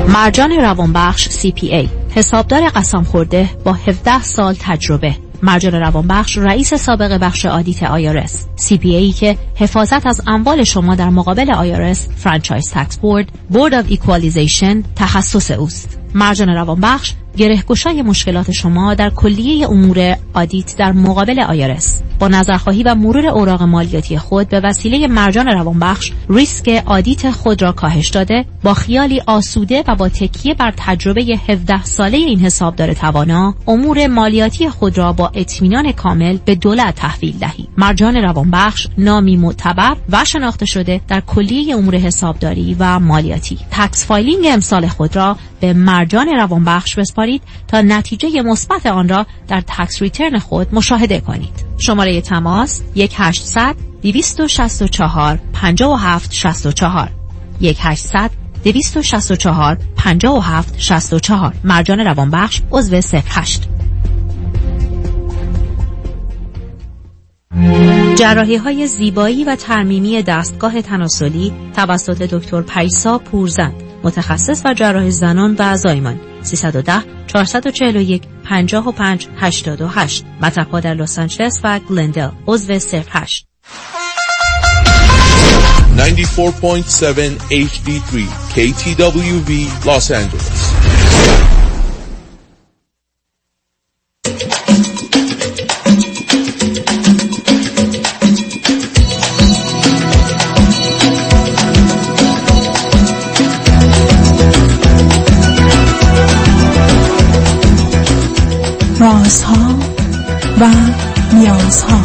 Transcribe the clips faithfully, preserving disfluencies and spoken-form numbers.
مرجان روانبخش سی پی ای، حسابدار قسم خورده با هفده سال تجربه. مرجان روانبخش رئیس سابق بخش آدیت آی آر اس، سی پی ای که حفاظت از اموال شما در مقابل آی آر اس، فرانچایز تکس بورد، بورد آف ایکوالیزیشن تخصص اوست. مرجان روانبخش گره‌گشای مشکلات شما در کلیه امور آدیت در مقابل آی آر اس. با نظرخواهی و مرور اوراق مالیاتی خود به وسیله مرجان روانبخش ریسک آدیت خود را کاهش داده، با خیالی آسوده و با تکیه بر تجربه هفده ساله این حسابدار توانا، امور مالیاتی خود را با اطمینان کامل به دولت تحویل دهید. مرجان روانبخش نامی معتبر و شناخته شده در کلیه امور حسابداری و مالیاتی. تکس فایلینگ امسال خود را به مرجان روانبخش بسپارید تا نتیجه مثبت آن را در تکس ریترن خود مشاهده کنید. شماره تماس یک هشتصد دویست و شصت و چهار پنجاه و هفت شصت و چهار یک هشتصد دویست و شصت و چهار پنجاه و هفت شصت و چهار. مرجان روانبخش عضو صفر هشت. جراحی‌های زیبایی و ترمیمی دستگاه تناسلی توسط دکتر پریسا پورزند، متخصص و جراح زنان و زایمان. سیصد و ده چهارصد و چهل و یک پنجاه و پنج هشتاد و هشت. مطب‌ها در لس آنجلس و گلندل. عضو صفر هشت. نود و چهار ممیز هفت اچ دی سه کی تی دبلیو وی Los Angeles. رازها و نیازها.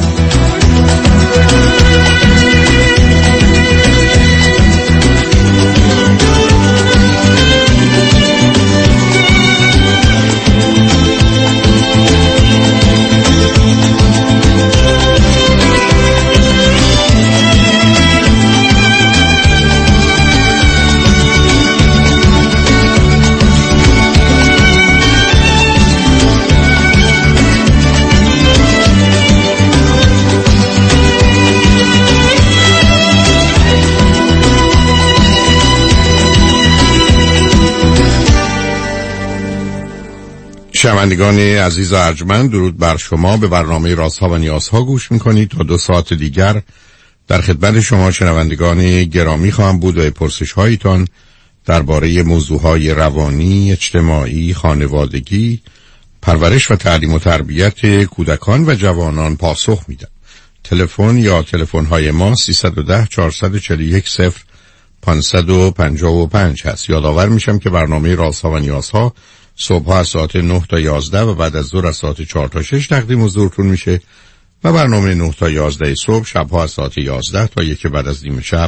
شنوندگان عزیز و ارجمند، درود بر شما. به برنامه رازها و نیازها گوش میکنید. تا دو ساعت دیگر در خدمت شما شنوندگان گرامی خواهم بود و پرسش هایتان درباره موضوعهای روانی، اجتماعی، خانوادگی، پرورش و تعلیم و تربیت کودکان و جوانان پاسخ میدم. تلفن یا تلفن های ما سیصد و ده چهارصد و چهل و یک صفر پانصد و پنجاه و پنج هست. یادآور میشم که برنامه رازها و نیازها صبح از ساعت نه تا یازده و بعد از ظهر از ساعت چهار تا شش تقدیم حضورتون میشه و برنامه نه تا یازده صبح شبها از ساعت یازده تا یک بعد از نیم شب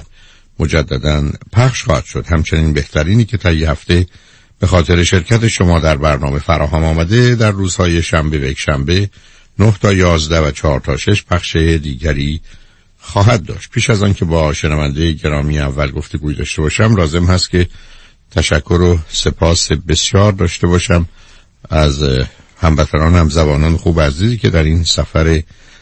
مجددا پخش خواهد شد. همچنین بهترینی که تا یه هفته به خاطر شرکت شما در برنامه فراهم آمده در روزهای شنبه و یک شنبه نه تا یازده و چهار تا شش پخش دیگری خواهد داشت. پیش از آن که با شنونده گرامی اول گفتگوی داشته باشم، لازم هست که تشکر و سپاس بسیار داشته باشم از هموطنان همزبانان خوب عزیزی که در این سفر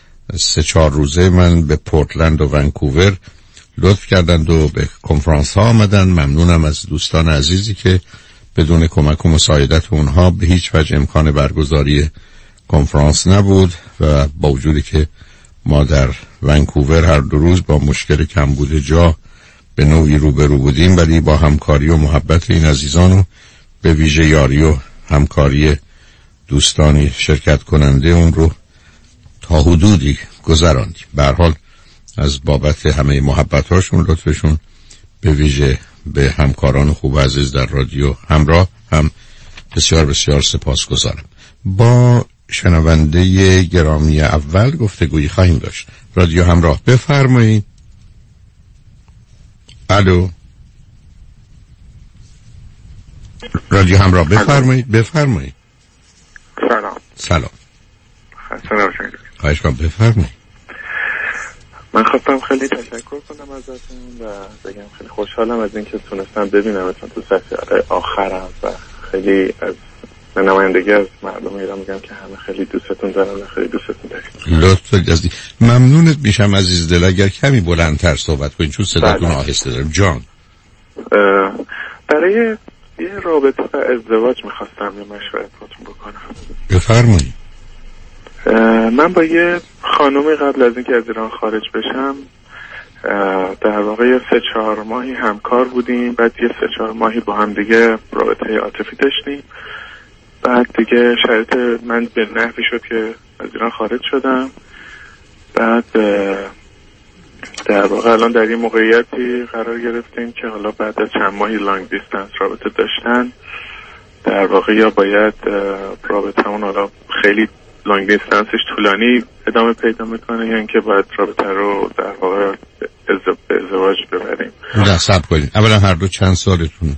سه چهار روزه من به پورتلند و ونکوور لطف کردند و به کنفرانس ها آمدن. ممنونم از دوستان عزیزی که بدون کمک و مساعدت اونها به هیچ وجه امکان برگزاری کنفرانس نبود و با وجودی که ما در ونکوور هر دو روز با مشکل کمبود جا به نوعی روبرو بودیم، ولی با همکاری و محبت این عزیزان و به ویژه یاری و همکاری دوستانی شرکت کننده اون رو تا حدودی گذراندیم. به هر حال از بابت همه محبت هاشون، لطفشون، به ویژه به همکاران خوب عزیز در رادیو همراه هم بسیار بسیار سپاسگزارم. با شنونده گرامی اول گفتگویی خواهیم داشت. رادیو همراه، بفرمایید. الو، رادیو همراه، بفرمایید. بفرمایید. سلام. سلام. سلام شما. خواهش کنم بفرمایید. من خواستم خیلی تشکر کنم ازتون و بگم خیلی خوشحالم از اینکه تونستم ببینمتون تو سفر آخرم و خیلی از من نمایندگی از مردم ایران میگم که همه خیلی دوستتون دارن و خیلی دوستتون داریم. لطف جزدی. ممنونت میشم عزیز دل اگر کمی بلندتر صحبت کنید چون صداتون آهسته دارم. جان، برای یه رابطه و ازدواج میخواستم یه مشورت باتون بکنم. بفرمایید. من با یه خانومی قبل از اینکه از ایران خارج بشم در واقع یه سه چهار ماهی همکار بودیم، بعد یه سه چهار ماهی با هم دیگه رابطه عاطفی داشتیم، بعد دیگه شرایط من به نحوی شد که از ایران خارج شدم. بعد در واقع الان در این موقعیتی قرار گرفتیم که حالا بعد از چند ماهی لانگ دیستنس رابطه داشتن در واقع یا باید رابطه اون حالا خیلی لانگ دیستنسش طولانی ادامه پیدا میکنه یا اینکه باید رابطه رو در واقع به ازدواج ببریم. نه صبر کنید، اولا هر دو چند سالتونه؟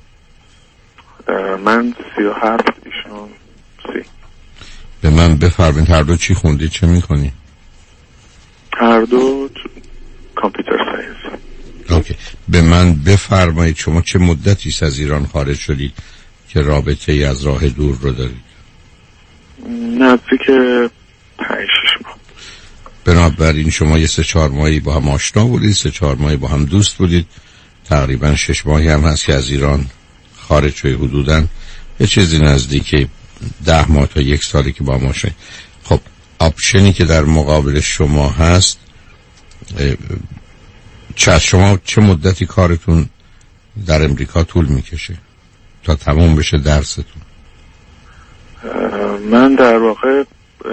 من سی و هفت، ایشون سی. به من بفرمایید هر دو چی خوندید، چه میکنید؟ هر دو کامپیوتر ساینس. اوکی. به من بفرمایید شما چه مدتی است از ایران خارج شدید که رابطه ای از راه دور رو دارید؟ نزدیک پنج شش ماه. بنابراین شما یه سه چهار ماهی با هم آشنا بودید، سه چهار ماهی با هم دوست بودید، تقریبا شش ماهی هم هست که از ایران خارج شدید، حدوداً یه چیزی نزدیک ده ماه تا یک سالی که با هم آشنایید. خب آپشنی که در مقابل شما هست، چه شما چه مدتی کارتون در امریکا طول میکشه تا تمام بشه درستون؟ من در واقع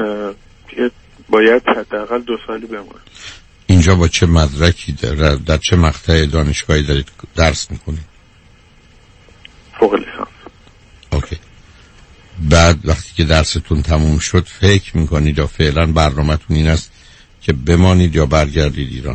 باید حداقل دو سالی بمونم. اینجا با چه مدرکی در, در چه مقطع دانشگاهی دارید درس میکنید؟ فوق لیسانس. اوکی. بعد وقتی که درستون تموم شد فکر میکنید یا فعلا برنامه‌تون این است که بمانید یا برگردید ایران؟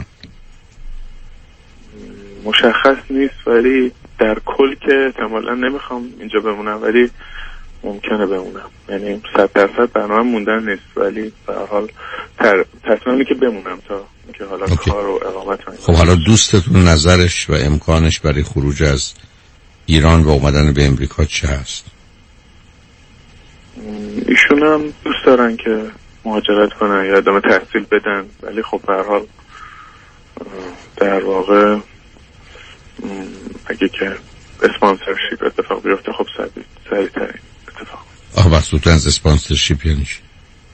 مشخص نیست، ولی در کل که احتمالاً نمیخوام اینجا بمونم، ولی ممکنه بمونم. یعنی صد درصد برنامه موندن نیست، ولی به هر حال تصمیمی که بمونم تا اینکه حالا اوکی. کار و اقامت. خب حالا دوستتون نظرش و امکانش برای خروج از ایران و اومدن به امریکا چه هست؟ ایشون هم دوست دارن که مهاجرت کنن یا ادامه تحصیل بدن، ولی خب به هر حال در واقع اگه که اسپانسرشیپ اتفاق بیفته خب سریع ترین اتفاق. آه بخصوصا از اسپانسرشیپ یعنی چی؟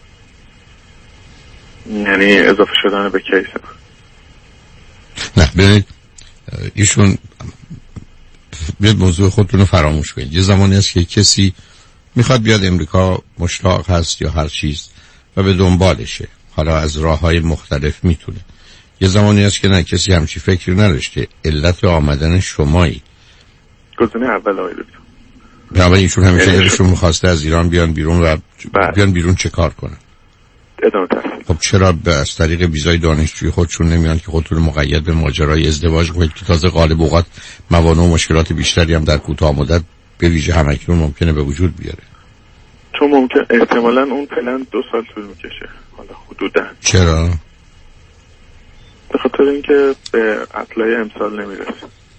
یعنی اضافه شدن به کیس من. نه ببینید ایشون بیاد موضوع خودتون رو فراموش کنید. یه زمانی هست که کسی میخواد بیاد امریکا، مشتاق هست یا هر چیز و به دنبالشه، حالا از راههای مختلف میتونه. یه زمانی هست که نه، کسی همچی فکری نداشته، علت آمدن شمایی. گزینه اول آقای دکتر. بنابراین ایشون همیشه دلشون میخواسته از ایران بیان بیرون و بیان بیرون چه کار کنن؟ ادامه تحصیل. خب چرا از طریق ویزای دانشجویی خودشون نمیان که خودتون مقید به ماجرای ازدواج کنید که تازه غالب اوقات موانع و مشکلات بیشتری هم در کوتاه مدت به ویژه همکنون ممکنه به وجود بیاره؟ چون ممکن احتمالاً اون پلن دو سال طول میکشه حالا حدوداً. چرا؟ به خاطر اینکه به اپلای امسال نمیرسه،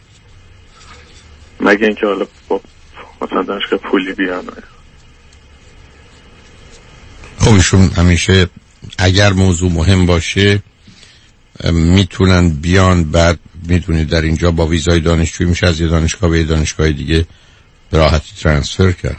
مگه اینکه حالا با مثلا دانشگاه پولی بیان. خب ایشون همیشه اگر موضوع مهم باشه میتونن بیان، بعد میتونید در اینجا با ویزای دانشجویی میشه از یه دانشگاه به یه دانشگاه دیگه به راحتی ترانسفر کرد.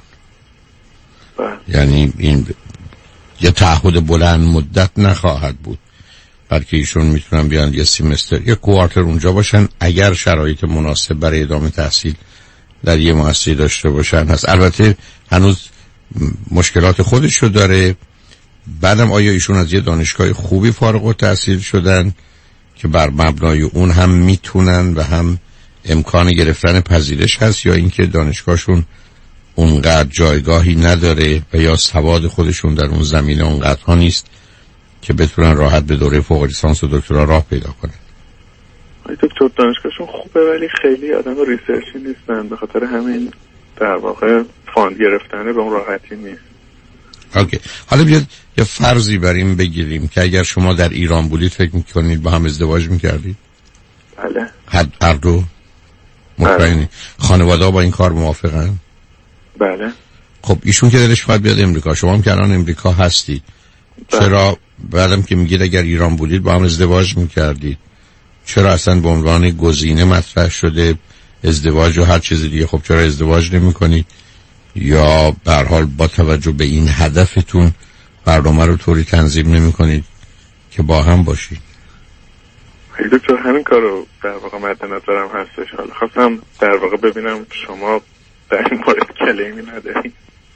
یعنی این یه تعهد بلند مدت نخواهد بود، بلکه ایشون میتونن بیان یه سیمستر یه کوارتر اونجا باشن اگر شرایط مناسب برای ادامه تحصیل در یه مؤسسه داشته باشن هست. البته هنوز مشکلات خودشو داره. بعدم آیا ایشون از یه دانشگاه خوبی فارغ التحصیل شدن که بر مبنای اون هم میتونن و هم امکان گرفتن پذیرش هست، یا اینکه دانشگاهشون اونقدر جایگاهی نداره و یا سواد خودشون در اون زمینه اونقدر نیست که بتونن راحت به دوره فوق لیسانس و دکترا راه پیدا کنن؟ دکتر دانشگاهشون خوبه ولی خیلی آدم ریسرچی نیستن، به خاطر همین در واقع فاند گرفتنه به اون راحتی نیست. اوکی. حالا بیاد یه فرضی بر این بگیریم که اگر شما در ایران بودید فکر میکنید با هم ازدواج میکردید؟ بله. هر دو؟ مطمئنی؟ خانواده ها با این کار موافقن؟ بله. خب ایشون که دلش باید بیاد امریکا، شما هم که الان امریکا هستید، بله. چرا بعدم که میگید اگر ایران بودید با هم ازدواج میکردید، چرا اصلا به عنوان گزینه مطرح شده ازدواج و هر چیز دیگه، خب چرا ازدواج نمی کنید؟ یا به هر حال با توجه به این هدفتون برنامه رو طوری تنظیم نمی کنید که با هم باشید؟ دکتر همین کارو در واقع مد نظرم هستش. حالا خواستم در واقع ببینم شما در این مورد کلیمی ندارید.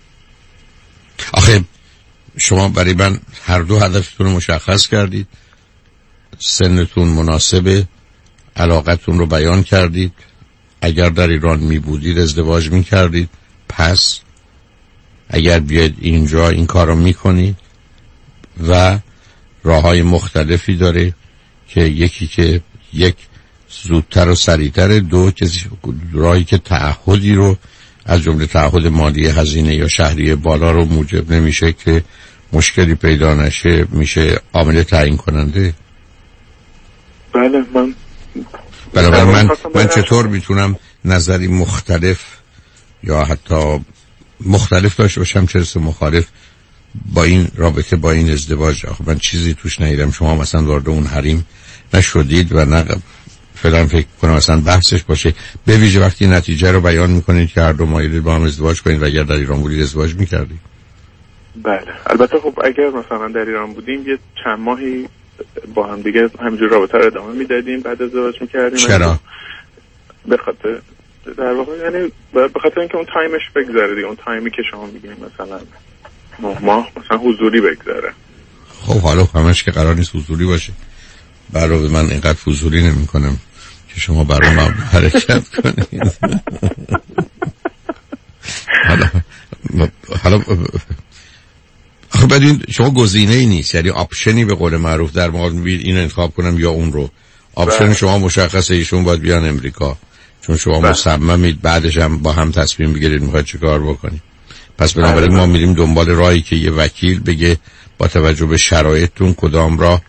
آخه شما برای من هر دو هدفتون رو مشخص کردید، سنتون مناسبه، علاقتون رو بیان کردید، اگر در ایران می بودید ازدواج می کردید، پس اگر بیاید اینجا این کار رو می کنید و راه های مختلفی داره که یکی که یک زودتر و سریعتر، دو که راهی که تعهدی رو از جمله تعهد مالی هزینه یا شهریه بالا رو موجب نمیشه که مشکلی پیدا نشه، میشه عامل تعیین کننده. بله من بنابراین من, من چطور میتونم نظری مختلف یا حتی مختلف داشته باشم چه رسه مخالف با این رابطه، با این ازدواج؟ آخه من چیزی توش ندیدم. شما مثلا وارد اون حریم نشدید و نه فعلا فکر کنم مثلا بحثش باشه، به ویژه وقتی نتیجه رو بیان میکنید که هر دو مایلید با هم ازدواج کنید و اگر در ایران بودید ازدواج میکردید. بله البته خب اگر مثلا در ایران بودیم یه چند ماهی با هم دیگه همینجور رابطه رو ادامه میدادیم، بعد ازدواج میکردیم. چرا؟ به خاطر در واقع یعنی به خاطر اینکه اون تایمش بگذره دیگه، اون تایمی که شما میگین مثلا نه ماه مثلا حضوری بگذره. خب حالا همش که قرار نیست حضوری باشه، برای من اینقدر فضولی نمی کنم که شما برای من حرکت کنید. حالا حالا خب بدین شما گزینه ای نیست، یعنی آپشنی به قول معروف در مقابل میبینید این انتخاب کنم یا اون رو. آپشن شما مشخصه، ایشون باید بیان امریکا چون شما مصممید بعدش هم با هم تصمیم بگیرید میخواید چه کار بکنید. پس بنابراین ما میریم دنبال راهی که یه وکیل بگه با توجه به شرایطتون کدام راه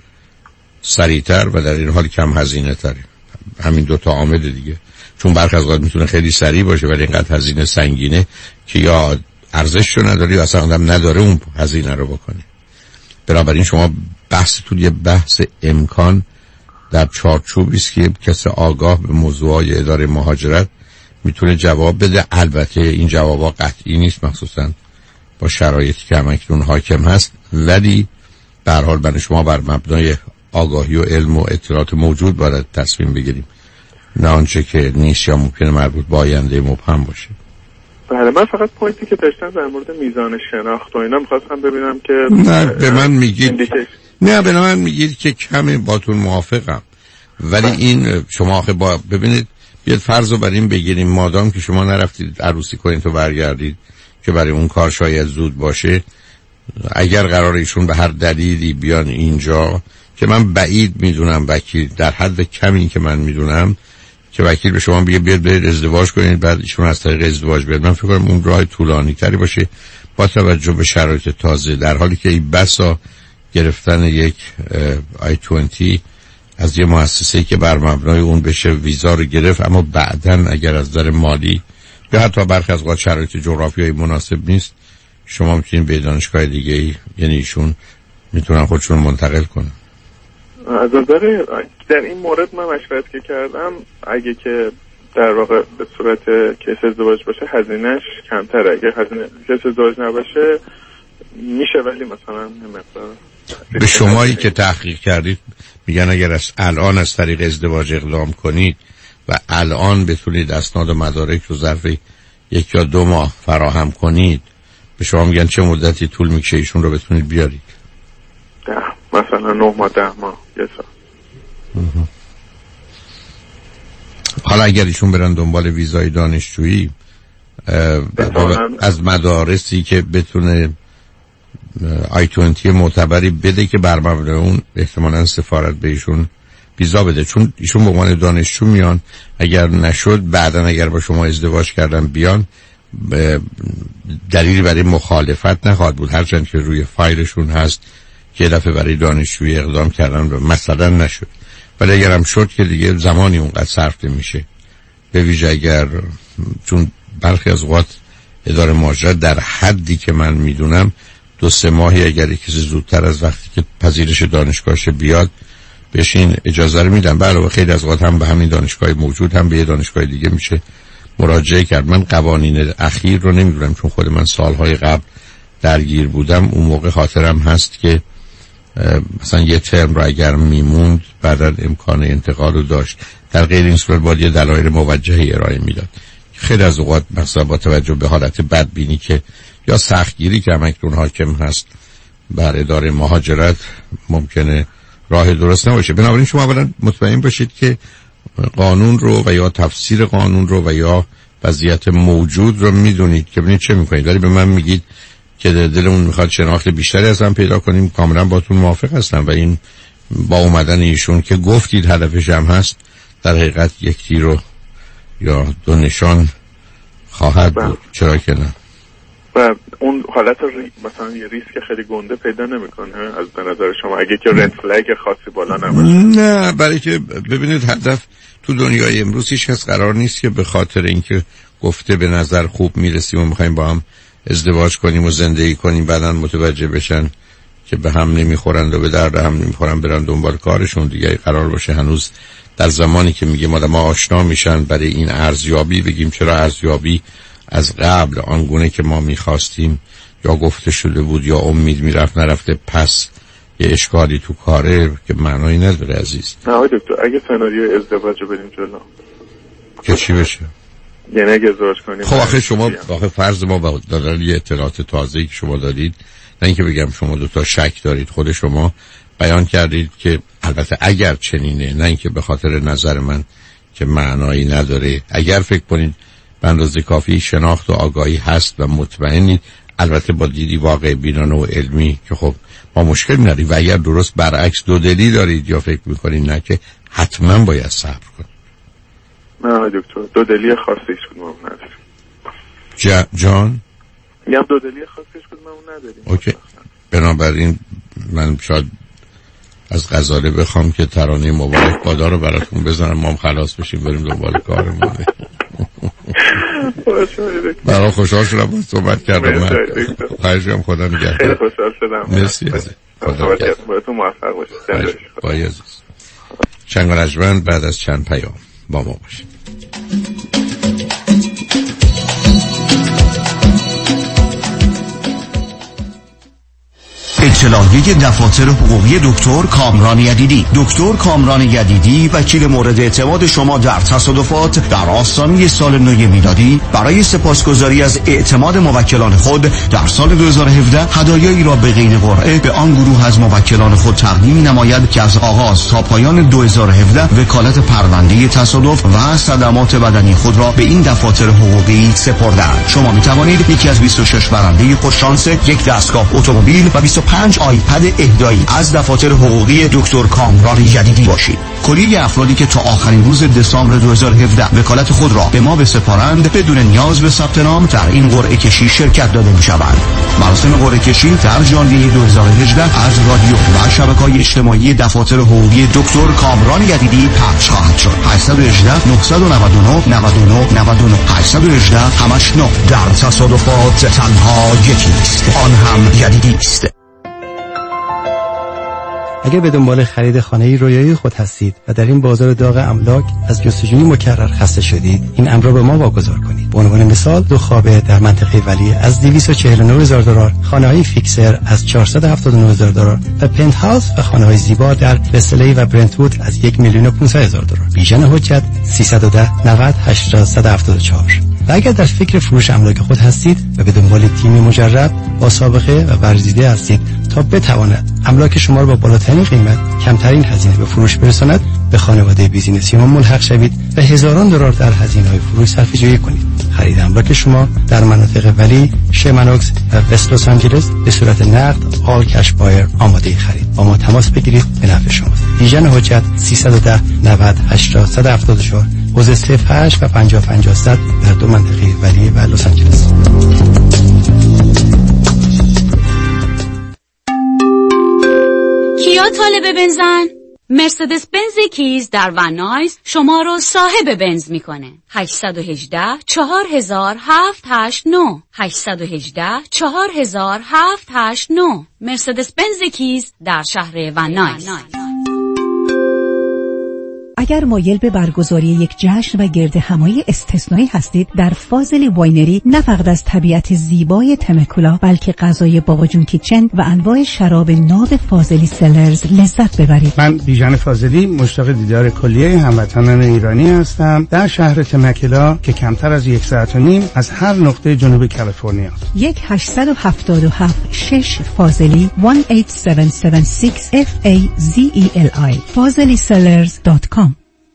سریعتر و در این حال کم هزینه تره. همین دو تا عامل دیگه، چون برخی از اوقات میتونه خیلی سریع باشه ولی اینقدر هزینه سنگینه که یا ارزششو نداری و اصلا آدم نداره اون هزینه رو بکنه. بنابراین شما بحثتون یه بحث امکان در چارچوبی است که کسی آگاه به موضوعات اداره مهاجرت میتونه جواب بده. البته این جوابا قطعی نیست، مخصوصا با شرایطی که همکنون حاکم هست، ولی به هر حال برای شما بر مبنای آگاهی و علم و اطلاعات موجود باید تصمیم بگیریم، نه آنچه که نیست یا ممکنه مربوط با آینده مبهم باشه. بله من فقط پوینتی که داشتم در مورد میزان شناخت و اینا می‌خواستم ببینم که نه به من میگید نه به من میگید که کمه، باتون موافقم، ولی این شما آخه با ببینید بیاد فرض رو بر این بگیریم مادام که شما نرفتید عروسی کنید تو برگردید که برای اون کار شاید زود باشه، اگر قرار ایشون به هر دلیلی بیان اینجا که من بعید میدونم وکیل در حد کمی که من میدونم که وکیل به شما بگه بیاد برید ازدواج کنید بعد ایشون از طریق ازدواج بیاد، من فکر کنم اون راه طولانی تری باشه با توجه به شرایط تازه، در حالی که این بسا گرفتن یک آی بیست از یه مؤسسه‌ای که بر مبنای اون بشه ویزا رو گرفت، اما بعداً اگر از نظر مالی یا حتی برخی از اوقات شرایط جغرافیایی مناسب نیست شما میتونید به دانشگاه دیگه ای یعنی ایشون میتونن خودشون منتقل کنن. از نظر در این مورد من مشورت که کردم اگه که در واقع به صورت کیس ازدواج باشه هزینهش کمتره، اگه هزینه کیس ازدواج نباشه میشه، ولی مثلا مقدار به شمایی که تحقیق کردید میگن اگر از الان از طریق ازدواج اقدام کنید و الان بتونید اسناد و مدارک رو ظرف یک یا دو ماه فراهم کنید، به شما میگن چه مدتی طول میکشه ایشون رو بتونید بیارید؟ ده مثلا نه ماه ده ماه یه سال. حالا اگر ایشون برن دنبال ویزای دانشجویی از مدارسی که بتونه آی بیست معتبری بده که بر مبنای اون احتمالاً سفارت به ایشون ویزا بده، چون ایشون به عنوان دانشجو میان، اگر نشد بعداً اگر با شما ازدواج کردن بیان دلیلی برای مخالفت نخواهد بود، هرچند که روی فایلشون هست که یه دفعه برای دانشجویی اقدام کردن و مثلا نشد، ولی اگر هم شد که دیگه زمانی اونقدر صرف میشه، به ویژه اگر چون برخی از اوقات اداره مهاجرت در حدی که من میدونم دو سه ماهی اگر کسی زودتر از وقتی که پذیرش دانشگاهش بیاد بشین اجازه رو میدم. علاوه خیلی از اوقات هم به همین دانشگاه موجود هم به یه دانشگاه دیگه میشه مراجعه کرد. من قوانین اخیر رو نمیدونم چون خود من سالهای قبل درگیر بودم. اون موقع خاطرم هست که مثلا یه ترم رو اگر میموند بعداً امکان انتقال رو داشت، در غیر این صورت باید یه دلایل موجهی ارائه میداد. خیلی از اوقات مثلا با توجه به حالت بدبینی که یا سختگیری که همکنون حاکم هست بر اداره مهاجرت ممکنه راه درست نباشه. بنابراین شما اولا مطمئن باشید که قانون رو و یا تفسیر قانون رو و یا وضعیت موجود رو میدونید که ببینید چه میکنید. ولی به من میگید که دلمون میخواد شناخت بیشتری از هم پیدا کنیم، کاملا باتون موافق هستم و این با اومدن ایشون که گفتید هدفش هم هست در حقیقت یک تیر رو یا دو نشان خواهد بود. چرا که نه؟ و اون حالت ری... مثلا یه ریسک خیلی گنده پیدا نمیکنه از به نظر شما اگه که رد فلگ خاصی بالا نباشه؟ نه، برای که ببینید هدف تو دنیای امروز هیچ کس قرار نیست که به خاطر اینکه گفته به نظر خوب میرسیم و میخوایم با هم ازدواج کنیم و زندگی کنیم بعداً متوجه بشن که به هم نمیخورند و به درد هم نمیخورن برن دنبال کارشون دیگه. قرار باشه هنوز در زمانی که میگیم آدم ها آشنا میشن برای این ارزیابی بگیم چرا ارزیابی از قبل آنگونه که ما میخواستیم یا گفته شده بود یا امید میرفت نرفته پس یه اشکالی تو کاره که معنایی نداره عزیز. نه آقای دکتر اگه سناریوی ازدواج رو بریم جلو که چی بشه؟ یعنی اگه ازدواج کنیم خب آخه شما آخه فرض ما با دادن یه اطلاعات تازه‌ای که شما دارید، نه اینکه بگم شما دو تا شک دارید، خود شما بیان کردید که البته اگر چنینه، نه اینکه به خاطر نظر من که معنایی نداره، اگر فکر کنید به اندازه کافی شناخت و آگاهی هست و مطمئنید، البته با دیدی واقع بینانه و علمی که خب ما مشکل نداریم، و اگر درست برعکس دو دلی دارید یا فکر میکنید نه که حتما باید صبر کنید. نه دکتر دو دلی خاصیش بود ما اون نداریم. جا جان؟ میگم دو دلی خاصیش بود ما اون نداریم. اوکی. بنابراین من شاید از غزاله بخوام که ترانه مبارک بادا رو براتون بزنم، ما هم خلاص بشیم بریم دنبال کارمون. برای خوشحال شدم با صحبت کردم. من خواهشم خدا نگهدار. خیلی خوشحال شدم. مرسی عزیز. خدا نگهدار. بایدتون موفق باشید. بای عزیز. شنگ و نجمن بعد از چند پیام با ما باشید. اطلاعیه دفاتر حقوقی دکتر کامران یدیدی. دکتر کامران یدیدی وکیل مورد اعتماد شما در تصادفات در آستانه سال نو میلادی برای سپاسگزاری از اعتماد موکلان خود در سال دو هزار و هفده هدایایی را به غیر قرعه به آن گروه از موکلان خود تقدیم نماید که از آغاز تا پایان دو هزار و هفده وکالت پرونده تصادف و صدمات بدنی خود را به این دفاتر حقوقی سپردند. شما می توانید یکی از بیست و شش برنده خوششانس یک دستگاه اتومبیل و بیست و پنج آیپد اهدایی از دفاتر حقوقی دکتر کامران یدیدی باشید. کلیه افرادی که تا آخرین روز دسامبر دو هزار و هفده وکالت خود را به ما بسپارند بدون نیاز به ثبت نام در این قرعه کشی شرکت داده می‌شوند. مراسم قرعه کشی در ژانویه دو هزار و هجده از رادیو و شبکه‌های اجتماعی دفاتر حقوقی دکتر کامران یدیدی پخش خواهد شد. هشت یک هشت نه نه نه نه نه نه نه هشت یک هشت همش نه. در تصادفات تنها یکی است، آن هم یدیدی است. اگر به دنبال خرید خانه‌ای رویایی خود هستید و در این بازار داغ املاک از جستجوی مکرر خسته شدید، این امر را به ما واگذار کنید. به عنوان مثال دو خوابه در منطقه ولی از دویست و چهل و نه هزار دلار، خانه‌های فیکسر از چهارصد و هفتاد و نه هزار دلار و پنت هاوس و خانه‌های زیبا در وستلی و برنت‌وود از یک میلیون و پانصد هزار دلار. بیژن حجت سیصد و ده نود هشتاد صد و هفتاد و چهار. و اگر در فکر فروش املاک خود هستید و به دنبال تیمی مجرب با سابقه و ورزیده هستید تا بتواند املاک شما را با بالاترین قیمت کمترین هزینه به فروش برساند، به خانواده بیزینسی ما ملحق شوید و هزاران دلار در هزینه‌های فروش صرفه‌جویی کنید. خرید املاک شما در مناطق ولی، شمانوکس و وست لس آنجلس به صورت نقد آل کش بایر آماده خرید. با ما تماس بگیرید، به نفع شماست. بیژن حجت سیصد و ده نود هشتاد صد و هفتاد و چهار حوزه صفر هشت و پنجاه پنجاه صد در دو منطقه ولی و لس آنجلس. کیا طالب بنزن؟ مرسدس بنز کیز در ونایز شما رو صاحب بنز میکنه. هشت یک هشت چهار هزار هفت هشت نه هشت یک هشت چهار هزار هفت هشت نه مرسدس بنز کیز در شهر ونایز. اگر مایل به برگزاری یک جشن و گرد همایی استثنایی هستید، در فاضلی واینری نه فقط از طبیعت زیبای تمکولا بلکه غذای بابا جون کیچن و انواع شراب ناب فاضلی سلرز لذت ببرید. من بیژن فاضلی مشتاق دیدار کلیه هموطنان ایرانی هستم در شهر تمکولا که کمتر از یک ساعت و نیم از هر نقطه جنوب کالیفرنیا. یک هشت هفت هفت شش فاضلی یک هشت هفت هفت شش اف ای زی ای ال آی فاضلی سلرز دات کام.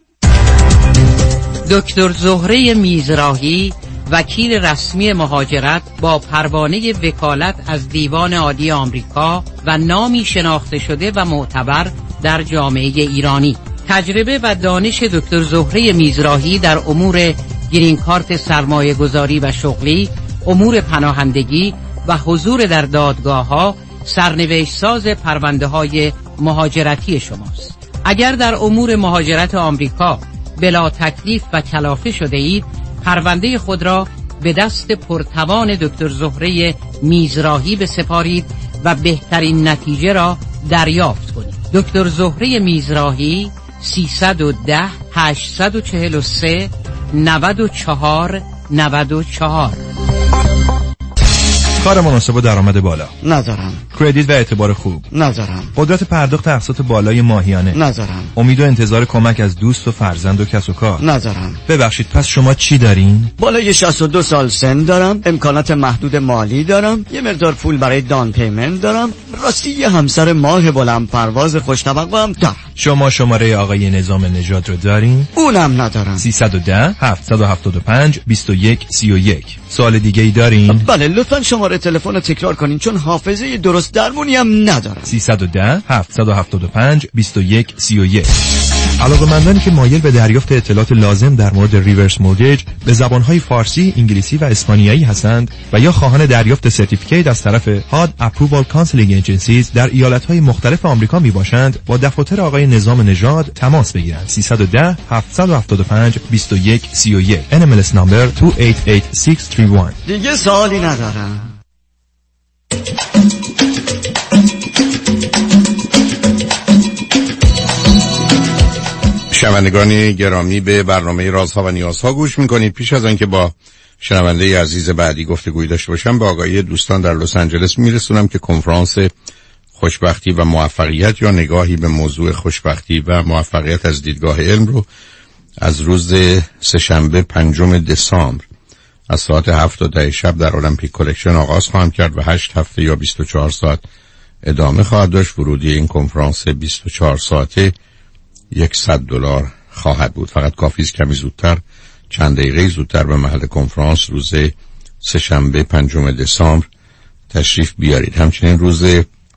دکتر زهره میزراهی، وکیل رسمی مهاجرت با پروانه وکالت از دیوان عالی آمریکا و نامی شناخته شده و معتبر در جامعه ایرانی. تجربه و دانش دکتر زهره میزراهی در امور گرین کارت سرمایه گذاری و شغلی، امور پناهندگی و حضور در دادگاه‌ها سرنوشت ساز پرونده های مهاجرتی شماست. اگر در امور مهاجرت آمریکا بلا تکلیف و کلافه شده اید، پرونده خود را به دست پرتوان دکتر زهره میزراهی بسپارید و بهترین نتیجه را دریافت کنید. دکتر زهره میزراهی سیصد و ده هشتصد و چهل و سه نود و چهار نود و چهار. کار مناسب و درآمد بالا ندارم. کردیت و اعتبار خوب ندارم. قدرت پرداخت اقساط بالای ماهیانه ندارم. امید و انتظار کمک از دوست و فرزند و کس و کار ندارم. ببخشید، پس شما چی دارین؟ بالای شصت و دو سال سن دارم، امکانات محدود مالی دارم، یه مقدار پول برای دان پیمنت دارم، راستی یه همسر ماه بلند پرواز خوش‌طبع هم دارم. شما شماره آقای نظام نژاد رو دارین؟ اونم ندارم. سیصد و ده هفتصد و هفتاد و پنج بیست و یک سی و یک. سوال دیگه ای دارین؟ بله، لطفاً شماره تلفن رو تکرار کنین چون حافظه درست درمونی هم ندارم. سیصد و ده هفتصد و هفتاد و پنج بیست و یک سی و یک. علاقه‌مندانی که مایل به دریافت اطلاعات لازم در مورد ریورس مورگیج به زبان‌های فارسی، انگلیسی و اسپانیایی هستند و یا خواهان دریافت سرتیفیکیت از طرف هاد اپرووال کانسلینگ ایجنسیز در ایالت‌های مختلف آمریکا میباشند، با دفاتر آقای نظام نژاد تماس بگیرند. سیصد و ده هفتصد و هفتاد و پنج بیست و یک سی و یک. ان ام ال اس نمبر دو هشت هشت شش سه یک. دیگه سوالی ندارم. شنوندگان گرامی، به برنامه رازها و نیازها گوش میکنید. پیش از آنکه با شنونده عزیز بعدی گفتگویی داشته باشم، به آگاهی دوستان در لس آنجلس میرسونم که کنفرانس خوشبختی و موفقیت یا نگاهی به موضوع خوشبختی و موفقیت از دیدگاه علم رو از روز سه‌شنبه پنجم دسامبر از ساعت هفت تا ده شب در المپیک کلکشن آغاز خواهم کرد و هشت هفته یا بیست و چهار ساعت ادامه خواهد داشت. ورودی این کنفرانس بیست و چهار ساعته صد دلار خواهد بود. فقط کافی است کمی زودتر، چند دقیقه زودتر به محل کنفرانس روز سه‌شنبه پنجم دسامبر تشریف بیارید. همچنین روز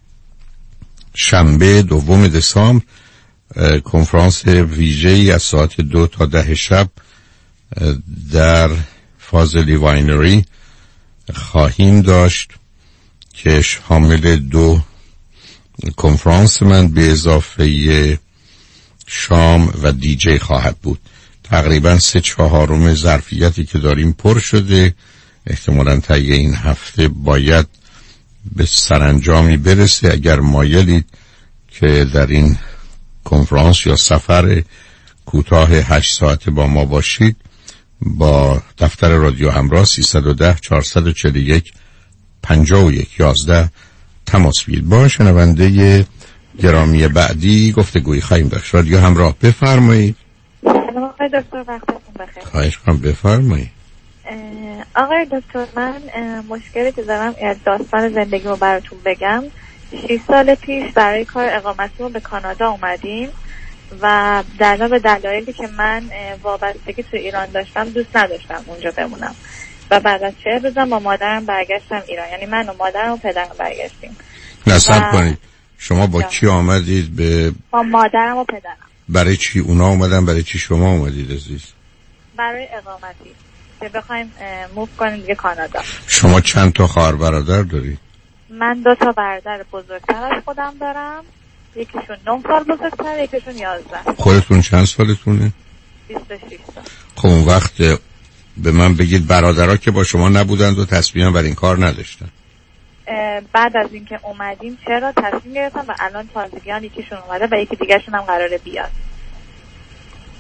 شنبه دوم دسامبر کنفرانس ویژه‌ای از ساعت دو تا ده شب در فاضلی واینری خواهیم داشت که شامل دو کنفرانس من به اضافه شام و دیجی خواهد بود. تقریبا سه چهارم ظرفیتی که داریم پر شده. احتمالاً طی این هفته باید به سرانجامی برسه. اگر مایلید که در این کنفرانس یا سفر کوتاه هشت ساعته با ما باشید، با دفتر رادیو همراه سیصد و ده چهارصد و چهل و یک پنجاه و یک یازده تماس بگیرید. با شنونده گرامی بعدی گفتگویی خواهیم داشت. رادیو همراه، بفرمایید. سلام آقای دکتر، وقتتون بخیر. خواهش کنم، بفرمایید. آقای دکتر، من مشکلی که دارم داستان زندگی رو براتون بگم. شش سال پیش برای کار اقامتیمون به کانادا اومدیم و در به دلایلی که من وابستگی تو ایران داشتم دوست نداشتم اونجا بمونم و بعد از چه روزم با مادرم برگشتم ایران. یعنی من و مادرم و پدرم برگشتیم. نصب کنید شما با کی آمدید؟ به با مادرم و پدرم. برای چی اونا اومدن؟ برای چی شما اومدید عزیز؟ برای اقامتی که بخوایم موو کنیم دیگه کانادا. شما چند تا خواهر برادر دارید؟ من دو تا برادر بزرگتر از خودم دارم، یکیشون نه سال بزرگتر، یکیشون یازده. خودتون چند سالتونه؟ بیست و شش سال. خب اون وقت به من بگید برادرها که با شما نبودند و تصمیم بر این کار نداشتن؟ بعد از اینکه اومدیم چرا تصمیم گرفتم و الان تازگیان یکیشون اومده و یکی دیگه‌شون هم قراره بیاد.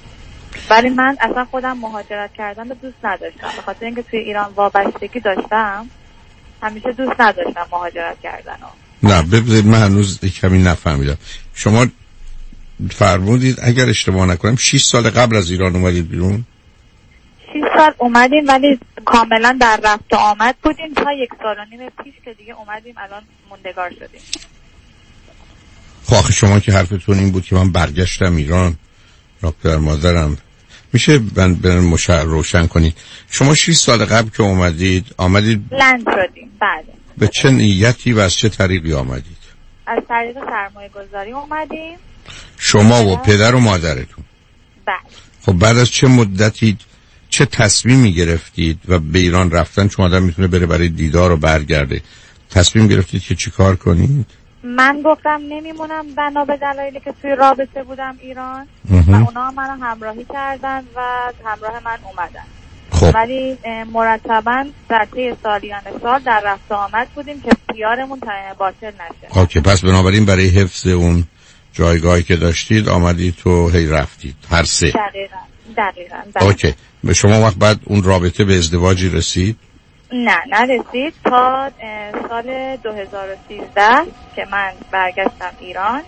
ولی من اصلا خودم مهاجرت کردن رو دوست نداشتم، به خاطر اینکه توی ایران وابستگی داشتم همیشه دوست نداشتم مهاجرت کردن رو. نه ببینید من هنوز کمی نفهمیدم. شما فرمودید اگر اشتباه نکنم شش سال قبل از ایران اومدید بیرون؟ شش سال اومدیم ولی کاملا در رفت و آمد بودیم تا یک سال و نیم پیش که دیگه اومدیم الان موندگار شدیم. خب آخه شما که حرفتون این بود که من برگشتم ایران را پدر مادرم، میشه من برن مشعر روشن کنید شما شش سال قبل که اومدید آمدید لند شدیم؟ بله. به چه نیتی و از چه طریقی آمدید؟ از طریق سرمایه گذاری اومدیم. شما و پدر و مادرتون؟ بله. خب بعد از چه مدتی چه تصمیمی گرفتید و به ایران رفتن چون آدم میتونه بره برای دیدار و برگرده، تصمیم گرفتید که چی کار کنید؟ من گفتم نمیمونم بنا به دلایلی که توی رابطه بودم ایران و اونا منو همراهی کردن و همراه من اومدن. خب. ولی مرتبا در طی سالیان سال در رفت و آمد بودیم که پیارمون باطل نشه. اوکی پس بنابراین برای حفظ اون جایگاهی که داشتید آمدید تو هی رفتید هر سه؟ دقیقاً دقیقاً. اوکی به شما وقت بعد اون رابطه به ازدواجی رسید؟ نه نرسید تا سال دو هزار و سیزده که من برگشتم ایران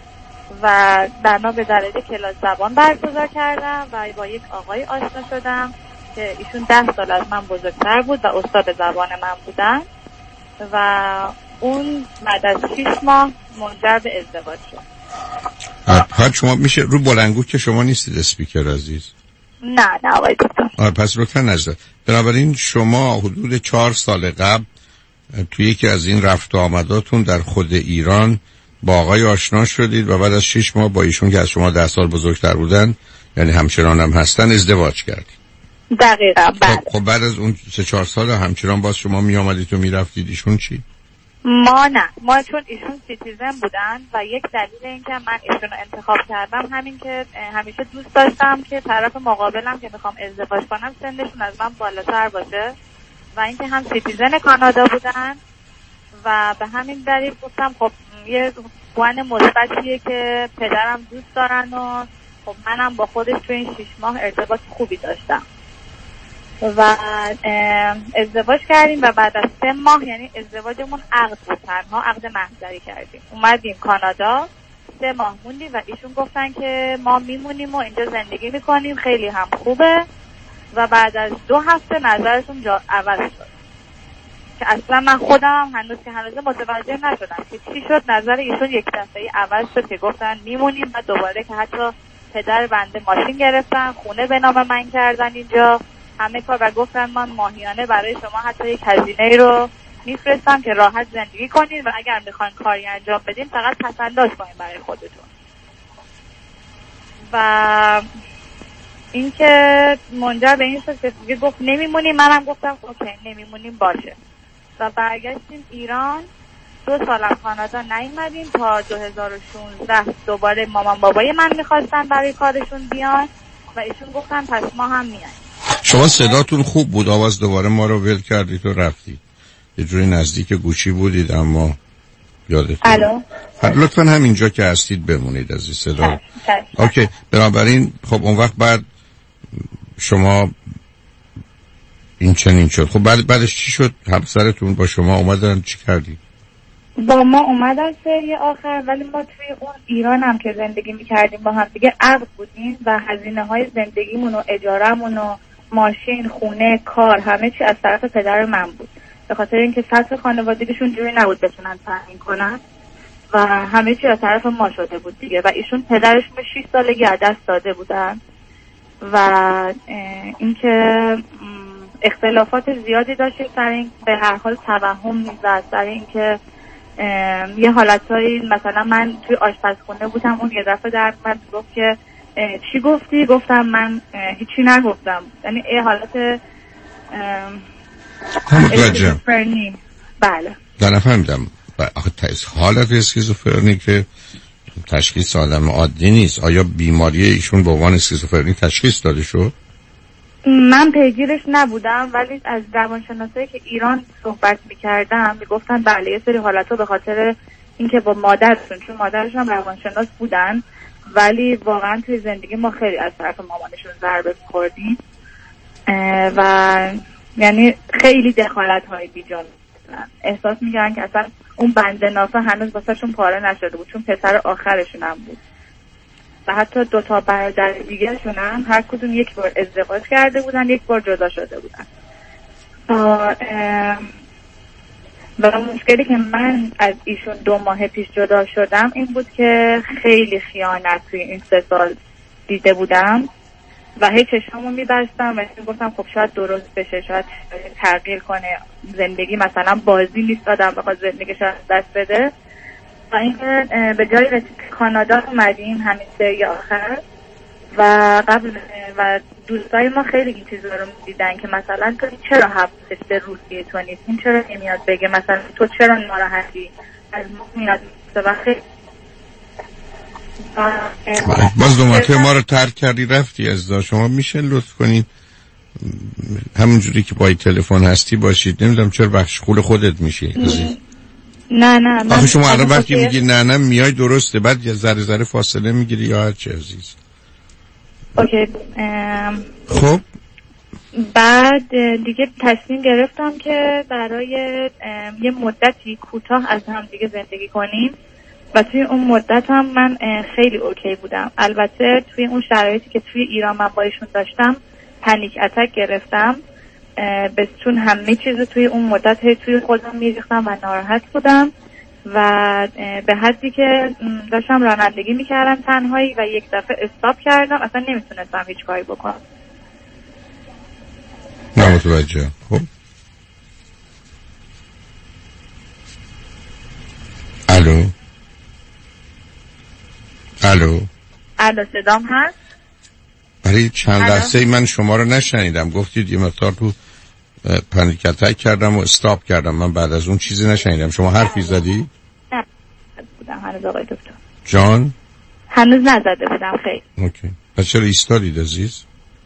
و بنا به دلیل کلاس زبان برگزار کردم و با یک آقای آشنا شدم که ایشون ده سال از من بزرگتر بود و استاد زبان من بودن و اون بعد از شش ماه منجر به ازدواج شد. حد شما میشه رو بلنگو که شما نیستید اسپیکر عزیز؟ نه نه آقای دکتر. پس لطفا نزد. بنابراین شما حدود چهار سال قبل توی یکی از این رفت و آمداتون در خود ایران با آقای آشنا شدید و بعد از شش ماه با ایشون که از شما ده سال بزرگتر بودن یعنی همچنان هم هستن ازدواج کردید. دقیقا بله. خب, خب بعد از اون سه چهار سال همچنان باز شما می آمدید و می رفتید ایشون چی؟ ما نه ما چون ایشون سیتیزن بودن و یک دلیل این که من ایشون رو انتخاب کردم همین که همیشه دوست داشتم که طرف مقابلم که میخوام ازدواج کنم سنشون از من بالاتر باشه و اینکه هم سیتیزن کانادا بودن و به همین دلیل گفتم خب یه پوان مثبتیه که پدرم دوست دارن و خب منم با خودش تو این شش ماه ارتباط خوبی داشتم و ازدواج کردیم و بعد از سه ماه یعنی ازدواجمون عقد بود، تنها عقد محضری کردیم، اومدیم کانادا سه ماه موندیم و ایشون گفتن که ما میمونیم و اینجا زندگی میکنیم خیلی هم خوبه و بعد از دو هفته نظرشون جا عوض شد که اصلا من خودم هنوز که هنوز متوجه نشدم که چی شد. نظر ایشون یک دفعه عوض شد که گفتن میمونیم و دوباره که حتی پدر بنده ماشین گرفتن خونه به نام من کردن اینجا همه کار و گفتن من ماهیانه برای شما حتی یک هزینه رو میفرستم که راحت زندگی کنید و اگر میخواین کاری انجام بدین فقط پسنداز کنید برای خودتون. و اینکه منجر به این شد که گفت نمیمونیم، منم گفتم اوکی نمیمونیم باشه و برگشتیم ایران. دو سالم کانادا نیومدیم تا دو هزار و شانزده دوباره مامان بابای من میخواستن برای کارشون بیان و ایشون گفتن پس ما هم میایم. شما صداتون خوب بود، آواز دوباره ما رو ول کردید و رفتید. یه جوری نزدیک گوشی بودید اما یادتون. الو. لطفاً همینجا که هستید بمونید از این صدا. اوکی. بنابراین خب اون وقت بعد شما این چنین شد. خب بعد بعدش چی شد؟ همسرتون با شما اومدن چی کردید؟ با ما اومدن سری آخر ولی ما توی اون ایران هم که زندگی میکردیم با هم دیگه عقد بودیم و هزینه های زندگیمون و اجارمون و ماشین خونه کار همه چی از طرف پدر من بود به خاطر اینکه سطح خانوادگیشون جوری نبود بتونن تامین کنن و همه چی از طرف ما شده بود دیگه و ایشون پدرشون به شش سالگی از دست داده بودن و اینکه اختلافات زیادی داشتیم سر این به هر حال توهم میزد سر اینکه یه حالتایی مثلا من توی آشپزخونه بودم اون یه دفعه در من گفت که چی گفتی؟ گفتم من هیچی نگفتم، یعنی یه حالت اسکیزوفرنی. بله در نفهمیدم آخه حالت اسکیزوفرنی که تشخیص آدم عادی نیست. آیا بیماری ایشون به عنوان اسکیزوفرنی تشخیص داده شد؟ من پیگیرش نبودم ولی از روانشناسایی که ایران صحبت میکردم میگفتن بله یه سری حالتها به خاطر اینکه با مادرشون، چون مادرشون هم روانشناس بودن ولی واقعا توی زندگی ما خیلی از طرف مامانشون ضربه خوردیم و یعنی خیلی دخالت های بیجان احساس می‌کردن که اصلا اون بند نافه هنوز واسهشون پاره نشده بود، چون پسر آخرشون هم بود و حتی دو تا برادر دیگه‌شون هم هر کدوم یک بار ازدواج کرده بودن، یک بار جدا شده بودن. و مشکلی که من از ایشون دو ماه پیش جدا شدم این بود که خیلی خیانت توی این سه سال دیده بودم و هی چشمامو میبستم و میگفتم خب شاید درست بشه، شاید تغییر کنه زندگی، مثلا بازی نیست آدم بخواد زندگیش از دست بده. و اینکه به جای رسید کانادا اومدیم همین سری آخر و قبل و دوستای ما خیلی این چیزا رو دیدن که مثلا تو چرا حفظش به روسیه تو نیست، این چرا نمیاد بگه مثلا تو چرا ناراحتی از ما میاد و خیلی باز دو مرتبه ما رو ترک کردی رفتی. از دا شما میشه لطف کنید همونجوری که با تلفن هستی باشید؟ نمیدونم چرا بخش خول خودت میشی. نه نه آخه شما الان وقتی میگی نه نه میای درسته، بعد یه ذره ذره فاصله میگیری یا هر چه عزیز. اوکی. خب بعد دیگه تصمیم گرفتم که برای یه مدتی کوتاه از هم دیگه زندگی کنیم و توی اون مدت هم من خیلی اوکی بودم. البته توی اون شرایطی که توی ایران من با ایشون داشتم پنیک اتک گرفتم، بس چون همه چیز توی اون مدت هی توی خودم میریختم و ناراحت بودم و به حدی که داشتم رانندگی میکردم تنهایی و یک دفعه استاپ کردم، اصلا نمیتونستم هیچ کاری بکنم. نمتوجه. خب الو الو الو صدام هست؟ برای چند لحظه من شما رو نشنیدم، گفتید یه مقدار تو پنیک اتک کردم و استاپ کردم، من بعد از اون چیزی نشنیدم. شما حرفی زدی؟ نه بودم هنوز آقای دکتر جان؟ هنوز نزده بودم. خیلی اوکی. پس چرا ایستادید عزیز؟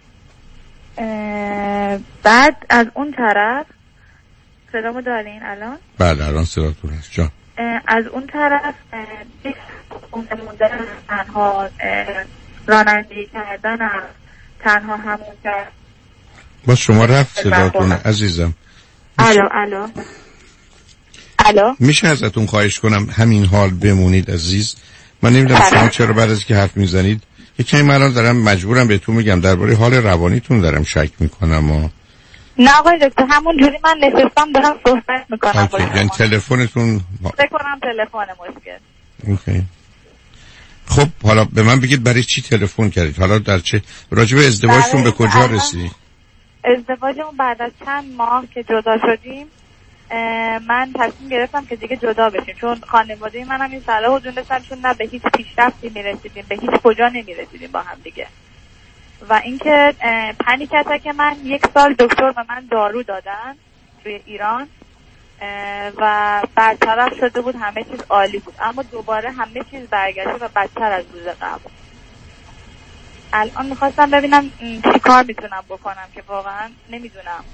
بعد از اون طرف صدامو دارین الان؟ بله الان صداتون هست جان. از اون طرف موندن تنها رانندگی کردن تنها همون کرد. باز شما رفت صداتون عزیزم. الو الو الو میشه ازتون خواهش کنم همین حال بمونید عزیز؟ من نمیدونم شما چرا بعد از که حرف میزنید یه کمی من الان دارم مجبورم بهتون میگم درباره حال روانیتون دارم شک میکنم. و نه آقای دکتر همون جوری من نشستم دارم صحبت میکنم. یعنی تلفنتون فکر کنم تلفن مشکل. اوکی. خب حالا به من بگید برای چی تلفن کردید؟ حالا در چه راجع به ازدواجتون به کجا رسیدید؟ ازدواجمون بعد از چند ماه که جدا شدیم من تصمیم گرفتم که دیگه جدا بشیم، چون خانواده منم این صلاح دونستن، چون نه به هیچ پیشرفتی میرسیدیم، به هیچ کجا نمیرسیدیم با هم دیگه. و اینکه پنیک اتک من یک سال دکتر به من دارو دادن توی ایران و برطرف شده بود، همه چیز عالی بود، اما دوباره همه چیز برگشته و بدتر از روز قبل. الان میخواستم ببینم چی کار میتونم بکنم که واقعا نمیدونم.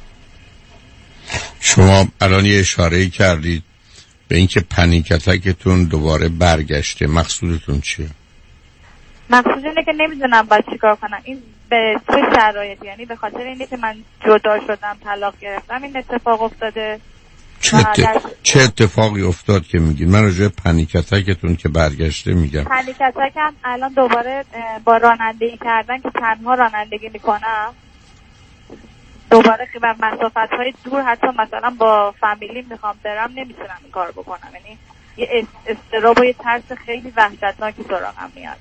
شما الان یه اشاره‌ای کردید به اینکه پنیک اتکتون دوباره برگشته، مقصودتون چیه؟ مقصود اینه که نمیدونم باید چی کار کنم. این به چه شرایطی؟ یعنی به خاطر اینه که من جدا شدم، طلاق گرفتم، این اتفاق افتاده؟ چه, ات... چه اتفاقی افتاد که میگید؟ من راجع به پنیک اتکتون که برگشته میگم. پنیک اتکم الان دوباره با رانندگی کردن که تنها رانندگی میکنم دوباره که بر مسافت های دور حتی مثلا با فامیلی میخوام برم نمیتونم این کار بکنم. یعنی یه استراب و یه ترس خیلی وحشتناکی سراغم میاد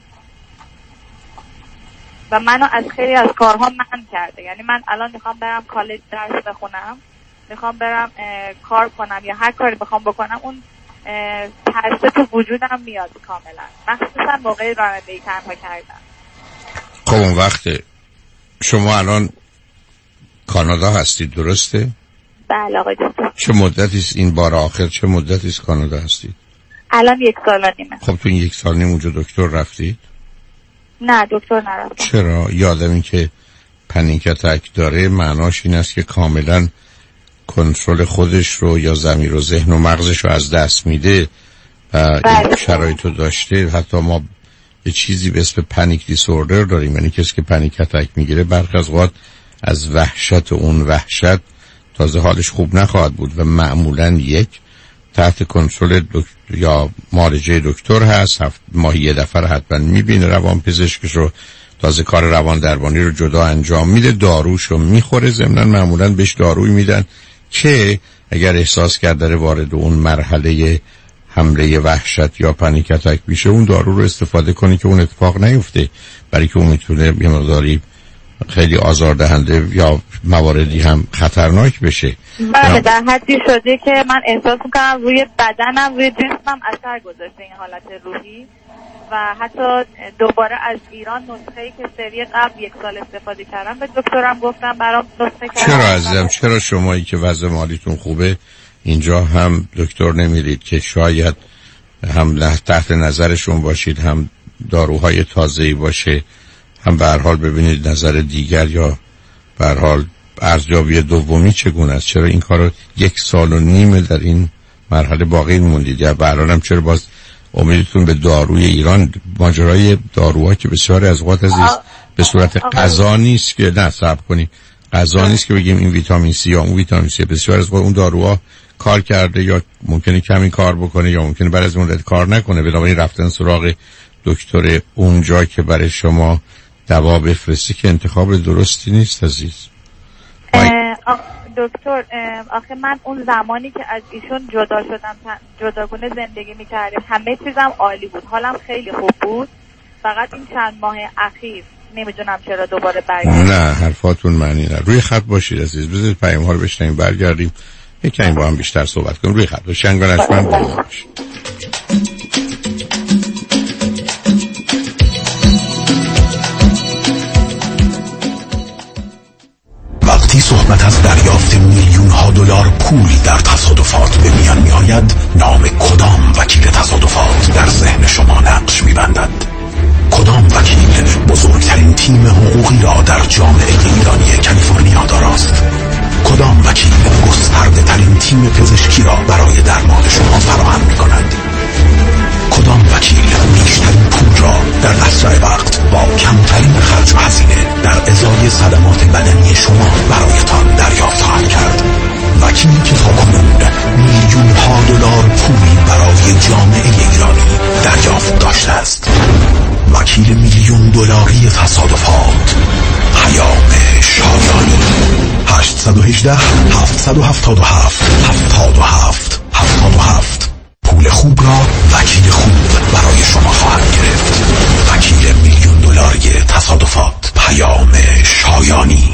و منو از خیلی از کارها منع کرده. یعنی من الان میخوام برم کالج درس بخونم، میخوام برم کار کنم یا هر کاری بخوام بکنم، اون ترس تو وجودم میاد کاملا، مخصوصا موقع رانندگی تنها کردن. خب اون وقت شما الان کانادا هستید درسته؟ بله آقای دکتر. چه مدتی است این بار آخر چه مدتی است کانادا هستید؟ الان یک سال و نیمه. خب تو این یک سال نیم اونجا دکتر رفتید؟ نه دکتر نرفتم. چرا؟ یادم این که پنیک اتک داره معناش این است که کاملا کنترل خودش رو یا ضمیر و ذهن و مغزش رو از دست میده این شرایط رو داشته. حتی ما یه چیزی به اسم پنیک دیسوردر داریم، یعنی کسی که پنیک اتک میگیره برخی از اوقات از وحشت اون وحشت تازه حالش خوب نخواهد بود و معمولا یک تحت کنترل دکتر یا معالجه دکتر هست، هفت ماهی یه دفعه حتما میبینه روان پزشکش رو، تازه کار روان درمانی رو جدا انجام میده، داروش رو میخوره، ضمناً معمولا بهش داروی میدن که اگر احساس کرد داره وارد اون مرحله حمله وحشت یا پنیک اتک میشه اون دارو رو استفاده کنه که اون اتفاق نیفته، برای که اون میتونه یه مقداری خیلی آزاردهنده یا مواردی هم خطرناک بشه. بله در حدی شده که من احساس میکنم روی بدنم روی جسمم اثر گذاشته این حالت روحی و حتی دوباره از ایران نسخه‌ای که سری قبل یک سال استفاده کردم به دکترم گفتم برام نسخه کردم. چرا عزیزم چرا شمایی که وضع مالیتون خوبه اینجا هم دکتر نمیرید که شاید هم تحت نظرشون باشید، هم داروهای تازه‌ای باشه، هم به هر حال ببینید نظر دیگر یا به هر حال ارزیابی دومی چگونه است؟ چرا این کارو یک سال و نیم در این مرحله باقی موندید؟ یا به هر حال هم چرا باز امیدتون به داروی ایران؟ ماجرای داروها که بسیار از اوقات عزیز به صورت غذا نیست که نه صبر کنیم غذا نیست که بگیم این ویتامین سی یا اون ویتامین سی، بسیار از اوقات اون داروها کار کرده یا ممکنه کمی کار بکنه یا ممکنه بعد از اون کار نکنه، بنابراین رفتن سراغ دکتر اونجا که برای شما دوا بفرستی که انتخاب درستی نیست عزیز. دکتر آخه من اون زمانی که از ایشون جدا شدم جداگونه زندگی میکردیم همه چیزم عالی بود، حالم خیلی خوب بود، فقط این چند ماه اخیر نمیدونم چرا دوباره برگردیم. نه حرفاتون معنی نه. روی خط باشید عزیز، بذارید پیام ها رو بشنویم برگردیم یکم با هم بیشتر صحبت کنیم. روی خط باشید شنگانش من باشید. وقتی صحبت از دریافت میلیون ها دلار پول در تصادفات به میان می آید، نام کدام وکیل تصادفات در ذهن شما نقش می بندد؟ کدام وکیل بزرگترین تیم حقوقی را در جامعه ایرانی کالیفرنیا داراست؟ کدام وکیل گسترده ترین تیم پزشکی را برای درمان شما فراهم می کند؟ کدام وکیل بیشترین پول را در اسرع وقت با کمترین خرج و هزینه در ازای صدمات بدنی شما برایتان دریافت خواهد کرد؟ وکیلی که تاکنون میلیون ها دلار پولی برای جامعه ایرانی دریافت داشته است. وکیل میلیون دلاری تصادفات، پیام شایانی. هشت یک هشت هفت هفت هفت هفت هفت هفت هفت. پول خوب را وکیل خوب برای شما خواهد گرفت. وکیل میلیون دلاری تصادفات، پیام شایانی.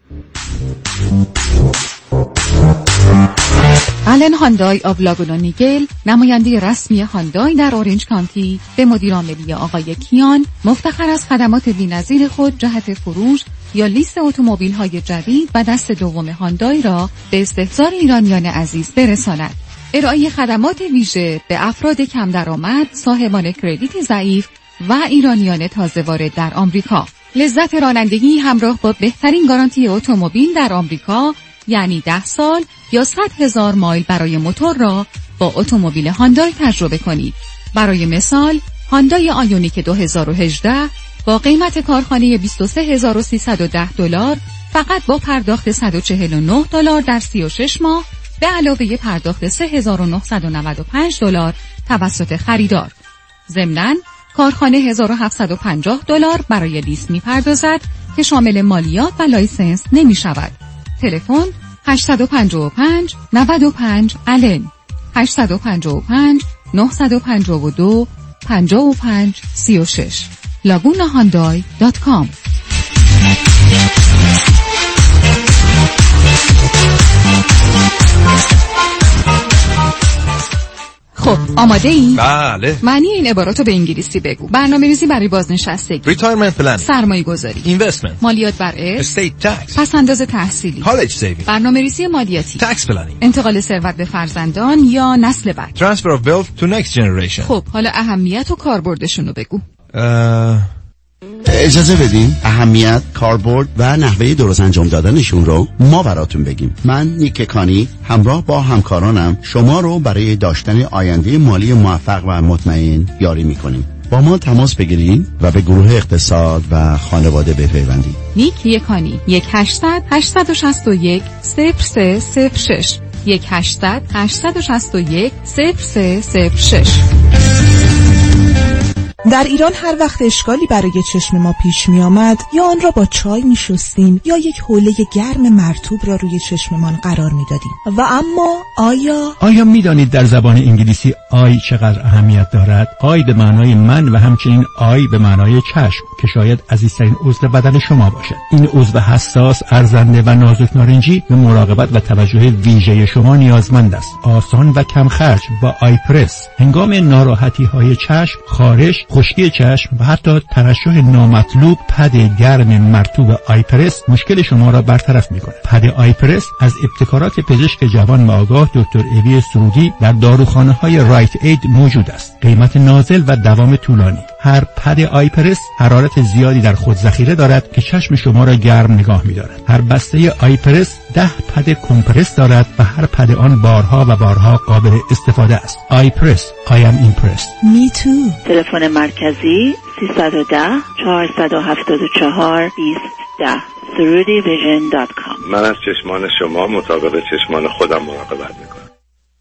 آلن هاندای آف لاگونا نیگل، نماینده رسمی هاندای در اورنج کانتی، به مدیر عاملی آقای کیان مفتخر از خدمات بی‌نظیر خود جهت فروش یا لیست اتومبیل‌های جدید و دست دوم هاندای را به استحضار ایرانیان عزیز برساند. ارائه خدمات ویژه به افراد کم درآمد، صاحبان کردیت ضعیف و ایرانیان تازه وارد در آمریکا. لذت رانندگی همراه با بهترین گارانتی اتومبیل در آمریکا، یعنی ده سال یا صد هزار مایل برای موتور را با اتومبیل هاندای تجربه کنید. برای مثال، هاندای آیونیک دو هزار و هجده با قیمت کارخانه بیست و سه هزار و سیصد و ده دلار فقط با پرداخت صد و چهل و نه دلار در سی و شش ماه به علاوه پرداخت سه هزار و نهصد و نود و پنج دلار توسط خریدار. ضمناً کارخانه هزار و هفتصد و پنجاه دلار برای لیست می‌پردازد که شامل مالیات و لایسنس نمی‌شود. تلفن هشت پنج پنج نه پنج آلن هشت پنج پنج نه پنج دو پنج پنج سه شش لاگونا هاندای دات کام. خب آماده ای؟ بله. معنی این عباراتو به انگلیسی بگو. برنامه‌ریزی برای بازنشستگی، Retirement plan، سرمایه گذاری، Investment، مالیات بر ارث، Estate tax، پس‌انداز تحصیلی، College saving، برنامه‌ریزی مالیاتی، Tax planning، انتقال ثروت به فرزندان یا نسل بعد، Transfer of wealth to next generation. خب حالا اهمیت و کاربردشونو بگو. اه... اجازه بدین اهمیت، کاربرد و نحوه درست انجام دادنشون رو ما براتون بگیم. من نیک کانی همراه با همکارانم شما رو برای داشتن آینده مالی موفق و مطمئن یاری میکنیم. با ما تماس بگیرید و به گروه اقتصاد و خانواده بپیوندید. نیک کانی یک هشتصد هشتصد و شصت و یک صفر سه صفر شش یک هشتصد هشتصد و شصت و یک صفر سه صفر شش. در ایران هر وقت اشکالی برای چشم ما پیش می آمد یا آن را با چای می شستیم یا یک حوله گرم مرطوب را روی چشممان قرار می دادیم. و اما آیا آیا می دانید در زبان انگلیسی آی چقدر اهمیت دارد؟ آی به معنای من و همچنین آی به معنای چشم که شاید عزیزترین عضو بدن شما باشد. این عضو حساس، ارزنده و نازک نارنجی به مراقبت و توجه ویژه شما نیازمند است. آسان و کم خرج با آی پرس هنگام ناراحتی های چشم، خارش، خشکی چشم و حتی ترشح نامطلوب پد گرم مرطوب آی پرس مشکل شما را برطرف می‌کند. پد آی پرس از ابتکارات پزشک جوان و آگاه دکتر اوی سرودی در داروخانه‌های رایت اید موجود است. قیمت نازل و دوام طولانی. هر پد آی پرس حرارت زیادی در خود ذخیره دارد که چشم شما را گرم نگاه می‌دارد. هر بسته آی پرس ده پد کمپرس دارد و هر پد آن بارها و بارها قابل استفاده است. آی پرس I am impressed. Me too. تلفن مرکزی سیصد و ده چهارصد و هفتاد و چهار بیست ده سرودی ویژن دات کام. من از چشمان شما مطابق چشمان خودم مراقبت میکنم.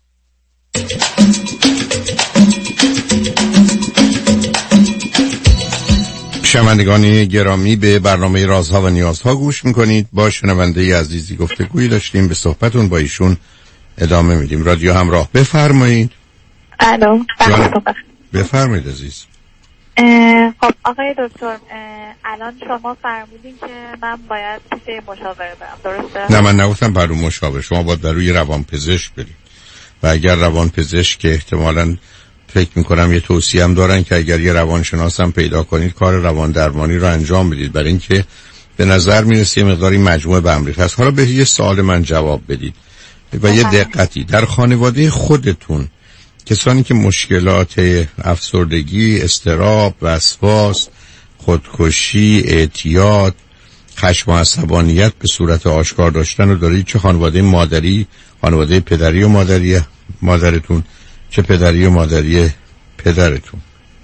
شنوندگان گرامی، به برنامه رازها و نیازها گوش میکنید. با شنونده عزیزی گفتگویی داشتیم، به صحبتون با ایشون ادامه میدیم. رادیو همراه، بفرمایید. الو، بفرمایید عزیز. خب آقای دکتر، الان شما فرمودین که من باید پیش مشاوره برم، درسته؟ نه، من نگفتم برای مشاور. شما باید برای روان پزشک برید و اگر روان پزشک که احتمالاً فکر میکنم یه توصیه هم دارن که اگر یه روانشناس هم پیدا کنید کار روان درمانی رو انجام بدید، برای اینکه به نظر میرسه یه مقداری مجموعه به هم ریخته است. حالا به یه سوال من جواب بدید و یه دقتی. در خانواده خودتون کسانی که مشکلات افسردگی، اضطراب، وسواس، خودکشی، اعتیاد، خشم و عصبانیت به صورت آشکار داشتن رو دارید؟ چه خانواده مادری، خانواده پدری و مادری مادرتون، چه پدری و مادری پدرتون؟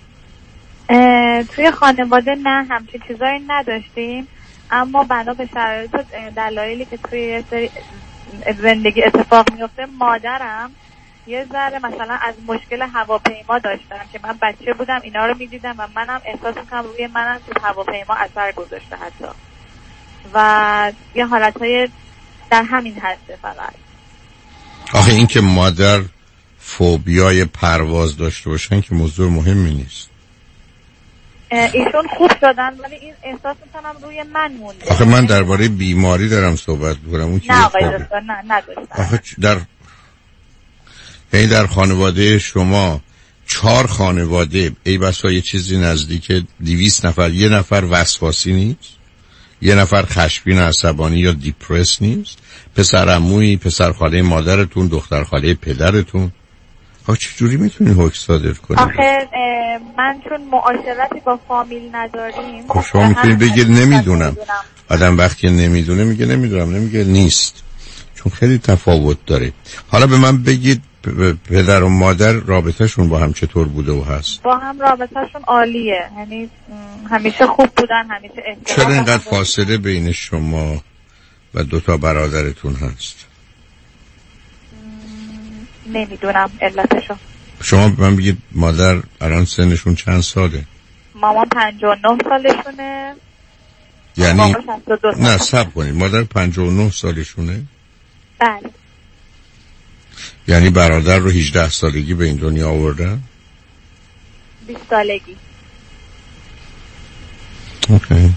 توی خانواده نه، همچین چیزایی نداشتیم، اما بنا به شرایط دلایلی که توی زندگی اتفاق میفته مادرم یه ذره مثلا از مشکل هواپیما داشتم که من بچه بودم اینا رو میدیدم و منم احساس میکنم روی منم تو هواپیما اثر گذاشته حتی، و یه حالتهای در همین حده. فقط آخه این که مادر فوبیای پرواز داشته باشن که موضوع مهمی نیست. ایشون خوب شدن ولی این احساس میکنم روی من مونده. آخه من درباره بیماری دارم صحبت میکنم. اون که نه آقای دکتر، نه نداشتم. آخه در ای در خانواده شما چهار خانواده ای بسا یه چیزی نزدیک دویست نفر، یه نفر وسواسی نیست، یه نفر خشمگین عصبانی یا دیپرس نیست، پسر عمویی، پسر خاله مادرتون، دختر خاله پدرتون. آخه چجوری میتونین حکم صادر کنید؟ آخه من چون معاشرتی با فامیل نداریم. خب شما میتونید بگید نمیدونم. آدم وقتی نمیدونه میگه نمیدونم، نمیگه نیست، چون خیلی تفاوت داره. حالا به من بگید پدر و مادر رابطهشون با هم چطور بوده و هست؟ با هم رابطهشون عالیه، یعنی همیشه خوب بودن، همیشه احترام. چرا اینقدر فاصله بین شما و دو تا برادرتون هست؟ نمیدونم علتشو. شما به من بگید مادر الان سنشون چند ساله؟ مامان پنجاه و نه سالشونه. یعنی نه صبر کنید، مادر پنجاه و نه سالشونه؟ بله. یعنی برادر رو هجده سالگی به این دنیا آوردن؟ بیست سالگی. اوکی.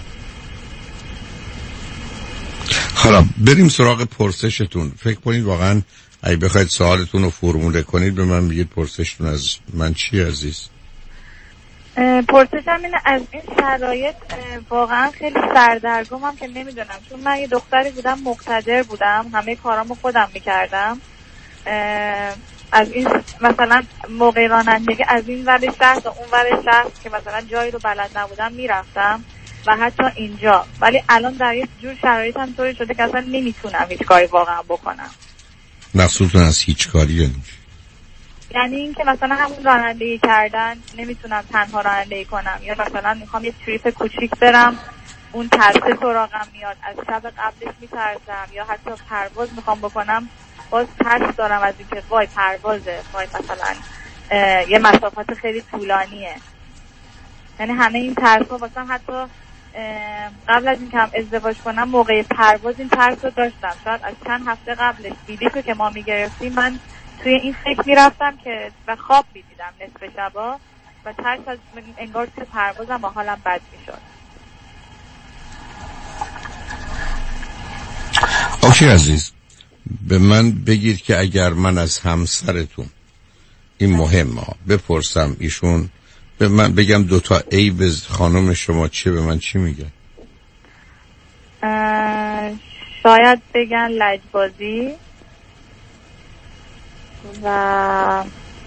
حالا بریم سراغ پرسشتون. فکر کنید واقعا اگه بخواید سوالتون رو فرموله کنید به من بگید پرسشتون از من چی عزیز؟ پرسشم اینه از این شرایط واقعا خیلی سردرگمم که نمیدونم، چون من یه دختری بودم مقتدر بودم، همه کارامو خودم میکردم، از این مثلا موقع رانندگی از این ور شهر تا اون ور شهر که مثلا جایی رو بلد نبودم میرفتم، و حتی اینجا. ولی الان در یه جور شرایط هم طوری شده که اصلا نمیتونم هیچ کاری واقعا بکنم. مقصودتون از هیچ کاری یعنی یعنی این که مثلا همون رانندگی کردن نمیتونم تنها رانندگی کنم، یا مثلا میخوام یه تریپ کوچیک برم اون ترس سراغم میاد، از شب قبلش میترسم، یا حتی پرواز میخوام بکنم باز ترس دارم از اینکه وای پروازه، وای مثلا یه مسافت خیلی طولانیه. یعنی همه این ترس ها واسه حتی قبل از اینکه هم ازدواج کنم موقع پرواز این ترس رو داشتم. شاید از چند هفته قبلش بیلیفو که ما میگرفتیم من توی این فکر میرفتم که و خواب میدیدم نصف شبا و ترس از انگار توی پروازم با حالم بد میشد. اوکی عزیز، به من بگید که اگر من از همسرتون این مهم ها بپرسم ایشون به من بگم دوتا عیب خانم شما چیه، به من چی میگه؟ شاید بگن لجبازی و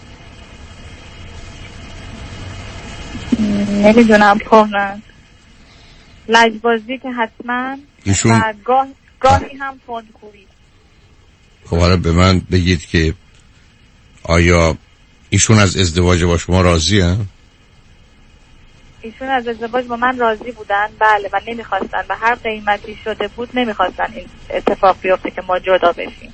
نمیدونم پرنن لجبازی که حتما ایشون و گاه... گاهی هم فندخوری. خب حالا به من بگید که آیا ایشون از ازدواج با شما راضی هن؟ ایشون از ازدواج با من راضی بودن بله، و نمیخواستن و هر قیمتی شده بود نمیخواستن این اتفاق بیفته که ما جدا بشیم.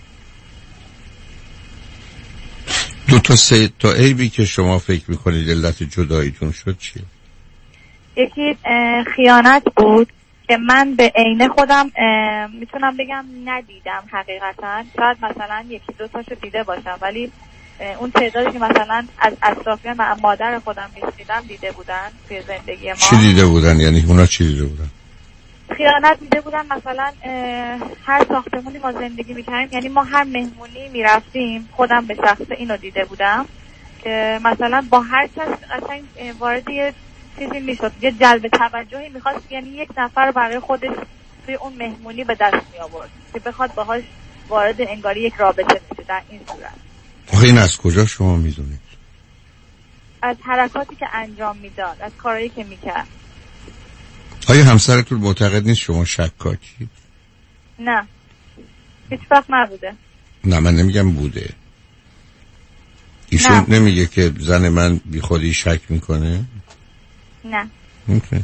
دو تا سه تا عیبی که شما فکر میکنید علت جداییتون شد چیه؟ یکی خیانت بود که من به عین خودم میتونم بگم ندیدم حقیقتا. شاید مثلا یکی دو تاشو دیده باشم ولی اون تعدادی که مثلا از اطرافیان و مادر خودم میشنیدم دیده بودن توی زندگی ما. چی دیده بودن؟ یعنی اونا چی دیده بودن؟ خیانت دیده بودن. مثلا هر ساختمونی ما زندگی میکردیم، یعنی ما هر مهمونی میرفتیم، خودم به شخص اینو دیده بودم که مثلا با هر کس قشنگ وارد یه چیزی میشد، یه جلب توجهی میخواست، یعنی یک نفر برای خودش توی اون مهمونی به دست می آورد که بخواد باهاش وارد انگاری یک رابطه بشه. در این صورت آخه این از کجا شما میدونید؟ از حرکاتی که انجام میداد، از کارهایی که میکرد. آیا همسرتون معتقد نیست شما شکاکی؟ نه هیچ وقت نبوده. نه من نمیگم بوده. ایشون نه. نمیگه که زن من بی خودی شک میکنه؟ نه. اوکی.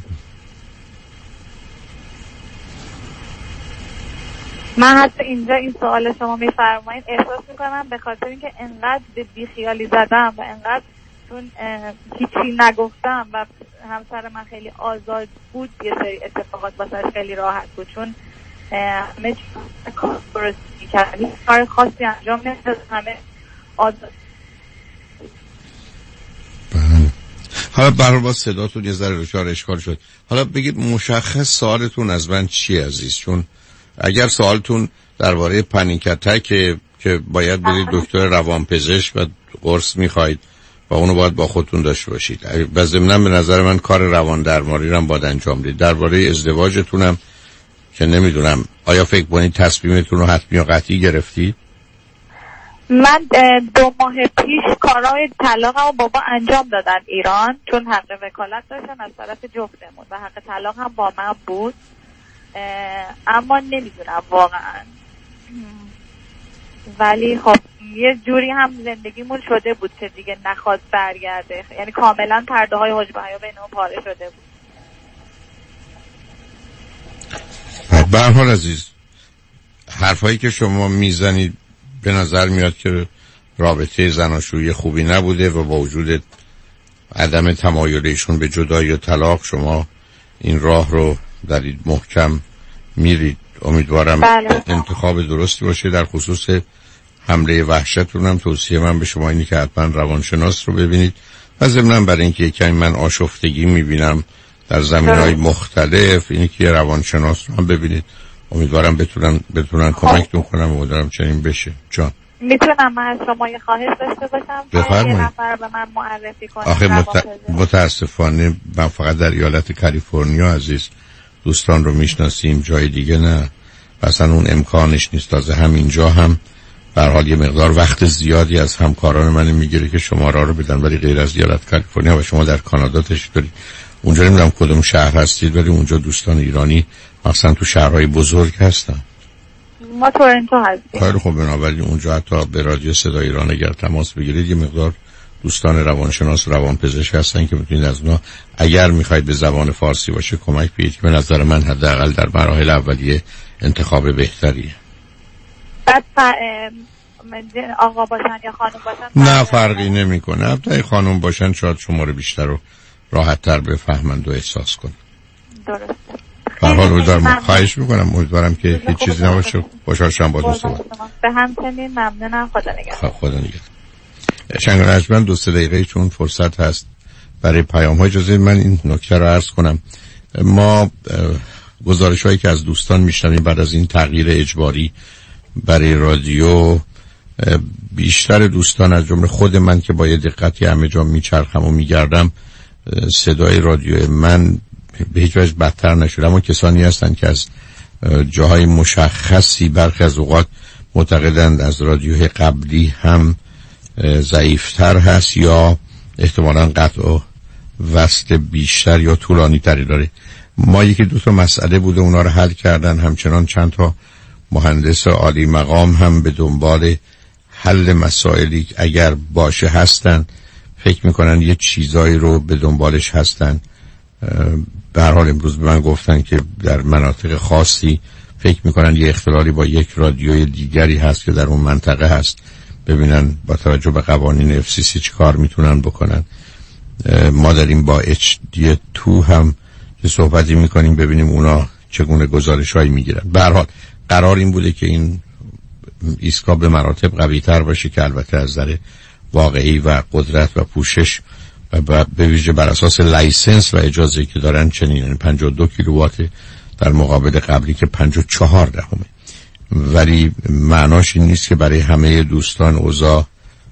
من حتی اینجا این سوال شما میفرمایید احساس میکنم به خاطر اینکه انقدر به بیخیالی زدم و انقدر چون هیچی نگفتم و همسر من خیلی آزاد بود یه سری اتفاقات واسه خیلی راحت بود، چون همه کار درستی کردی، کار خاصی انجام نمیداد، همه آزاد. حالا برای با صداتون یه ذره دچار اشکال شد. حالا بگید مشخص سوالتون از من چیه عزیز؟ چون اگر سوالتون درباره پنیک اتک که که باید برید دکتر روانپزشک و قرص میخواید و اونو باید با خودتون داشته باشید. و ضمناً به نظر من کار روان درمانی رو هم باید انجام بدید. درباره ازدواجتونم که نمیدونم آیا فکر کنید تصمیمتون رو حتمی و قطعی گرفتید؟ من دو ماه پیش کارهای طلاقم و بابا انجام دادن ایران، چون حق وکالت داشتن از طرف جفتمون و حق طلاق هم با من بود. اما نمیدونم واقعا، ولی خب یه جوری هم زندگیمون شده بود که دیگه نخواد برگرده، یعنی کاملا پرده های حجب حیا بینمون پاره شده بود. به هر حال عزیز، حرفایی که شما میزنید به نظر میاد که رابطه زناشویی خوبی نبوده و با وجود عدم تمایلشون به جدایی و طلاق شما این راه رو دارید محکم میرید. امیدوارم بله. انتخاب درستی باشه. در خصوص حمله وحشتون هم توصیه من به شما اینه که حتما روانشناس رو ببینید و ضمناً برای اینکه یکمی من آشفتگی میبینم در زمینهای مختلف، اینه که روانشناس رو هم ببینید. امیدوارم بتونن بتونن کمکتون کنم. امیدوارم چنین بشه. جان میتونم من از شما یه خواهش داشته باشم؟ بفرمایید. یه نفر به من معرفی کنه؟ آخه مت... متاسفانه من فقط در ایالت کالیفرنیا عزیز دوستان رو میشناسیم، جای دیگه نه. اصلا اون امکانش نیست. تازه همینجا هم به هر حال یه مقدار وقت زیادی از همکاران من میگیره که شماره رو بدن، ولی غیر از ایالت کالیفرنیا و شما در کانادا تشریف دارید. اونجا نمیدونم کدوم شهر هستید، ولی اونجا دوستان ایرانی مثلا تو شهرهای بزرگ هستن. ما تورنتو هستیم. خیلی خوب، بنابراین اونجا حتی به رادیو صدای ایران اگر تماس بگیرید یه مقدار دوستان روانشناس روانپزشک هستن که میتونید از اونا اگر میخواید به زبان فارسی باشه کمک بگیرید که به نظر من حداقل در مراحل اولیه انتخاب بهتریه. بعد آقا باشن یا خانم باشن نه فرقی نمیکنه. البته خانم باشن شاید شما رو بیشتر و راحت تر بفهمند و احساس کنن. درسته. به هر حال امیدوارم، خواهش میکنم، امیدوارم که هیچ چیزی نباشه. خوشحال شدم با دوست صحبت. به همچنین ممنونم. خدا نگهدار. خدا نگهدار. شنگان اجمن دو سه دقیقه چون فرصت هست برای پیام های، اجازه من این نکته رو عرض کنم. ما گزارش هایی که از دوستان میشنویم بعد از این تغییر اجباری برای رادیو، بیشتر دوستان از جمله خود من که با یه دقتی همه جا میچرخم و میگردم، صدای رادیو من به هیچ وجه بدتر نشده، اما کسانی هستند که از جاهای مشخصی برخی از اوقات معتقدند از رادیوی قبلی هم ضعیفتر هست یا احتمالاً قطع و وصل بیشتر یا طولانی تری داره. ما یکی دو تا مسئله بوده اونا رو حل کردن، همچنان چند تا مهندس عالی مقام هم به دنبال حل مسائلی اگر باشه هستن، فکر میکنن یه چیزایی رو به دنبالش هستن. به هر حال امروز به من گفتن که در مناطق خاصی فکر میکنن یه اختلالی با یک رادیوی دیگری هست که در اون منطقه هست، ببینن با توجه به قوانین اف سی سی چی کار میتونن بکنن. ما داریم با اچ دی دو هم که صحبتی میکنیم ببینیم اونا چگونه گزارش هایی میگیرن. به هر حال قرار این بوده که این ایستگاه به مراتب قوی تر باشه که البته از نظر واقعی و قدرت و پوشش و به ویژه بر اساس لایسنس و اجازه که دارن چنین، یعنی پنجاه و دو کیلووات در مقابل قبلی که پنجاه و چهار دهمه. ولی معناش این نیست که برای همه دوستان اوضاع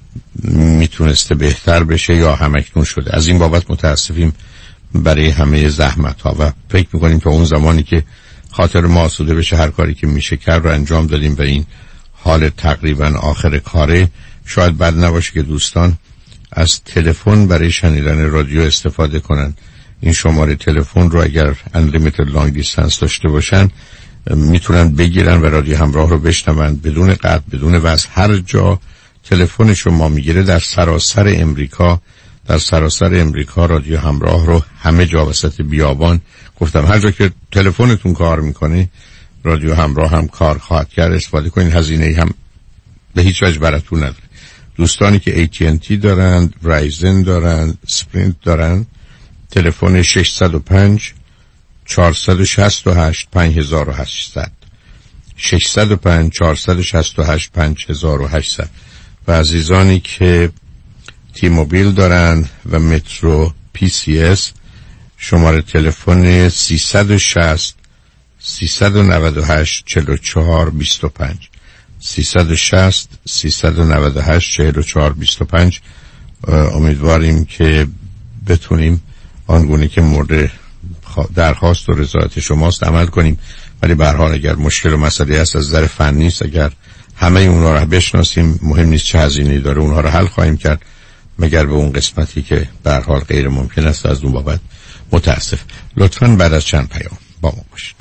میتونسته بهتر بشه یا همکنون شده. از این بابت متاسفیم برای همه زحمت ها و فکر میکنیم تا اون زمانی که خاطر ما آسوده بشه هر کاری که میشه کرد رو انجام دادیم و این حال تقریبا آخر کاره. شاید بد نباشه که دوستان از تلفن برای شنیدن رادیو استفاده کنن. این شماره تلفن رو اگر unlimited long distance داشته باشن میتونن بگیرن و رادیو همراه رو بشنون بدون قطع بدون وصل. هر جا تلفن شما میگیره در سراسر امریکا، در سراسر امریکا رادیو همراه رو همه جا وسط بیابان، گفتم هر جا که تلفنتون کار میکنه رادیو همراه هم کار خواهد کرد. استفاده کنین، هزینه‌ای هم به هیچ وجه براتون نداره. دوستانی که ای تی ان تی دارن، ورایزن دارن، اسپرینت دارن، تلفن شش صفر پنج چهار شش هشت پنج هشت صفر شش صفر پنج چهار شش هشت پنج هشت صفر و عزیزانی که تی موبیل دارن و مترو پی سی اس شماره تلفن سیصد و شصت سیصد و نود و هشت چهل و چهار بیست و پنج سیصد و شصت سیصد و نود و هشت چهل و چهار بیست و پنج. امیدواریم که بتونیم آنگونه که مورد درخواست و رضایت شماست عمل کنیم، ولی به هر حال اگر مشکل و مسئله هست از نظر فنی است، اگر همه اونها رو بشناسیم مهم نیست چه هزینه‌ای داره، اونها رو حل خواهیم کرد مگر به اون قسمتی که به هر حال غیر ممکن است. از اون بابت متاسف. لطفاً بعد از چند پیام با ما باشید.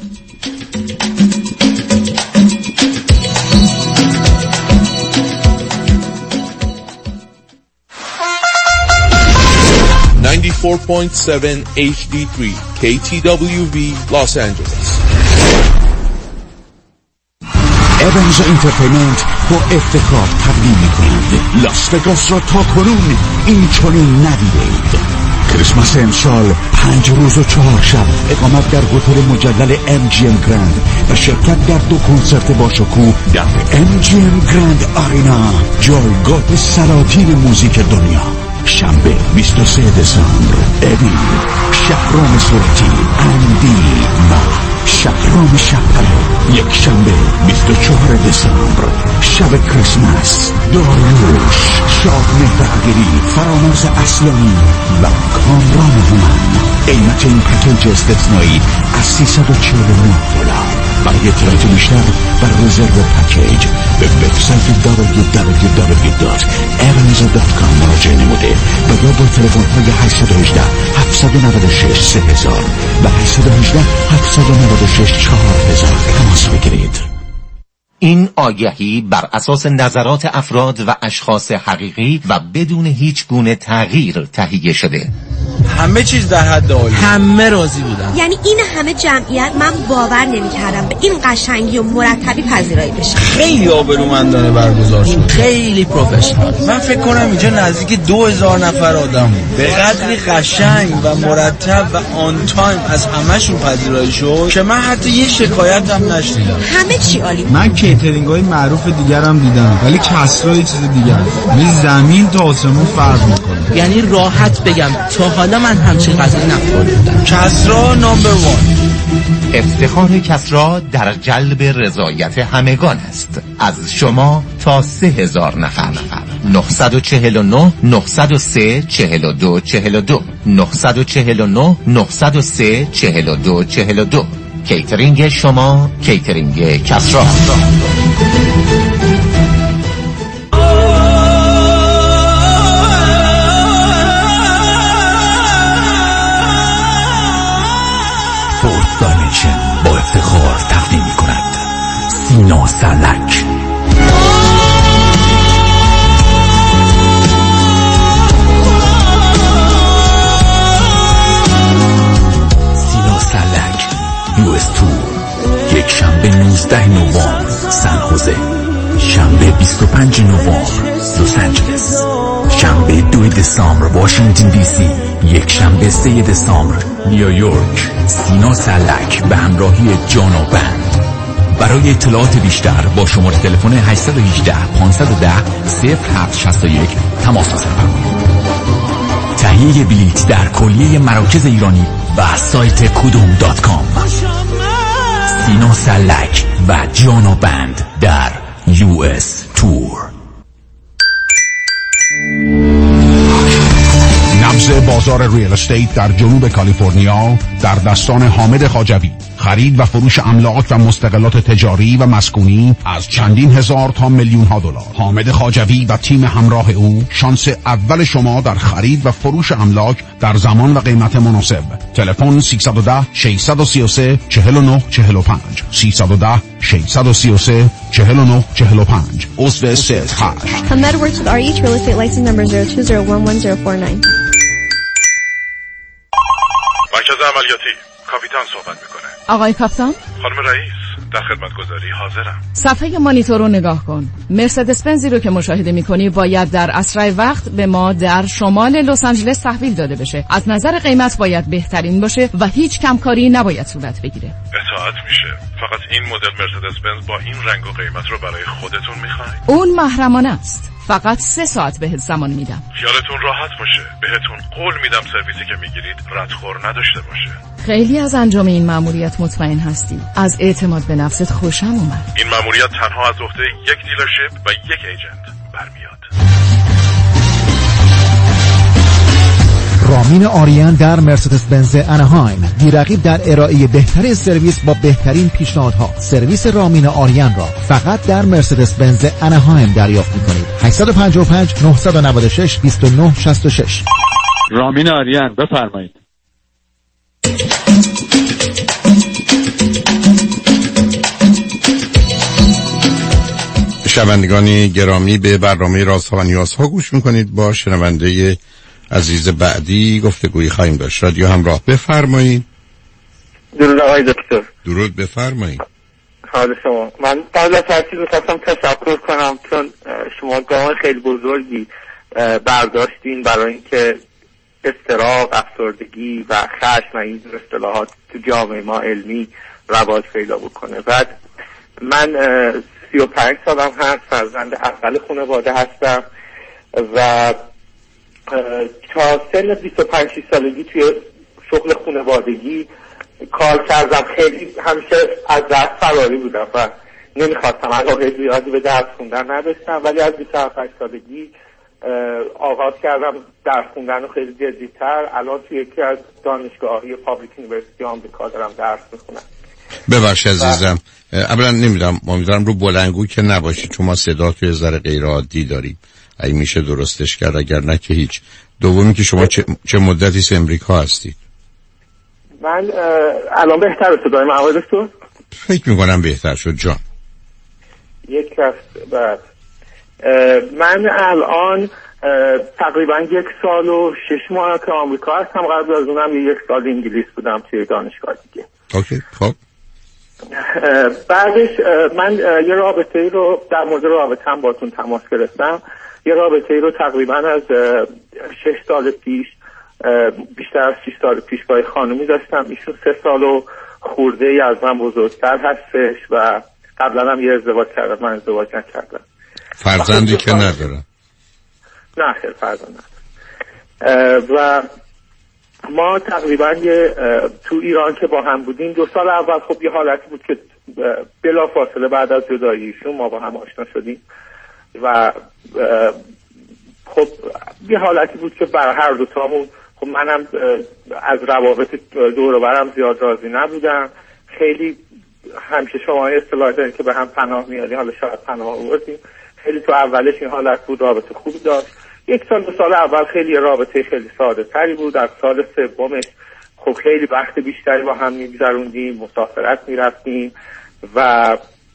ninety-four point seven H D three کی تی دبلیو وی Los Angeles. ایونز انترتینمنت با افتخار تقدیم می‌کند لاس وگاس را تا کنون این چنین ندیده اید. کریسمس امسال پنج روز و چهار شب اقامت در هتل مجلل ام جی ام گرند و شرکت در دو کنسرت باشکوه در ام جی ام گرند آرینا، جایگاه سلاطین موزیک دنیا. شنبه بیست و سوم دسامبر ابی، شهرام سورتی، اندی و شهرام شبقره. یک شنبه بیست و چهارم دسامبر شب کریسمس، داریوش، شاد مهرگیری، فرامرز اصلانی و کامران همان. قیمت این پکیج استثنایی از سیصد و چهل و نه دلار. برای اطلاعات بیشتر و رزرو پکیج به وبسایت دبلیو دبلیو دبلیو دات ارنزا دات کام مراجعه نموده و یا با تلفن های هشت یک هشت هفت نه شش سه هزار و هشت یک هشت هفت نه شش چهار هزار تماس بگیرید. این آگهی بر اساس نظرات افراد و اشخاص حقیقی و بدون هیچ گونه تغییر تهیه شده. همه چیز در حد عالی، همه راضی بودن. یعنی این همه جمعیت، من باور نمی‌کردم به این قشنگی و مرتبی پذیرایی بشه. خیلی آبرومندانه برگزار شد، خیلی پروفشنال. من فکر کنم اینجا نزدیک دو هزار نفر آدم بود. به قدری قشنگ و مرتب و آن تایم از همه‌شون پذیرایی شد که من حتی یه شکایت هم نشنیدم. همه چی عالی. من کیترینگ‌های معروف دیگرم دیدم، ولی کسرا یه چیز دیگه است. می زمین تا آسمون فرق می‌کنه. یعنی راحت بگم تا حالا من همچین غذایی نخوردم. کسرا نمبر وان. افتخار کسرا در جلب رضایت همگان است. از شما تا سه هزار نفر. نه چهار نه نه صفر سه چهار دو چهار دو نه چهار نه نه صفر سه چهار دو چهار دو. کیترینگ شما، کیترینگ کسرا. فورت دایمنشن با افتخار تقدیم می کند سینا سلک. سینا سلک یو اس تور، یک شنبه نوزده نوامبر سن خوزه، شنبه بیست و پنج نوامبر لس آنجلس، شنبه دو دسامبر واشنگتن دی سی، یک شنبه سه دسامبر نیویورک. سینا سلک به همراهی جان و بند. برای اطلاعات بیشتر با شماره تلفن هشت یک هشت پانصد و ده صفر هفت شصت و یک تماس بگیرید. تهیه بلیط در کلیه مراکز ایرانی و سایت کدوم دات کام. سینا سلک و جان و بند در یو اس تور. نبض بازار ریل استیت در جنوب کالیفرنیا در دستان حامد خواجوی. خرید و فروش املاک و مستقلات تجاری و مسکونی از چندین هزار تا میلیون ها دلار. حامد خواجوی و تیم همراه او شانس اول شما در خرید و فروش املاک در زمان و قیمت مناسب. تلفن سیصد و ده ششصد و سی و سه چهل و نه چهل و پنج سیصد و ده ششصد و سی و سه چهل و نه چهل و پنج. عضو سیت هشت. Hamed works with R E H Real Estate license number zero two zero one one zero four nine. مرکز عملیاتی کاپیتان صحبت میکنه. آقای کاپیتان؟ خانم رئیس در خدمتگزاری حاضرم. صفحه مانیتور رو نگاه کن. مرسدس بنزی رو که مشاهده میکنی باید در اسرع وقت به ما در شمال لس آنجلس تحویل داده بشه. از نظر قیمت باید بهترین باشه و هیچ کمکاری نباید صورت بگیره. اطاعت میشه. فقط این مدل مرسدس بنز با این رنگ و قیمت رو برای خودتون میخواین؟ اون محرمانه است. فقط سه ساعت بهت زمان میدم. خیالتون راحت باشه. بهتون قول میدم سرویسی که میگیرید ردخور نداشته باشه. خیلی از انجام این مأموریت مطمئن هستی. از اعتماد به نفست خوشم اومد. این مأموریت تنها از عهده یک دیلرشیپ و یک ایجنت برمیاد. رامین آریان در مرسدس بنز اناهایم، بی‌رقیب در ارائه بهترین سرویس با بهترین پیشنهادها. سرویس رامین آریان را فقط در مرسدس بنز اناهایم دریافت می‌کنید. هشت پنج پنج نه نه شش دو نه شش شش. رامین آریان، بفرمایید. شنوندگان گرامی، به برنامه رازها و نیازها گوش میکنید. با شنونده عزیز بعدی گفتگویی خواهیم داشت. رادیو همراه، بفرمایید. درود آقای دکتر. درود، بفرمایید. حال شما. من قبل از هر چیز می‌خواستم تشکر کنم چون شما گام خیلی بزرگی برداشتین برای اینکه اضطراب، افسردگی و خشم و این اصطلاحات تو جامعه ما علمی رواج پیدا بکنه. بعد من سی و پنج سالم هست، فرزند اول خانواده هستم و تا سن بیست و پنج سالگی توی شغل خانوادگی کار کردم. خیلی همیشه از درس فراری بودم و نمیخواستم، علاقه زیادی به درس خوندن نداشتم، ولی از بیست و هفت سالگی آغاز کردم درس خوندن رو خیلی جدی‌تر. الان توی یکی از دانشگاه‌های پابلیک یونیورسیتی آمریکا دارم درس میخونم ببخش عزیزم، اولا نمیدونم، امیدوارم رو بلندگو که نباشی چون ما صدا توی ذره غیر عادی داریم، اگه میشه درستش کرد، اگر نه که هیچ. دومی که شما چه, چه مدتی از امریکا هستید؟ من الان بهتر صدای من آقای دکتر؟ فکر میکنم بهتر شد جان. یک هفته بعد من الان تقریبا یک سال و شش ماه که آمریکا هستم. قبل از اونم یک سال انگلیس بودم توی دانشگاه دیگه. اوکی خب. بعدش من یه رابطه ای رو در مورد رابطه‌ام باتون تماس گرفتم. یه رابطه ای رو تقریبا از شش سال پیش، بیشتر از شش سال پیش با خانومی داشتم. ایشون سه سال و خورده ای از من بزرگتر هستش و قبلا هم یه ازدواج کردم، من ازدواج نکردم. فرزندی که ندارم؟ نه خیر فرزند ندارم. و ما تقریبا یه تو ایران که با هم بودیم دو سال اول خب یه حالتی بود که بلا فاصله بعد از جداییشون ما با هم آشنا شدیم و خب یه حالتی بود که برای هر دو تامون، خب منم از روابط دور و برم زیاد راضی نبودم. خیلی همیشه شما اصطلاح دارین که به هم پناه میادیم، حالا شاید پناه آوردیم. خیلی تو اولش این حالت بود، رابطه خوبی داشت. یک سال دو سال اول خیلی رابطه خیلی ساده تری بود. در سال سومش خب خیلی وقت بیشتری با هم میگذروندیم، مسافرت میرفتیم و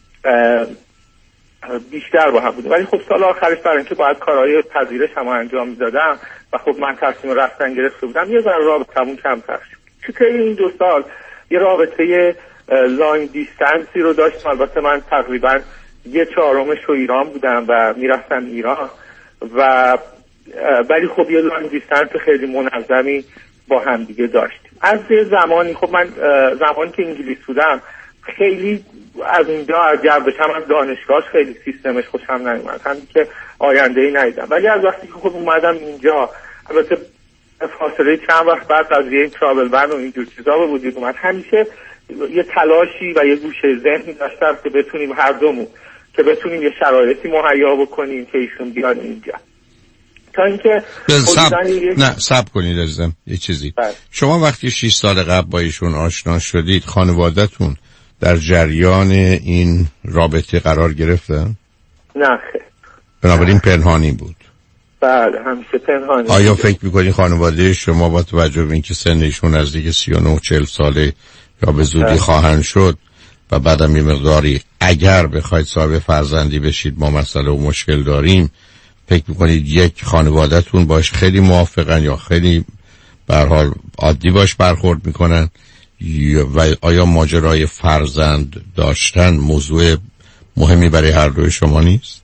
بیشتر با هم بودیم. ولی خب سال آخرش برای اینکه باید کارهای پذیرش هم انجام میدادم و خب من تصمیم رفتن گرفته بودم، یه ذره رابطمون کمتر شد. چون این دو سال یه رابطه لانگ دیستنسی رو داشتم. البته من تقریبا یه چهارمش رو ایران بودم و میرفتم ایران و ولی خب یه لانگ دیستنس خیلی منظمی با هم دیگه داشتیم. از یه زمانی خب من زمانی که انگلیس بودم خیلی از اینجا از جبهشم از دانشگاهش خیلی سیستمش خوشم نمیاد، همین که آینده ای ندیدم. ولی از وقتی که خب اومدم اینجا، البته فاصله چند وقت بعد از یه ترابل بن و اینجور چیزا به وجود اومد، همیشه یه تلاشی و یه گوشه ذهنی داشتم که بتونیم هر دومون که بتونیم یه شرایطی مهیا بکنیم که ایشون بیان اینجا. تا اینکه سب... نه سب کنید عزیزم یه چیزی باید. شما وقتی شش سال قبل با ایشون آشنا شدید، خانواده‌تون در جریان این رابطه قرار گرفتن؟ نه خیر. بنابراین پنهانی بود. بله همیشه پنهانی. آیا فکر میکنی خانواده شما با توجه به اینکه سنشون نزدیک سی و نه چهل ساله یا به زودی خواهند شد و بعدم یه مقداری اگر بخواید صاحب فرزندی بشید ما مسئله و مشکل داریم، فکر میکنید یک خانواده‌تون باش خیلی موافقن یا خیلی به هر حال عادی باش برخورد میکنن و آیا ماجرای فرزند داشتن موضوع مهمی برای هر دوی شما نیست؟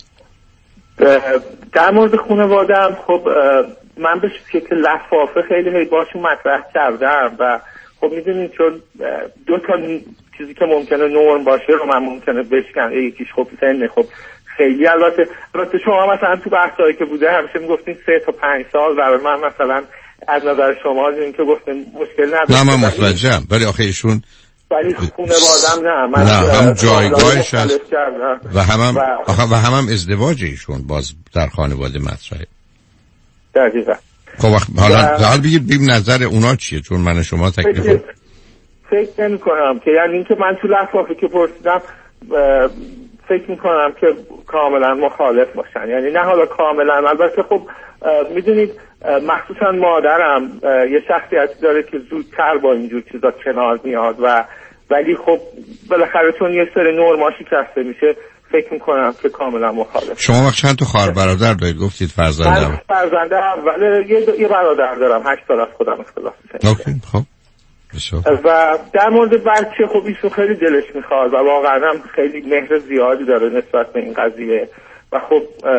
در مورد خانواده‌ام خب من به شکل لفافه خیلی هی باشون مطرح کردم و خب میدونید چون دو تا چیزی که ممکنه نورم باشه رو من ممکنه بشکنم. یکیش خب سن خب خیلی البته البته شما مثلا تو بحثایی که بوده همیشه میگفتین سه تا پنج سال، برای من مثلا از نظر شما این که گفتین مشکل نداره. نه من متوجهم، ولی آخه ایشون ولی خانواده‌ام نه من نه هم جایگاهش هست و هم هم و... و هم هم ازدواج ایشون باز در خانواده مطرحه. دقیقاً. خب حالا حالا بگید بیم نظر اونا چیه، چون من شما تکلیف فکر, فکر نمی کنم که یعنی اینکه من تو لفافه که پرسیدم فکر می کنم که کاملا مخالف باشن، یعنی نه حالا کاملا، البته خب میدونید مخصوصا مادرم یه شخصیتی داره که زودتر با اینجور چیزا کنار میاد و ولی خب بالاخره چون یه سری نورما شکسته میشه فکر میکنم که کاملا مخالف. شما وقت چند تا خواهر برادر دارید؟ گفتید فرزندم. من فرزنده اول یه, یه برادر دارم، هشت سال از خودم اختلاف میشه. اوکی خب بسیار. و در مورد بچه خب ایشون خیلی دلش میخواد و واقعا هم خیلی مهر زیادی داره نسبت به این قضیه و خب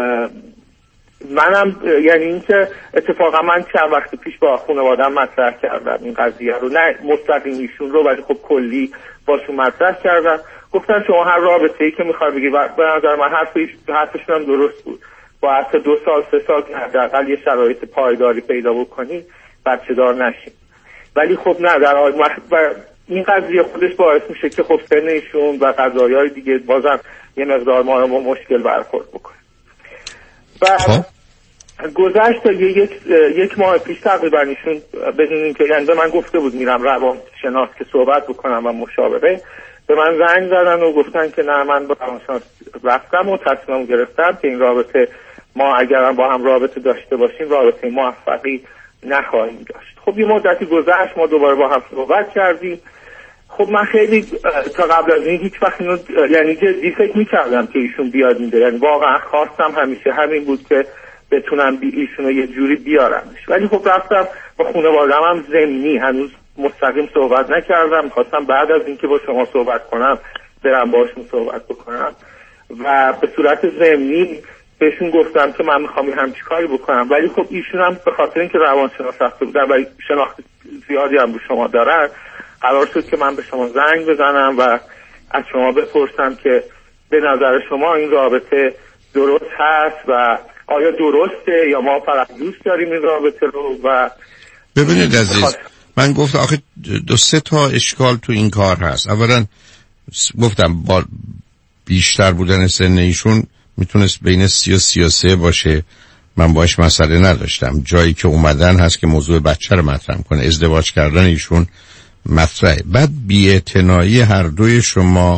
منم یعنی اینکه اتفاقا من چند وقت پیش با خانواده‌ام مطرح کردم این قضیه رو، نه مستقیم ایشون رو ولی خب کلی باشون مطرح کردم. گفتن شما هر رابطه‌ای که میخوای بگی و به نظر من حرفش حرفشون هم درست بود، با حتی دو سال سه سال که حداقل یه شرایط پایداری پیدا بکنی بچه دار نشین. ولی خب نه در این قضیه خودش باعث میشه که خب سن ایشون و قضایای دیگه بازم یه مقدار ما رو مشکل برخورد بکنه. و گذشت تا یک یک ماه پیش تقریبا ایشون بدون اینکه یعنی به من گفته بود میرم روان شناس که صحبت بکنم و مشاوره، به من زنگ زدن و گفتن که نه من با روانشناس رفتم و تصمیم گرفتم که این رابطه ما اگر با هم رابطه داشته باشیم رابطه موفقی نخواهیم داشت. خب یه مدتی گذشت، ما دوباره با هم صحبت کردیم. خب من خیلی تا قبل از این هیچ وقت اینو یعنی جدی فکر میکردم که ایشون بیاد اینجا، یعنی واقعا خواستم همیشه همین بود که بتونم بی ایشونو یه جوری بیارمش. ولی خب رفتم با خانواده‌ام هم ضمنی هنوز مستقیم صحبت نکردم، خواستم بعد از اینکه با شما صحبت کنم برم باشون صحبت بکنم و به صورت ضمنی بهشون گفتم که من میخوام همچین کاری بکنم. ولی خب ایشون هم به خاطر اینکه روانشناس رفته بودن و شناخت زیادی هم به شما دارن، قرار شد که من به شما زنگ بزنم و از شما بپرسم که به نظر شما این رابطه درست هست و آیا درسته یا ما فقط دوست داریم این رابطه رو. و ببینید عزیز، من گفتم آخه دو سه تا اشکال تو این کار هست. اولا گفتم با بیشتر بودن سن ایشون میتونست بین سی و سی و سه باشه، من باش مسئله نداشتم. جایی که اومدن هست که موضوع بچه رو مطرح کنه، ازدواج کردن ایشون مطرحه. بعد بی‌اعتنایی هر دوی شما،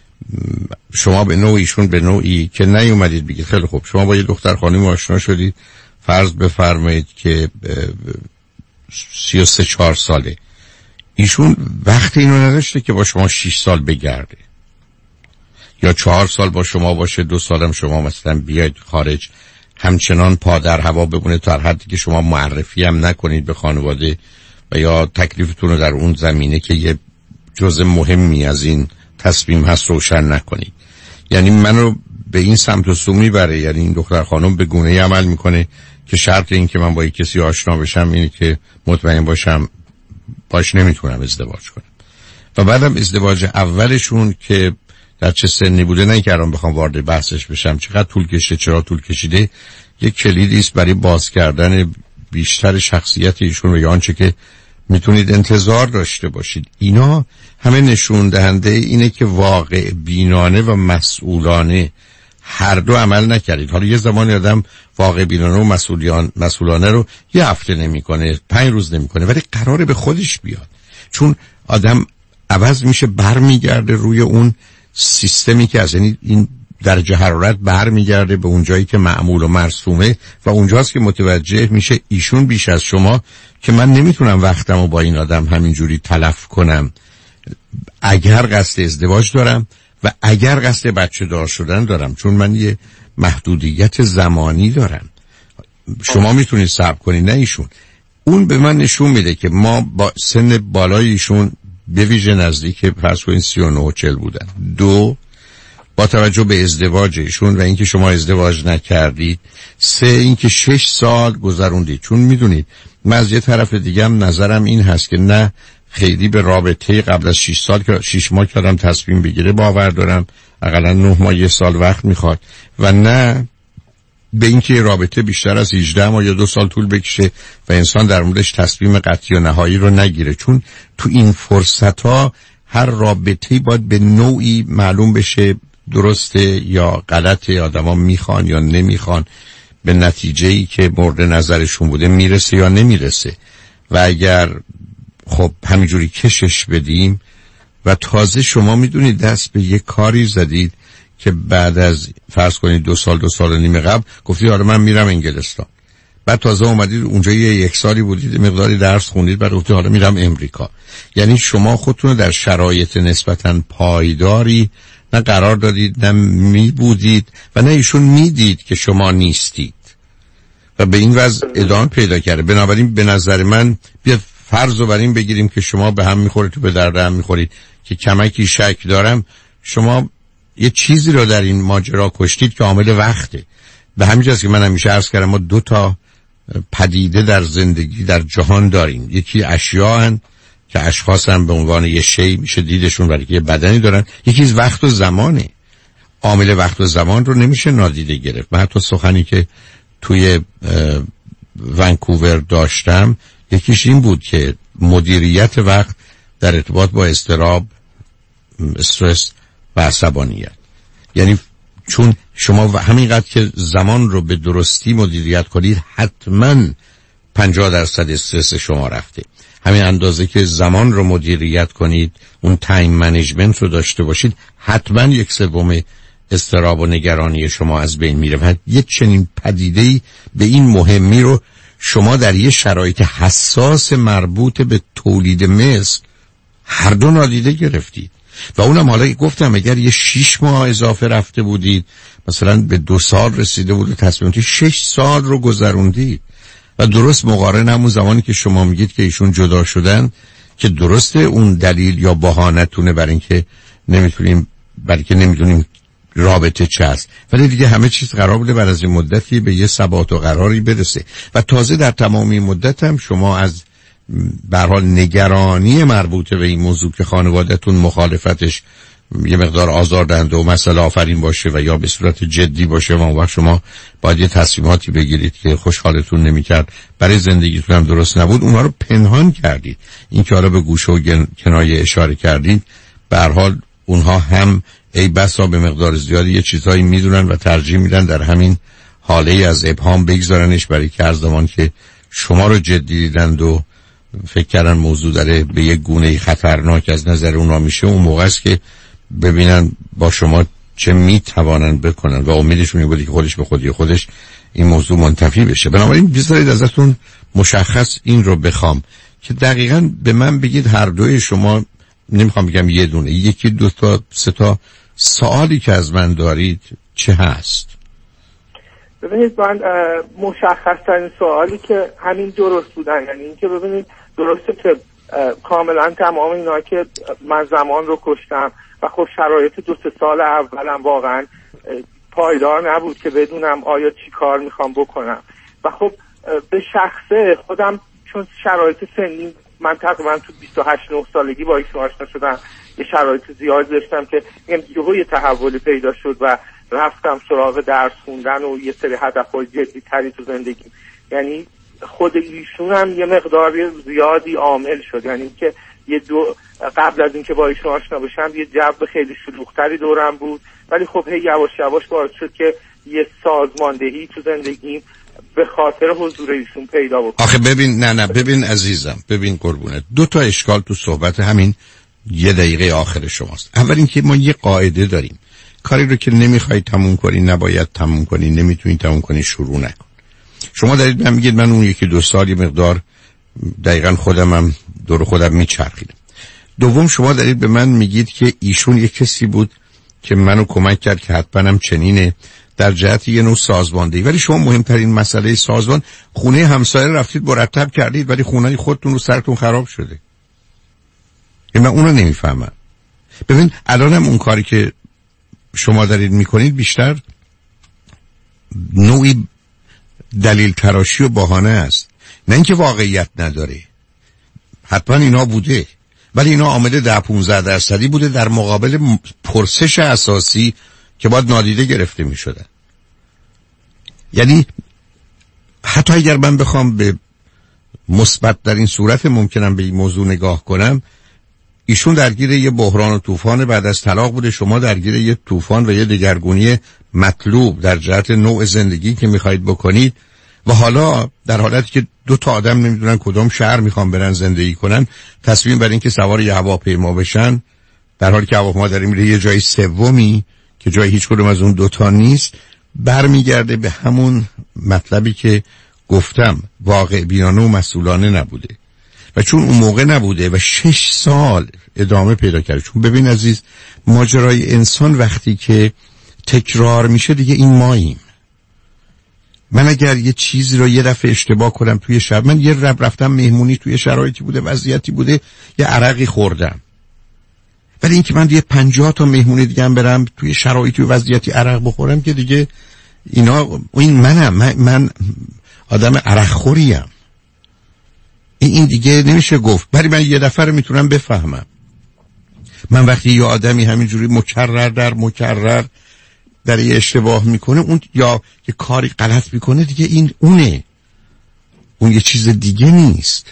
شما به نوعی ایشون به نوعی که نیومدید بگید خیلی خوب شما با یه دختر خانم آشنا شدید، فرض بفرمایید که سی و سه چهار ساله، ایشون وقت اینو نداشته که با شما شش سال بگرده یا چهار سال با شما باشه، دو سالم شما مثلا بیاید خارج همچنان پا در هوا بمونه تا هر حدی که شما معرفی هم نکنید به خانواده و یا تکلیفتون رو در اون زمینه که یه جزء مهمی از این تصمیم هست روشن نکنید. یعنی منو به این سمت و سو میبره، یعنی این دختر خانم به گونه‌ای عمل میکنه که شرط این که من با یک کسی آشنا بشم اینه که مطمئن باشم باش نمیتونم ازدواج کنم. و بعدم ازدواج اولشون که در چه سنی بوده نکردم بخوام وارد بحثش بشم، چقدر طول کشیده، چرا طول کشیده، یک کلیدی است برای باز کردن بیشتر شخصیت ایشون و یا آنچه که میتونید انتظار داشته باشید. اینا همه نشون دهنده اینه که واقع بینانه و مسئولانه هر دو عمل نکردید. حالا یه زمانی آدم واقع بینانه و مسئولیان مسئولانه رو یه هفته نمیکنه، پنج روز نمیکنه، ولی قراره به خودش بیاد، چون آدم عوض میشه، برمیگرده روی اون سیستمی که از یعنی این درجه حرارت برمیگرده به اون جایی که معمول و مرسومه و اونجاست که متوجه میشه ایشون بیش از شما که من نمیتونم وقتمو با این آدم همینجوری تلف کنم اگر قصد ازدواج دارم و اگر قصد بچه دار شدن دارم، چون من یه محدودیت زمانی دارم. شما میتونید صبر کنید نه ایشون. اون به من نشون میده که ما با سن بالای ایشون به ویژه نزدیک فرض کنید سی و نه و چهل بودن. دو، با توجه به ازدواج ایشون و اینکه شما ازدواج نکردید. سه، اینکه شش سال گذروندید. چون میدونید من از یه طرف دیگه هم نظرم این هست که نه خیلی به رابطه قبل از شش سال که شش ماه کردم تصمیم بگیره باور دارم، حداقل نه ماه یه سال وقت میخواد، و نه به اینکه رابطه بیشتر از هجده ماه یا دو سال طول بکشه و انسان در موردش تصمیم قطعی و نهایی رو نگیره. چون تو این فرصت ها هر رابطه‌ای باید به نوعی معلوم بشه درسته یا غلطه، آدما میخوان یا نمیخوان، به نتیجه‌ای که مورد نظرشون بوده میرسه یا نمیرسه. و اگر خب همینجوری کشش بدیم و تازه شما میدونید دست به یه کاری زدید که بعد از فرض کنید دو سال دو سال و نیم قبل گفتید آره من میرم انگلستان، بعد تازه اومدید اونجا یه یک سالی بودید مقداری درس خوندید، بعد گفتید حالا میرم امریکا. یعنی شما خودتون در شرایط نسبتاً پایداری نه قرار دادید، نه می بودید و نه ایشون میدید که شما نیستید و به این وضع ادامه پیدا کرده. بنابراین به نظر من بیاد فرض رو بر این بگیریم که شما به هم میخورید تو به درد هم میخورید، که کمکی شک دارم شما یه چیزی رو در این ماجرا کشتید که عامل وقته. به همین جاست که من همیشه عرض کردم ما دو تا پدیده در زندگی در جهان داریم، یکی اشیاء هن که اشخاص هم به عنوان یه شی میشه دیدشون ولی که یه بدنی دارن، یکی از وقت و زمانه. عامل وقت و زمان رو نمیشه نادیده گرفت. من حتی سخنی که توی ونکوور داشتم یکیش این بود که مدیریت وقت در ارتباط با اضطراب، استرس و عصبانیت، یعنی چون شما و همینقدر که زمان رو به درستی مدیریت کنید حتما پنجاه درصد استرس شما رفته. همین اندازه که زمان رو مدیریت کنید، اون تایم منیجمنت رو داشته باشید، حتما یک سوم اضطراب و نگرانی شما از بین میره. و یک چنین پدیده‌ای به این مهمی رو شما در یه شرایط حساس مربوط به تولید مثل هر دو نادیده گرفتید. و اونم حالا گفتم اگر یه شیش ماه اضافه رفته بودید، مثلا به دو سال رسیده بود و تصمیم گرفتید شش سال رو گذروندید. و درست مقارن همون زمانی که شما میگید که ایشون جدا شدن، که درسته اون دلیل یا بهانه‌تونه برای اینکه نمیتونیم برای که نمیدونیم رابطه چه است، ولی دیگه همه چیز قرار بوده بعد از این مدتی به یه ثبات و قراری برسه. و تازه در تمامی مدت هم شما از به هر حال نگرانی مربوطه به این موضوع که خانواده‌تون مخالفتش یه مقدار آزاردهنده و مسئله آفرین باشه و یا به صورت جدی باشه، و اون وقت شما باید یه تصمیماتی بگیرید که خوشحالتون نمیکرد، برای زندگیتون هم درست نبود، اونها رو پنهان کردید. این که حالا به گوشه و کنایه اشاره کردید، به هر حال اونها هم ای بسا به مقدار زیادی یه چیزایی میدونن و ترجیح میدن در همین حاله از ابهام بگذارنش، برای که هر زمان که شما رو جدی دیدند و فکر کردن موضوع داره به یک گونه خطرناک از نظر اونا میشه، اون موقع است که ببینن با شما چه میتوانن بکنن و امیدشون این بودی که خودش به خودی خودش این موضوع منتفی بشه. بنابراین بذارید ازتون مشخص این رو بخوام که دقیقاً به من بگید هر دوی شما، نمیخوام بگم یه دونه، یکی دو تا سه تا سوالی که از من دارید چه هست؟ ببینید من مشخص ترین سوالی که همین درست بودن، یعنی این که ببینید درسته که کاملا تمام اینا که من زمان رو کشتم و خب شرایط دو سه سال اولم واقعا پایدار نبود که بدونم آیا چی کار میخوام بکنم. و خب به شخصه خودم چون شرایط سنی من تقریبا تو بیست و هشت نه سالگی با ایشون آشنا شدم، یه شرایط زیاد داشتم که یه تحولی پیدا شد و رفتم سراغ درس خوندن و یه سری هدفهای جدی تری تو زندگی. یعنی خود ایشون هم یه مقدار زیادی عامل شد، یعنی که یه دو قبل از اینکه با ایشون آشنا بشم یه جو خیلی شلوغ‌تری دورم بود، ولی خب هی یواش یواش باعث شد که یه سازماندهی تو زندگیم به خاطر حضور ایشون پیدا بکنم. آخه ببین نه نه ببین عزیزم، ببین قربونت، دو تا اشکال تو صحبت همین یه دقیقه آخر شماست. اول اینکه ما یه قاعده داریم، کاری رو که نمیخوای تموم کنی نباید تموم کنی، نمیتونی تموم کنی شروع نکن. شما دارید من میگید من اون یکی دو سال یه مقدار دقیقاً خودم هم دور خودم میچرخیدم. دوم شما دارید به من میگید که ایشون یک کسی بود که منو کمک کرد که حتما هم چنینه در جهت یه نوع سازماندهی، ولی شما مهمترین مسئله سازمان خونه همسایه رفتید مرتب کردید ولی خونه خودتون رو سرتون خراب شده. من اونو نمیفهمم. ببین الانم اون کاری که شما دارید میکنید بیشتر نوعی دلیل تراشی و بهانه است، نه اینکه واقعیت نداره. حتما اینا بوده، ولی اینا عامل ده پونزده درصدی بوده در مقابل پرسش اساسی که باید نادیده گرفته می شدن. یعنی حتی اگر من بخوام به مثبت در این صورت ممکنم به این موضوع نگاه کنم، ایشون درگیر یه بحران و طوفان بعد از طلاق بوده، شما درگیر یه طوفان و یه دگرگونی مطلوب در جهت نوع زندگی که میخواید بکنید، و حالا در حالتی که دو تا آدم نمیدونن کدام شهر میخوان برن زندگی کنن، تصمیم بر این که سوار یه هواپیما بشن، در حالی که هواپیما داره میره یه جای سومی که جای هیچ کدوم از اون دوتا نیست، برمیگرده به همون مطلبی که گفتم، واقع بینانه و مسئولانه نبوده. و چون اون موقع نبوده و شش سال ادامه پیدا کرده، چون ببین عزیز، ماجرای انسان وقتی که تکرار میشه دیگه این ماییم. من اگر یه چیزی رو یه دفعه اشتباه کنم توی شب، من یه رب رفتم مهمونی توی شرایطی بوده، وضعیتی بوده، یه عرقی خوردم، ولی اینکه من دیگه پنجاه تا مهمونی دیگه هم برم توی شرایطی و وضعیتی عرق بخورم که دیگه اینا، این منم، من, من آدم عرق خوریم، این دیگه نمیشه گفت. ولی من یه دفعه رو میتونم بفهمم. من وقتی یه آدمی همینجوری مکرر در مکرر در یه اشتباه میکنه، اون یا یه کاری غلط میکنه، دیگه این اونه، اون یه چیز دیگه نیست.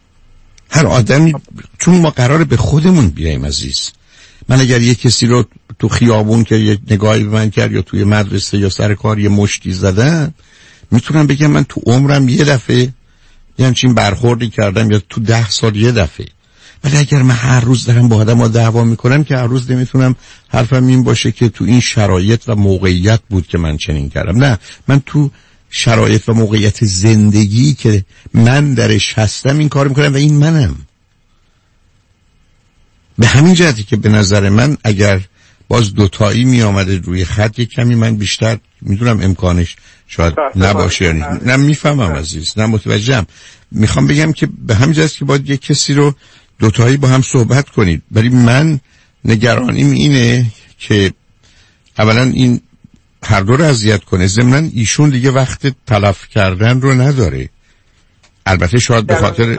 هر آدمی، چون ما قراره به خودمون بیاییم عزیز. من اگر یه کسی رو تو خیابون که یه نگاهی به من کرد یا توی مدرسه یا سر کار یه مشتی زدن، میتونم بگم من تو عمرم یه دفعه یه همچین برخوردی کردم یا تو ده سال یه دفعه. ولی اگر من هر روز دارم با آدم ها دعوا میکنم که هر روز نمیتونم حرفم این باشه که تو این شرایط و موقعیت بود که من چنین کردم. نه، من تو شرایط و موقعیت زندگی که من درش هستم این کار میکنم و این منم. به همین جهتی که به نظر من اگر باز دوتایی می آمده روی خط یک کمی من بیشتر میدونم امکانش شاید نباشه، یعنی نه میفهمم عزیز، نه متوجهم. میخوام بگم که به همین جهتی که باید یک کسی رو دوتایی با هم صحبت کنید، ولی من نگرانیم اینه که اولا این هر دو رو اذیت کنه، ضمناً ایشون دیگه وقت تلف کردن رو نداره. البته شاید به خاطر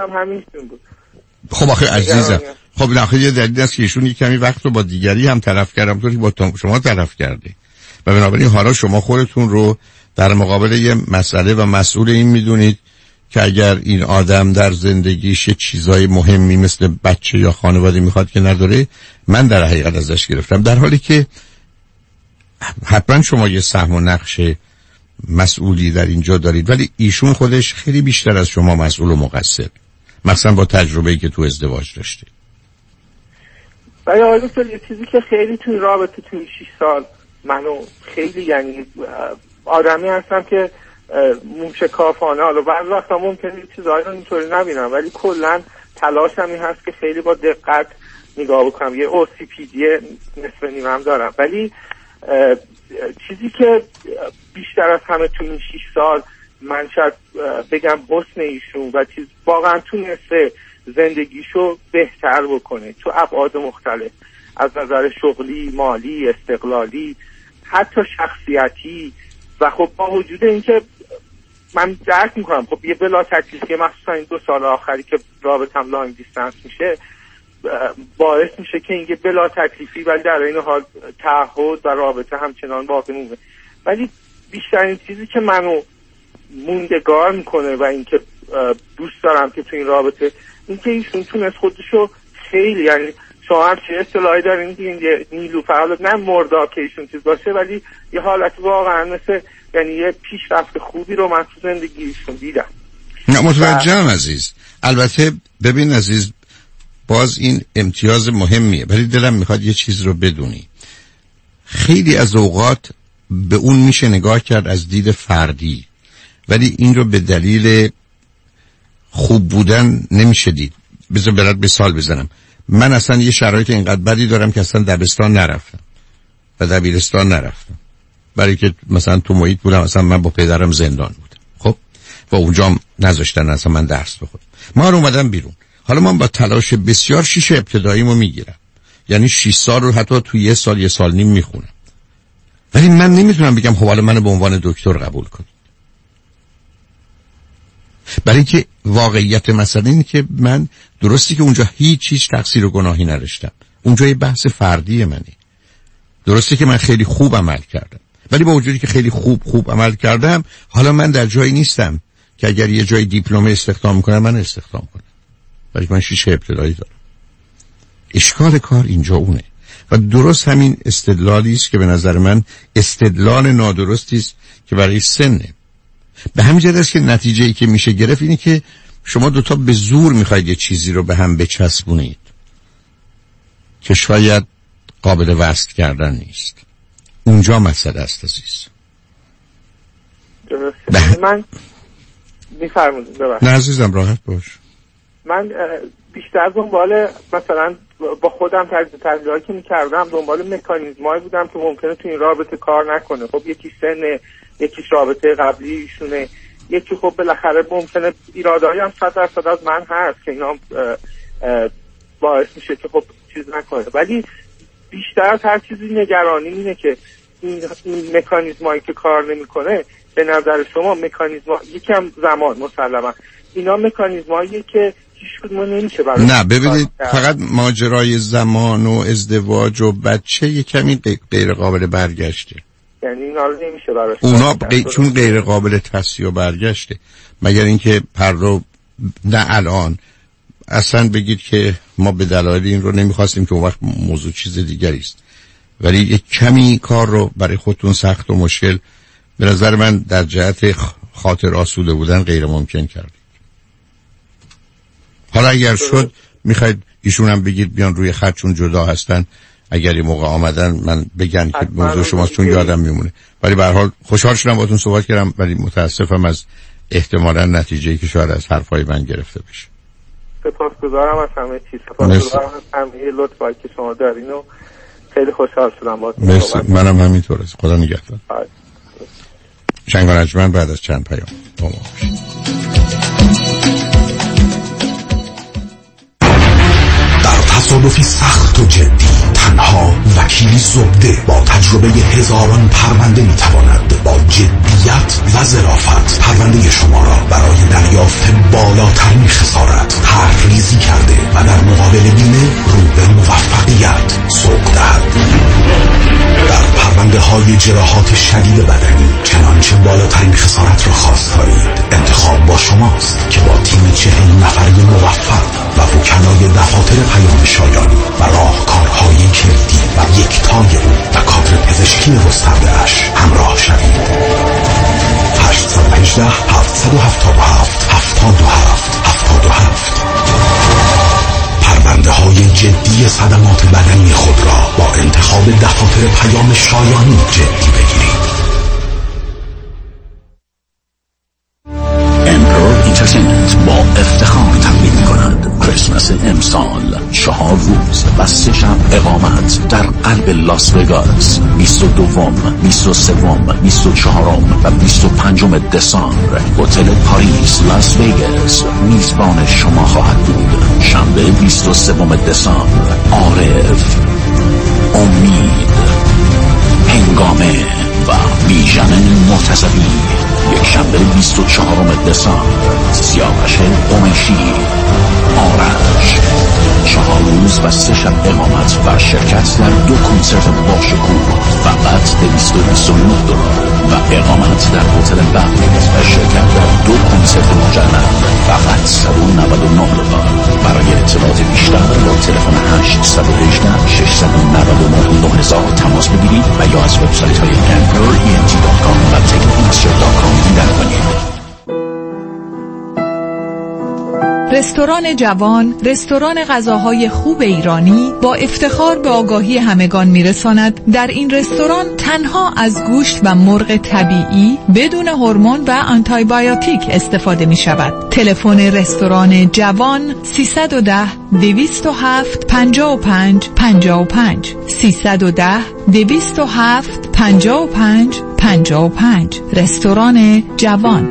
خب آخه عزیزم، خب ناخه یه دلیل است که ایشون یک کمی وقت رو با دیگری هم تلف کرده همونطوری با شما تلف کرده و بنابراین حالا شما خودتون رو در مقابل یه مسئله و مسئول این میدونید که اگر این آدم در زندگیش چیزای مهمی مثل بچه یا خانواده میخواد که نداره، من در حقیقت ازش گرفتم، در حالی که حتما شما یه سهم و نقش مسئولی در اینجا دارید، ولی ایشون خودش خیلی بیشتر از شما مسئول و مقصر، مثلا با تجربه‌ای که تو ازدواج داشته. ولی آقای دکتر یه چیزی که خیلی توی رابطه توی شش سال منو خیلی یعنی آدمی هستم که موشکافانه، حالا بعضی وقتا ممکنه چیزایی رو اینطوری نبینم ولی کلا تلاشم این هست که خیلی با دقت نگاه بکنم. یه او سی پی دی نصف نیمم دارم، ولی چیزی که بیشتر از همه تو این شش سال من شاید بگم حسن ایشون و چیز واقعا تونسته زندگیشو بهتر بکنه تو ابعاد مختلف، از نظر شغلی، مالی، استقلالی، حتی شخصیتی. و خب با وجود اینکه من درک میکنم خب یه بلا تکلیفی مخصوصا این دو سال آخری که رابطم لانگ دیستنس میشه باعث میشه که این بلا تکلیفی ولی در این حال تعهد و رابطه همچنان باقی مونه. ولی بیشترین چیزی که منو موندگار میکنه و اینکه دوست دارم که تو این رابطه این که ایشون تونست خودشو خیلی، یعنی شما هم چه اصطلاحی دارین که یه نیلوفر، حالا نه مرداب که ایشون چیز باشه ولی یه حالت واقعا مثل یعنی یه پیشرفت خوبی رو من تو زندگی ایشون دیدم. نه متوجهم عزیز. البته ببین عزیز، باز این امتیاز مهمیه، ولی دلم میخواد یه چیز رو بدونی. خیلی از اوقات به اون میشه نگاه کرد از دید فردی، ولی این رو به دلیل خوب بودن نمیشه دید. بذار برات مثال بزنم. من اصلا یه شرایط اینقدر بدی دارم که اصلا دبستان نرفتم و دبیرستان نرفتم، برای که مثلا تو محیط بودم، اصلا من با پدرم زندان بودم، خب و اونجا نذاشتن اصلا من درس بخونم. ما رو اومدم بیرون، حالا من با تلاش بسیار شیش ابتداییمو میگیرم، یعنی شش سال رو حتی تو یه سال یه سال نیم میخونم، ولی من نمیتونم بگم خب حالا منو به عنوان دکتر قبول کنید، برای که واقعیت مسئله اینه که من درستی که اونجا هیچ هیچ تقصیر و گناهی نداشتم، اونجا یه بحث فردی منه. درسته که من خیلی خوب عمل کردم، ولی با وجودی که خیلی خوب خوب عمل کردم حالا من در جایی نیستم که اگر یه جای دیپلم استخدام میکنم من استخدام کنم، ولی من شیشه ابتدایی دارم. اشکال کار اینجا اونه و درست همین استدلالی است که به نظر من استدلال نادرستی است که برای سنه. به همین جهت است که نتیجه‌ای که میشه گرفت اینه که شما دوتا به زور میخواید یه چیزی رو به هم بچسبونید که شاید قابل وصل کردن نیست. اونجا مسئله است عزیز. درسته. من میفرمودم ببخشید. نه عزیزم راحت باش. من بیشتر دنبال مثلا با خودم تجربه‌ای که میکردم دنبال مکانیزمایی بودم که ممکنه تو این رابطه کار نکنه. خب یکی سن، یکی رابطه قبلی ایشونه، یکی خب بالاخره ممکنه ایراده‌ای هم صد درصد از من هست که اینا باعث میشه که خب چیز نکنه. ولی بیشتر از هر چیزی نگرانی اینه که این, این مکانیزمایی که کار نمیکنه به نظر شما مکانیزما یکم زمان مسلما اینا مکانیزمایی که هیچ کدوم نمیشه برای نه ببینید فقط ماجرای زمان و ازدواج و بچه یه کمی غیر قابل برگشته، یعنی اینا رو نمیشه براش اونا غی... چون غیر قابل تصحیح و برگشته، مگر اینکه پر رو نه الان اصلا بگید که ما به دلایل این رو نمیخواستیم که اون وقت موضوع چیز دیگری است. ولی یک کمی کار رو برای خودتون سخت و مشکل به نظر من در جهت خاطر آسوده بودن غیر ممکن کردید. حالا اگر شد میخواید ایشون هم بگید بیان روی خط چون جدا هستن، اگر این موقع آمدن من بگن که موضوع شماست چون یادم میمونه. ولی به هر حال خوشحال شدم باهاتون صحبت کردم، ولی متاسفم از احتمالاً نتیجه‌ای که شاید از حرفای من گرفته بشه. سپاسگزارم از همه چیز، سپاسگزارم از همه لطفی که شما دارین و خیلی خوشحال شدم باهاتون صحبت کردم. منم همینطوره. خدا نگهدار. شنگ و نجمن بعد از چند پیام با ما باشید. در تصادفی سخت و جدی تنها وکیلی زبده با تجربه هزاران پرونده میتواند با جدیت و ظرافت پرونده شما را برای دریافت بالاترین خسارت طرح‌ریزی کرده و در مقابل بیمه رو به موفقیت سوق دهد. در پرونده های جراحات شدید بدنی چنانچه بالاترین خسارت را خواستارید، انتخاب با شماست که با تیم چهل نفری موفق و وکلای دفاتر پیام شایانی و راهکارهای کلیدی و یکتای او و کادر پزشکی گسترده‌اش همراه شوید. هشت یک هشت هفت هفت هفت هفت هفت هفت هفت پرونده های جدی صدمات بدنی خود را با انتخاب دفاتر پیام شایانی جدی بگیرید. امپرور اینترتینمنت با افتخار تقدیم می‌کند کریسمس امسال چهار روز و سه شب اقامت در قلب لاس وگاس، بیست و دوم، بیست و سوم، بیست و چهارم و بیست و پنجم دسامبر. هتل پاریس لاس وگاس میزبان شما خواهد بود. شنبه بیست و سوم دسامبر عارف، امید، هنگامه و بیژن مرتضوی. یک شنبه بیست و چهارم دسامبر سیاوش قمیشی، آرش. چهار روز و سه شب اقامت و شرکت در دو کنسرت باشکوه فقط دویست و بیست و نه دلار و اقامت در هتل بغداد و شرکت در دو کنسرت مجلل فقط صد و نود و نه دلار. برای اطلاعات بیشتر با تلفن هشت یک هشت شش نه نه نه هزار تماس بگیرید و یا از وبسایت های امپرور ای ان تی دات کام و تکنیکمستر دات کام دیدن کنید. رستوران جوان، رستوران غذاهای خوب ایرانی با افتخار به آگاهی همگان میرساند در این رستوران تنها از گوشت و مرغ طبیعی بدون هورمون و آنتی بیوتیک استفاده می شود. تلفن رستوران جوان سیصد و ده دویست و هفت پنجاه و پنج پنجاه و پنج سیصد و ده دویست و هفت پنجاه و پنج پنجاه و پنج. رستوران جوان.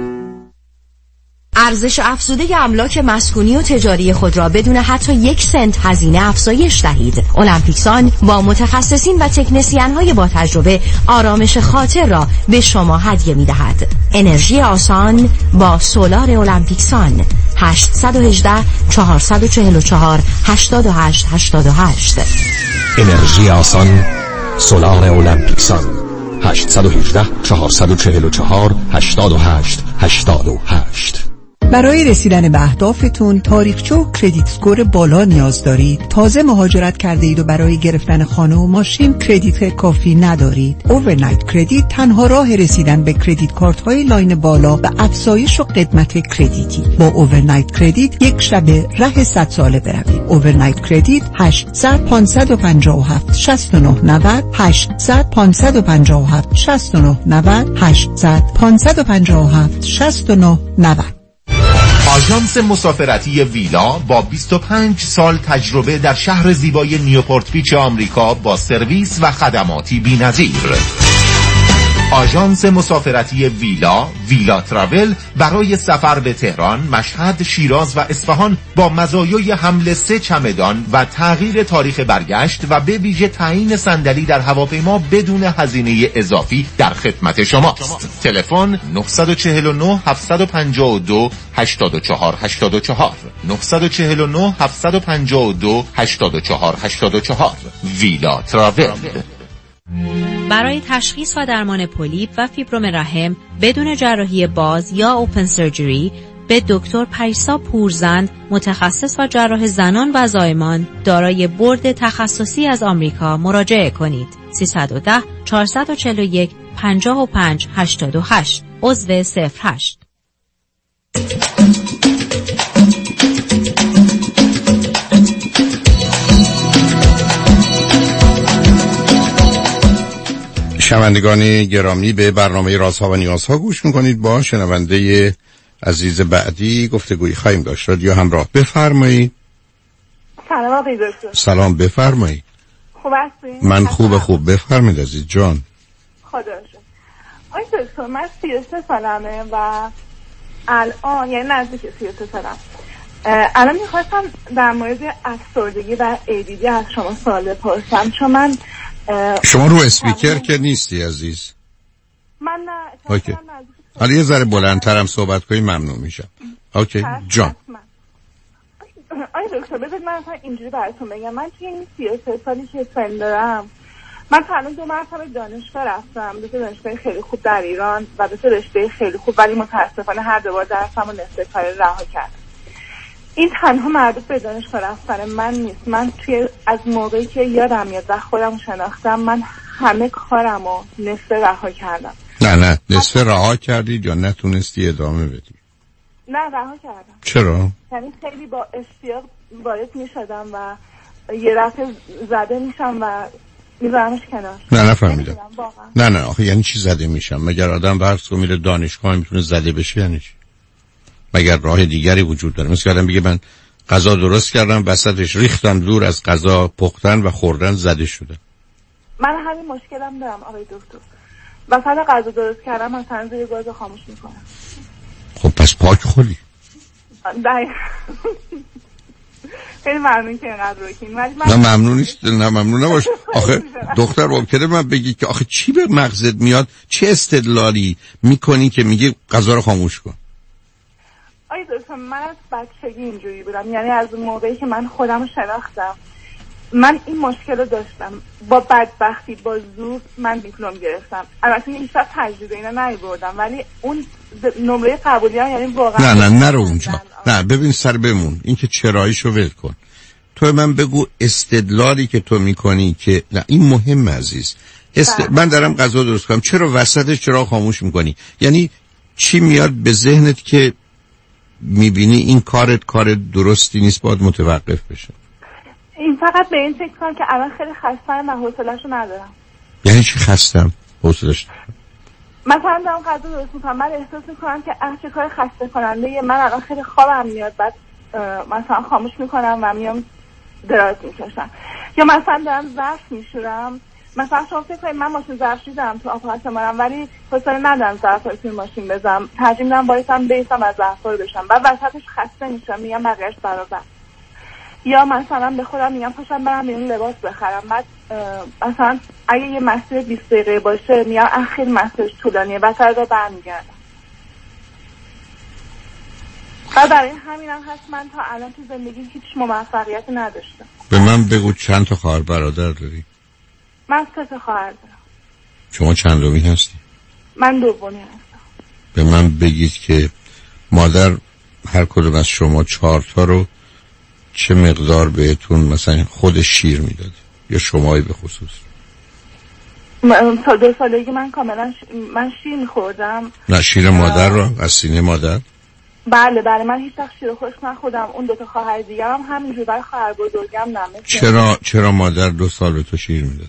ارزش افزوده املاک مسکونی و تجاری خود را بدون حتی یک سنت هزینه افزایش دهید. المپیکسان با متخصصین و تکنسین های با تجربه آرامش خاطر را به شما هدیه می دهد. انرژی آسان با سولار المپیکسان. هشت یک هشت چهار چهار چهار هشت هشت هشت هشت. انرژی آسان سولار المپیکسان. هشت یک هشت چهار چهار چهار هشت هشت هشت هشت. برای رسیدن به اهدافتون تاریخچه و کردیت اسکور بالا نیاز دارید. تازه مهاجرت کرده اید و برای گرفتن خانه و ماشین کردیت کافی ندارید. اوورنایت کردیت تنها راه رسیدن به کردیت کارت های لاین بالا و افزایش و قدمت کردیتی. با اوورنایت کردیت یک شب ره صد ساله بروید. اوورنایت کردیت هشت صفر پنج پنج هفت شش نه نه صفر هشت صفر پنج پنج هفت شش نه نه صفر هشت صفر پنج پنج هفت شش نه نه صفر. آژانس مسافرتی ویلا با بیست و پنج سال تجربه در شهر زیبای نیوپورت بیچ آمریکا با سرویس و خدماتی بی‌نظیر. آژانس مسافرتی ویلا، ویلا تراول، برای سفر به تهران، مشهد، شیراز و اصفهان با مزایای حمل سه چمدان و تغییر تاریخ برگشت و به ویژه تعیین صندلی در هواپیما بدون هزینه اضافی در خدمت شماست. تلفن نه چهار نه هفت پنج دو هشت چهار هشت چهار نه چهار نه هفت پنج دو هشت چهار هشت چهار. ویلا تراول. برای تشخیص و درمان پولیپ و فیبروم رحم بدون جراحی باز یا اوپن سرجری به دکتر پریسا پورزند، متخصص و جراح زنان و زایمان دارای بورد تخصصی از آمریکا مراجعه کنید. سیصد و ده چهارصد و چهل و یک پنجاه و پنج هشتاد و هشت عضو صفر هشت. شنوندگان گرامی، به برنامه رازها و نیازها گوش میکنید. با شنونده عزیز بعدی گفتگویی خواهیم داشت. رادیو همراه، بفرمایید. سلام آقای دکتر. سلام، بفرمایید. خوب هستین؟ من خوب خوب بفرمایید عزیز جان. خدا شکر. آقای دکتر، من سی و سه سالمه و الان یعنی نزدیک سی و سه سالم. الان میخواستم در مورد افسردگی و ای دی دی از شما سوال بپرسم، چون من شما رو اسپیکر که نیستی عزیز. من نه. اوکی. حالا یه ذره بلندترم صحبت کنی ممنون میشم. اوکی جان. آیا دکتر بذارید من اصلا اینجوری براتون بگم، من توی این سی و سه سالی که سن دارم، من تا الان دو مرتبه دانشگاه رفتم، دو تا دانشگاه خیلی خوب در ایران و دو تا رشته خیلی خوب، ولی متاسفانه هر دو بار درسم و نصف کار رها کردم. این تنها مربوط به دانشگاه رفتن من نیست. من توی از موقعی که یادم میاد و خودم شناختم، من همه کارمو نصف رها کردم. نه نه نصف رها کردید یا نتونستی ادامه بدی؟ نه رها کردم. چرا؟ یعنی خیلی با اشتیاق وارد میشدم و یه دفعه زده میشم و میذارمش کنار. نه نفهمیدم. نه نه آخه یعنی چی زده میشم؟ مگر آدم ورس رو میره دانشگاه میتونه زده بشه یعنی چی؟ مگر راه دیگری وجود داره؟ مثل آدم بگه من غذا درست کردم وسطش ریختم دور از غذا پختن و خوردن زده شده. من همین مشکلم دارم آقای دکتر. وسط غذا درست کردم مثلا زیر گاز خاموش میکنم. خب پس پاک خوری. دقیقا. خیلی ممنون که اینقدر روکین. نه ممنون نیست، نه ممنون نباش. آخه دختر ممکنه من بگی که آخه چی به مغزت میاد، چه استدلالی میکنی که میگی غذا رو خاموش کن؟ آی دکتر، من از بچگی اینجوری بودم، یعنی از اون موقعی که من خودم رو شناختم من این مشکل رو داشتم. با بدبختی با زور من دیپلم گرفتم. البته هیچ وقت تجربه اینا نیاوردم، ولی اون نمره قبولی ها یعنی واقعا نه نه نرو اونجا. نه ببین سر بمون، این که چراییشو ول کن. تو من بگو استدلالی که تو میکنی که نه این مهم عزیز. است... من دارم غذا درست کنم، چرا وسطش چرا خاموش میکنی؟ یعنی چی میاد به ذهنت که میبینی این کارت کار درستی نیست باید متوقف بشه؟ این فقط به این فکر کنم که الان خیلی خستم و حوصله‌شو ندارم. یعنی چی خستم؟ حوصله‌اش مثلا دارم غذا درست میکنم، من احساس میکنم که اه چه کار خسته کننده، من الان خیلی خوابم میاد، بعد مثلا خاموش میکنم و میام دراز میکشم. یا مثلا دارم ظرف میشورم، مثلا شما فکر کنید من ماشین ظرفشویی دارم تو آپارتمانم، ولی حوصله ندارم ظرفا رو توی ماشین بذارم، ترجیح میدم وایسم بیسم از ظرفا رو بشم، بعد وسطش خسته میشم میگم بقیه‌اش برابر. یا مثلا به خودم میگم پاشم برم بیرون لباس بخرم، بعد مثلا اگه یه مسیر بیست دقیقه باشه میگم خیلی مسیرش طولانیه، بعد رو برمیگردم. و برای همینم هست من تا الان تو زندگی هیچ موفقیتی نداشتم. به من بگو چند تا خواهر برادر داری؟ من سه تا خواهر دارم. شما چندمی هستی؟ من دومی هستم. به من بگید که مادر هر کدوم از شما چهار تا رو چه مقدار بهتون مثلا خود شیر میداده یا شمایی به خصوص؟ تا دو سالگی من کاملا ش... من شیر میخوردم. نه شیر مادر رو از سینه مادر؟ بله بله من هیچ وقت شیر خشک نخوردم. اون دو تا خواهر دیگرم هم همینجوری، برای خواهر بزرگم نه. چرا چرا مادر دو سال به تو شیر میداد؟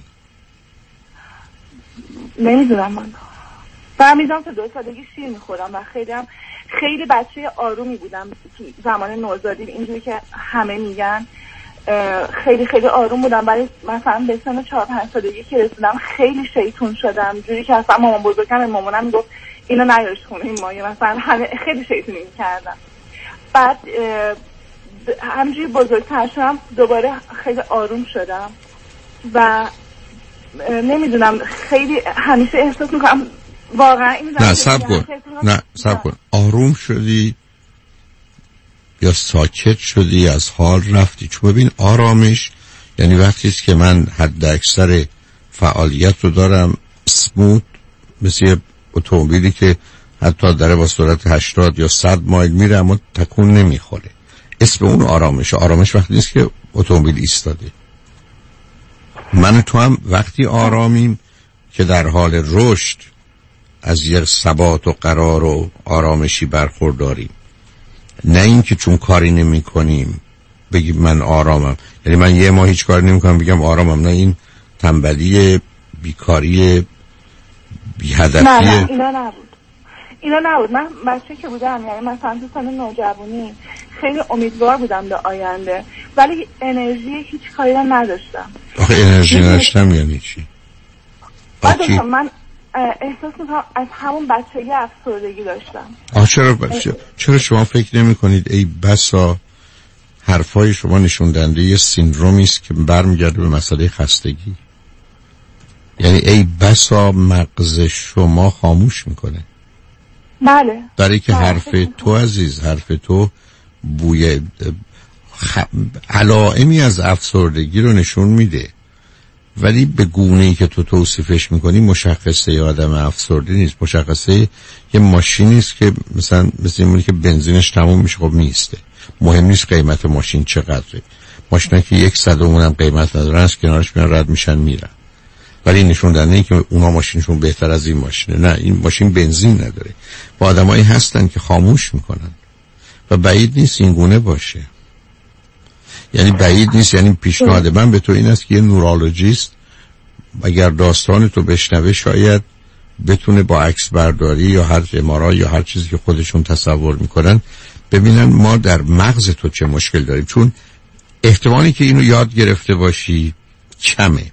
نمیدونم من فهمیدم تا دو سالگی شیر میخورم و خیلی هم خیلی بچه آرومی بودم زمان نوزادی، اینجوری که همه میگن خیلی خیلی آروم بودم، ولی مثلا به سن چهار پنج سالگی که رسیدم خیلی شیطون شدم، جوری که اصلا مامان بزرگم به مامانم میگفت اینو نیارش خونه این مایه، مثلا همه خیلی شیطونی میکردم. بعد همجوری بزرگتر شدم دوباره خیلی آروم شدم و نمیدونم خیلی همیشه احساس میکنم واقعا این نه صبر کن نه صبر کن آروم شدی یا ساکت شدی، از حال رفتی؟ چون ببین آرامش یعنی وقتی است که من حد اکثر فعالیت رو دارم سموت، مثل اتومبیلی که حتی داره با سرعت هشتاد یا صد مایل میره اما تکون نمیخوره. اسم اون آرامش. آرامش وقتی نیست که اتومبیل ایستاده. من و تو هم وقتی آرامیم که در حال رشد از یک ثبات و قرار و آرامشی برخورداریم، نه این که چون کاری نمی کنیم بگیم من آرامم. یعنی من یه ماه هیچ کاری نمی کنم بگم آرامم، نه، این تنبلی، بیکاری، بی‌هدفیه. نه نه اینا نبود، اینا نبود. من بچه که بودم، یعنی مثلا تو سن نوجوانی خیلی امیدوار بودم به آینده، ولی انرژی هیچ کاری رو نداشتم. آخه انرژی نداشتم یعنی چی؟ آخه من احساس میکنم از همون بچگی افسردگی داشتم. آه چرا بچه؟ چرا شما فکر نمی کنید ای بسا حرفای شما نشون دهنده یه سیندرومی است که برمیگرده به مسئله خستگی؟ یعنی ای بسا مغز شما خاموش میکنه. بله. برای که حرف تو عزیز، حرف تو بوی خ... علائمی از افسردگی رو نشون میده، ولی به گونه‌ای که تو توصیفش میکنی مشخصه ی آدم افسرده نیست. مشخصه یه ماشینی است که مثلا مثل اینه که بنزینش تموم میشه، خب میسته. مهم نیست قیمت ماشین چقدره. ماشینی که یک صدمون هم قیمت ندارن از کنارش میان رد میشن میرن، ولی نشون دهنده که اونا ماشینشون بهتر از این ماشینه. نه، این ماشین بنزین نداره. با آدمایی هستن که خاموش میکنن و بعید نیست این گونه باشه. یعنی بعید نیست. یعنی پیشنهاد من به تو این است که یه نورولوژیست اگر داستان تو بشنوه شاید بتونه با عکس برداری یا هر ام‌آرآی یا هر چیزی که خودشون تصور میکنن ببینن ما در مغز تو چه مشکل داریم، چون احتمالی که اینو یاد گرفته باشی کمه.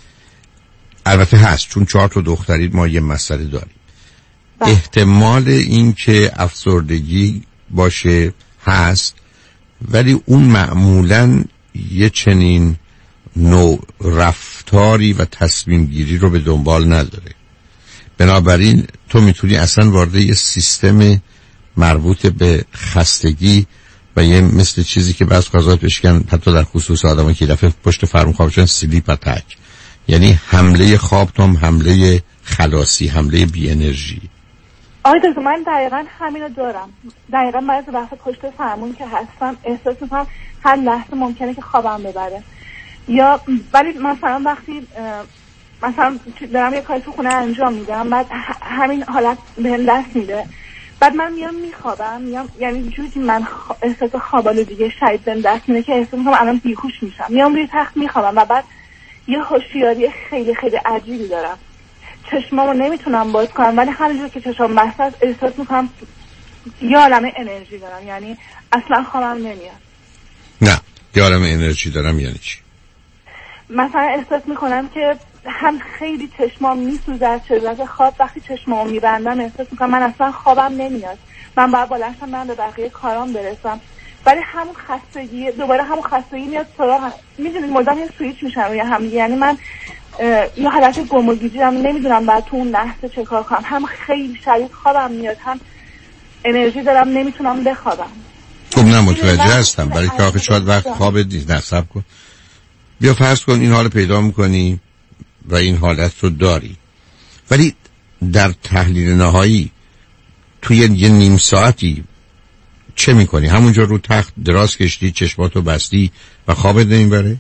البته هست، چون چهار تا دختری ما یه مسئله داریم. با. احتمال این که افسردگی باشه هست، ولی اون معمولاً یه چنین نوع رفتاری و تصمیم گیری رو به دنبال نداره. بنابراین تو میتونی اصلا وارد یه سیستم مربوط به خستگی و یه مثل چیزی که بعض قضاوت بشکن حتی در خصوص آدمایی که دفعه پشت فرمون خواب شدن، سلیپ اتک، یعنی حمله خواب تام، حمله خلاصی، حمله بی انرژی. آقای دکتر من دقیقا همینو دارم. دقیقا بعضی وقت پشت فرمون که هستم احساس میکنم هر لحظه ممکنه که خوابم ببره. یا ولی مثلا وقتی مثلا دارم یه کاری تو خونه انجام میدم، بعد همین حالت بهم دست میده، بعد من میام میخوابم، میام یعنی جوری من احساس خوابالو دیگه شاید بهم دست میده که احساس میکنم الان بیهوش میشم، میام روی تخت میخوابم و بعد یه هوشیاری خیلی خیلی عجیبی دارم. چشمامو نمیتونم باز کنم، ولی همینجور که چشمام بسته است احساس میکنم یه عالمه انرژی دارم، یعنی اصلا خوابم نمیاد. نه، یه عالمه انرژی دارم یعنی چی؟ مثلا احساس میکنم که هم خیلی چشمام میسوزه از شدت خواب، وقتی چشمامو میبندم احساس میکنم من اصلا خوابم نمیاد، من باید بلند شم من به بقیه کارام برسم، ولی همون خستگی دوباره همون خستگی میاد سراغم. میدونید مدام یه سویچ میشم روی هم، یعنی من یه حالت گم و گیجم، نمیدونم بعد تو اون لحظه چه کار کنم. هم خیلی شدید خوابم میاد، هم انرژی دارم نمیتونم بخوابم. خب نه متوجه هستم، برای که آخه شاید وقت خواب نیست. نه صبر کن، بیا فرض کن این حال پیدا میکنی و این حالت رو داری، ولی در تحلیل نهایی توی یه نیم ساعتی چه میکنی؟ همونجا رو تخت دراز کشیدی، چشماتو بستی و خوابت نمیبره؟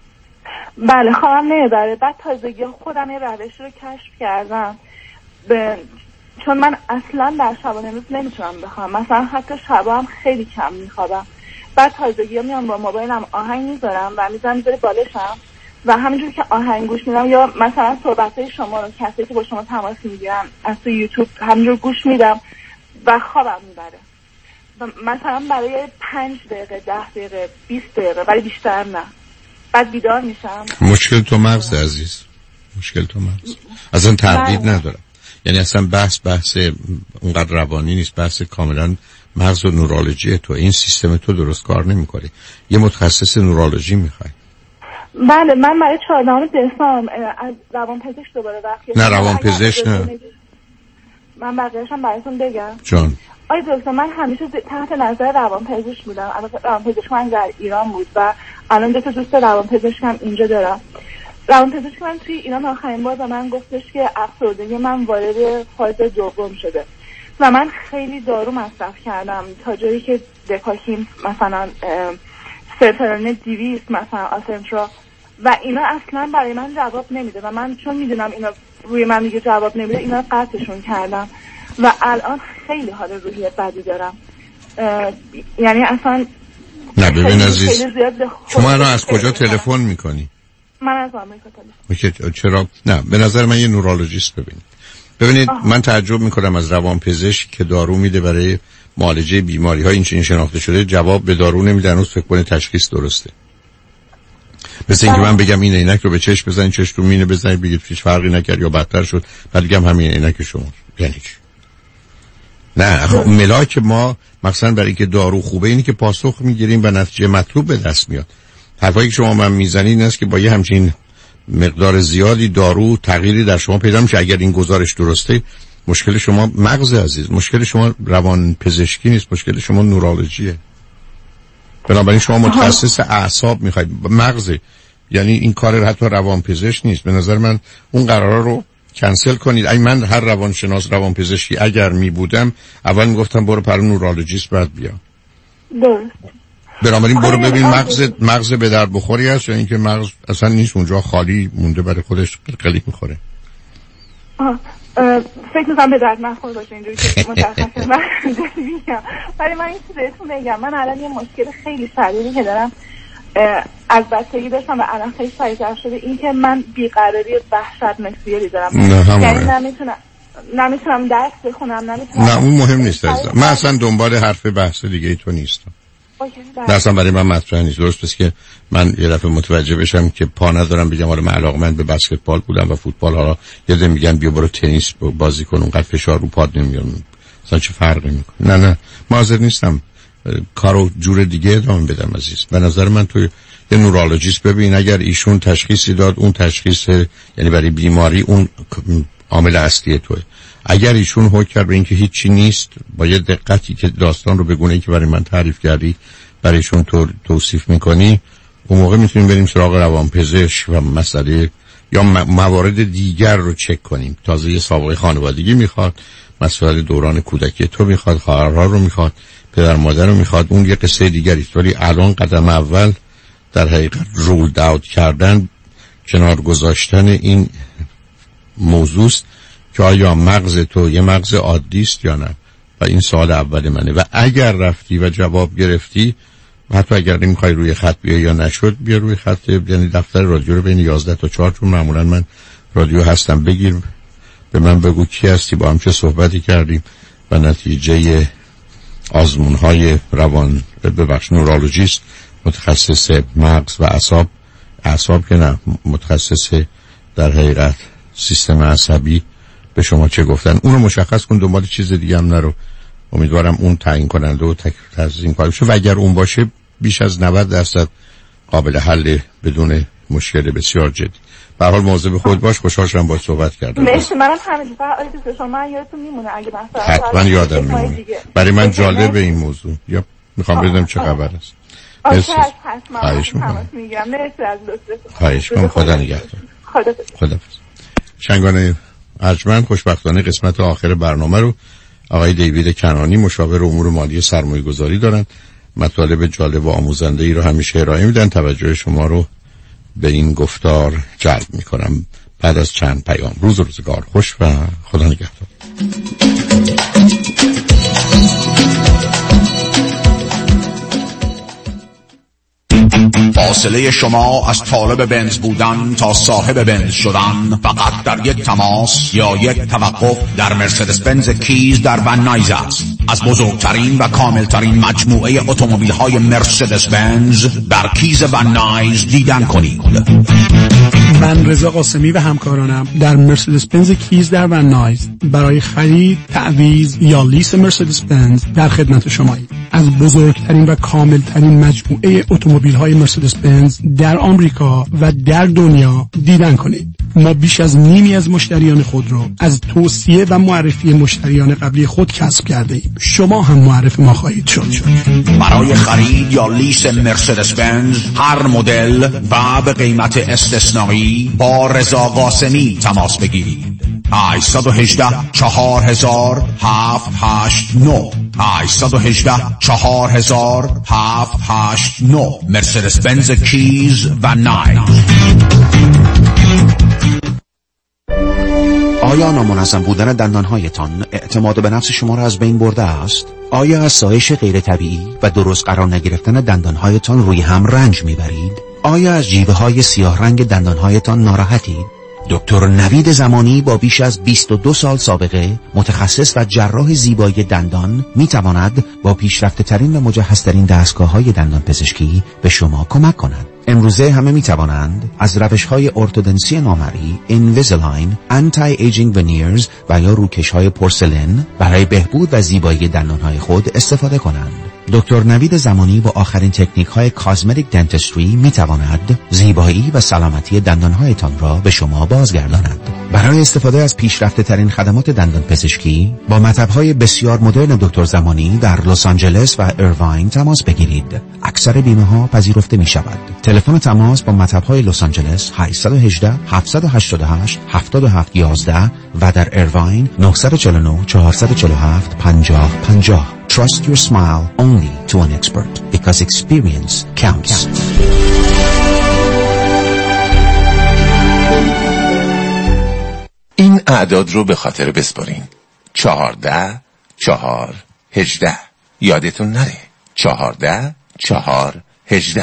بله خوابم نمیبره. بعد تازگی خودم یه روش رو کشف کردم، به... چون من اصلا در شبانه روز نمیتونم بخوام، مثلا حتی شبا هم خیلی کم میخوابم. بعد تازگی میام با موبایلم آهنگ میذارم و میذارم زیر بالشم و همینجور که آهنگ گوش میدم یا مثلا صحبتهای شما رو کسی که با شما تماس میگیرن از تو یوتیوب همینجور گوش میدم و خوابم میبره. مثلا برای پنج دقیقه، ده دقیقه، بیست دقیقه، ولی بیشتر نه. بعد بیدار میشم. مشکل تو مغز عزیز، مشکل تو مغز. اصلا تردید ندارم، یعنی اصلا بحث بحث اونقدر روانی نیست، بحث کاملا مغز و نورولوژی تو. این سیستم تو درست کار نمیکنه، یه متخصص نورولوژی میخوای. بله من برای چهاردهم دسامبر از روانپزشک دوباره وقتی نه روانپزشک نه من بقیه‌اشم براتون بگم جان. آی دکتر من همیشه تحت نظر روانپزشک بودم. البته روانپزشک من در ایران بود و الان دو تا دوست روانپزشکم اینجا دارم. روانپزشک من توی ایران آخرین بار به من گفتش که افسردگی من وارد فاز دوم شده و من خیلی دارو مصرف کردم تا جایی که دکاکین مثلا سرترانه دیویست مثلا آسنترا و اینا اصلا برای من جواب نمیده و من چون میدونم اینا روی من دیگه جواب نمیده اینا قطعشون کردم و الان خیلی حال روحی بدی دارم. یعنی اصلا نه ببین عزیز، شما الان از کجا تلفن میکنی؟ من از آمریکا تلفن. چرا؟ نه به نظر من یه نورولوژیست ببینید. ببینید آه. من تعجب میکنم از روانپزشک که دارو میده برای معالجه بیماری های این چنین شناخته شده، جواب به دارو نمیده، هنوز فکر کنه تشخیص درسته. مثل اینکه من بگم این عینک رو به چشم بزنید، چشم رو مینه بزنید، بگید هیچ فرقی نکرد یا بدتر شد، بعد بگم همین عینک شما. یعنی چی؟ نه ملاک ما مثلا برای اینکه دارو خوبه اینی که پاسخ میگیریم و نتیجه مطلوب به دست میاد. حرفایی که شما من میزنید این است که با یه همچین مقدار زیادی دارو تغییری در شما پیدا میشه. اگر این گزارش درسته، مشکل شما مغز عزیز، مشکل شما روان پزشکی نیست، مشکل شما نورولوژیه. بنابراین شما متخصص اعصاب میخواید، مغز. یعنی این کار حتی روان پزشک نیست. به نظر من اون قرارا رو کنسل کنید. ای من هر روانشناس روان پزشکی اگر می بودم اول میگفتم برو پر نورولوژیست بعد بیا. درست. بنابراین برو ببین مغز مغز به درد بخوری هست یا اینکه مغز اصلا نیست، اونجا خالی مونده برای خودش قلقلی میخوره. آه فکر میکنم به درد نخور باشه اینجوری که مشخصه. من میگم ولی من این چیز بهتون بگم، من الان یه مشکل خیلی شدیدی که دارم از بچگی داشتم و الان خیلی سریع‌تر شده، این که من بیقراری وحشتناکی دارم. یعنی نمیتونم نمیتونم درس بخونم، نمیتونم. نه اون مهم نیست عزیزم. من اصلا دنبال حرف بحث دیگه ای تو نیستم. نه اصلا برای من مطرح نیست. درست است که من یه دفعه متوجه بشم که پا ندارم بگم حالا من علاقه‌مند به بسکتبال بودم و فوتبال، حالا یه ده میگن بیا برو تنیس بازی کن، اونقدر فشار رو پاد نمیاد، اصلا چه فرقی میکنه؟ نه نه من حاضر نیستم کارو جور دیگه ادامه بدم عزیز. به نظر من تو یه نورولوژیست ببین، اگر ایشون تشخیصی داد اون تشخیص یعنی برای بیماری اون عامل اصلی توئه. اگر ایشون حکم کرد به اینکه هیچی نیست، با یه دقتی که داستان رو به گونه‌ای که برای من تعریف کردی برایشون تو توصیف میکنی، اون موقع میتونیم بریم سراغ روانپزشک و مسئله یا موارد دیگر رو چک کنیم. تازه یه سابقه خانوادگی میخواد، مسئله دوران کودکی تو میخواد، خواهرها رو میخواد، پدر مادر رو میخواد، اون یه قصه دیگری است. ولی الان قدم اول در حقیقت رولد اوت کردن، کنار گذاشتن این موضوع است که آیا مغز تو یه مغز عادی است یا نه. و این سوال اول منه. و اگر رفتی و جواب گرفتی، حتی اگر نمیخوای روی خط بیا یا نشد بیا روی خط، یعنی دفتر رادیو رو بین یازده تا چهار، چون معمولا من رادیو هستم، بگیر به من بگو کی هستی، با هم چه صحبتی کردیم و نتیجه آزمون های روان ببخش نورولوژیست متخصص مغز و اعصاب، اعصاب که نه متخصص در حقیقت سیستم عصبی به شما چه گفتن، اونو مشخص کن، دنبال چیز دیگه هم نرو. امیدوارم اون تعیین کننده و تنظیم کاری بشه و اگر اون باشه بیش از نود درصد قابل حل بدون مشکل بسیار جدی. به هر حال مواظب خود باش. خوشحال شدم باهات صحبت کردم. مرسی. منم همین فقط دوست شما من یادتون میمونه اگه مثلا حتما یادم میمونه. برای من جالبه این موضوع. یا میخوام بدونم چه خبر است. مرسی. خواهش می‌کنم. مرسی از لطفتون. خواهش می‌کنم. خدا نگهدار. خدا خدا. شنگانه ارجمند، خوشبختانه قسمت آخر برنامه رو آقای دیوید کنانی مشاور امور مالی سرمایه‌گذاری دارن. مطالب جالب و آموزنده ای رو همیشه ارائه میدن. توجه شما رو به این گفتار جلب میکنم. بعد از چند پیام. روز و روزگار خوش و خدا نگهدار. فاصله شما از طالب بنز بودن تا صاحب بنز شدن فقط در یک تماس یا یک توقف در مرسدس بنز کیز در ون نایز است. از بزرگترین و کاملترین مجموعه اتومبیل‌های مرسدس بنز در کیز ون نایز دیدن کنید. من رضا قاسمی و همکارانم در مرسدس بنز کیز در ون نایز برای خرید، تعویض یا لیس مرسدس بنز در خدمت شماییم. از بزرگترین و کاملترین مجموعه اتومبیل‌های مرسدس بنز در آمریکا و در دنیا دیدن کنید. ما بیش از نیمی از مشتریان خود رو از توصیه و معرفی مشتریان قبلی خود کسب کرده ایم. شما هم معرف ما خواهید شد. برای خرید یا لیس مرسدس بنز هر مدل و به قیمت استثنایی با رضا قاسمی تماس بگیرید. هشت یک هشت چهار هزار هفت هشت نه هشت یک هشت چهار هزار هفت هشت نه مرسدس بنز کیز و نایت. آیا نامنظم بودن دندانهایتان اعتماد به نفس شما را از بین برده است؟ آیا از سایش غیر طبیعی و درست قرار نگرفتن دندانهایتان روی هم رنج میبرید؟ آیا از جیوه های سیاه رنگ دندانهایتان ناراحتید؟ دکتر نوید زمانی با بیش از بیست و دو سال سابقه، متخصص و جراح زیبایی دندان، میتواند با پیشرفته ترین و مجهز ترین دستگاه های دندان پزشکی به شما کمک کند. امروزه همه می توانند از روش های ارتودنسی نامرئی، اینویزیلاین، آنتی ایجینگ ونیرز و یا روکش های پورسلین برای بهبود و زیبایی دندان های خود استفاده کنند. دکتر نوید زمانی با آخرین تکنیک های کاسمتیک دنتستری می تواند زیبایی و سلامتی دندان هایتان را به شما بازگرداند. برای استفاده از پیشرفته ترین خدمات دندان پزشکی با مطب های بسیار مدرن دکتر زمانی در لس آنجلس و ایرواین تماس بگیرید. اکثر بیمه ها پذیرفته می شود. تلفن تماس با مطب های لس آنجلس هشت یک هشت هفت هشت هشت هفت هفت یک یک و در ایرواین نه چهار نه چهار چهار هفت پنج صفر پنج صفر. Trust your smile only to an expert because experience counts. این اعداد رو به خاطر بسپارین: چهارده، چهار، هجده. یادتون نره. چهارده، چهار، هجده.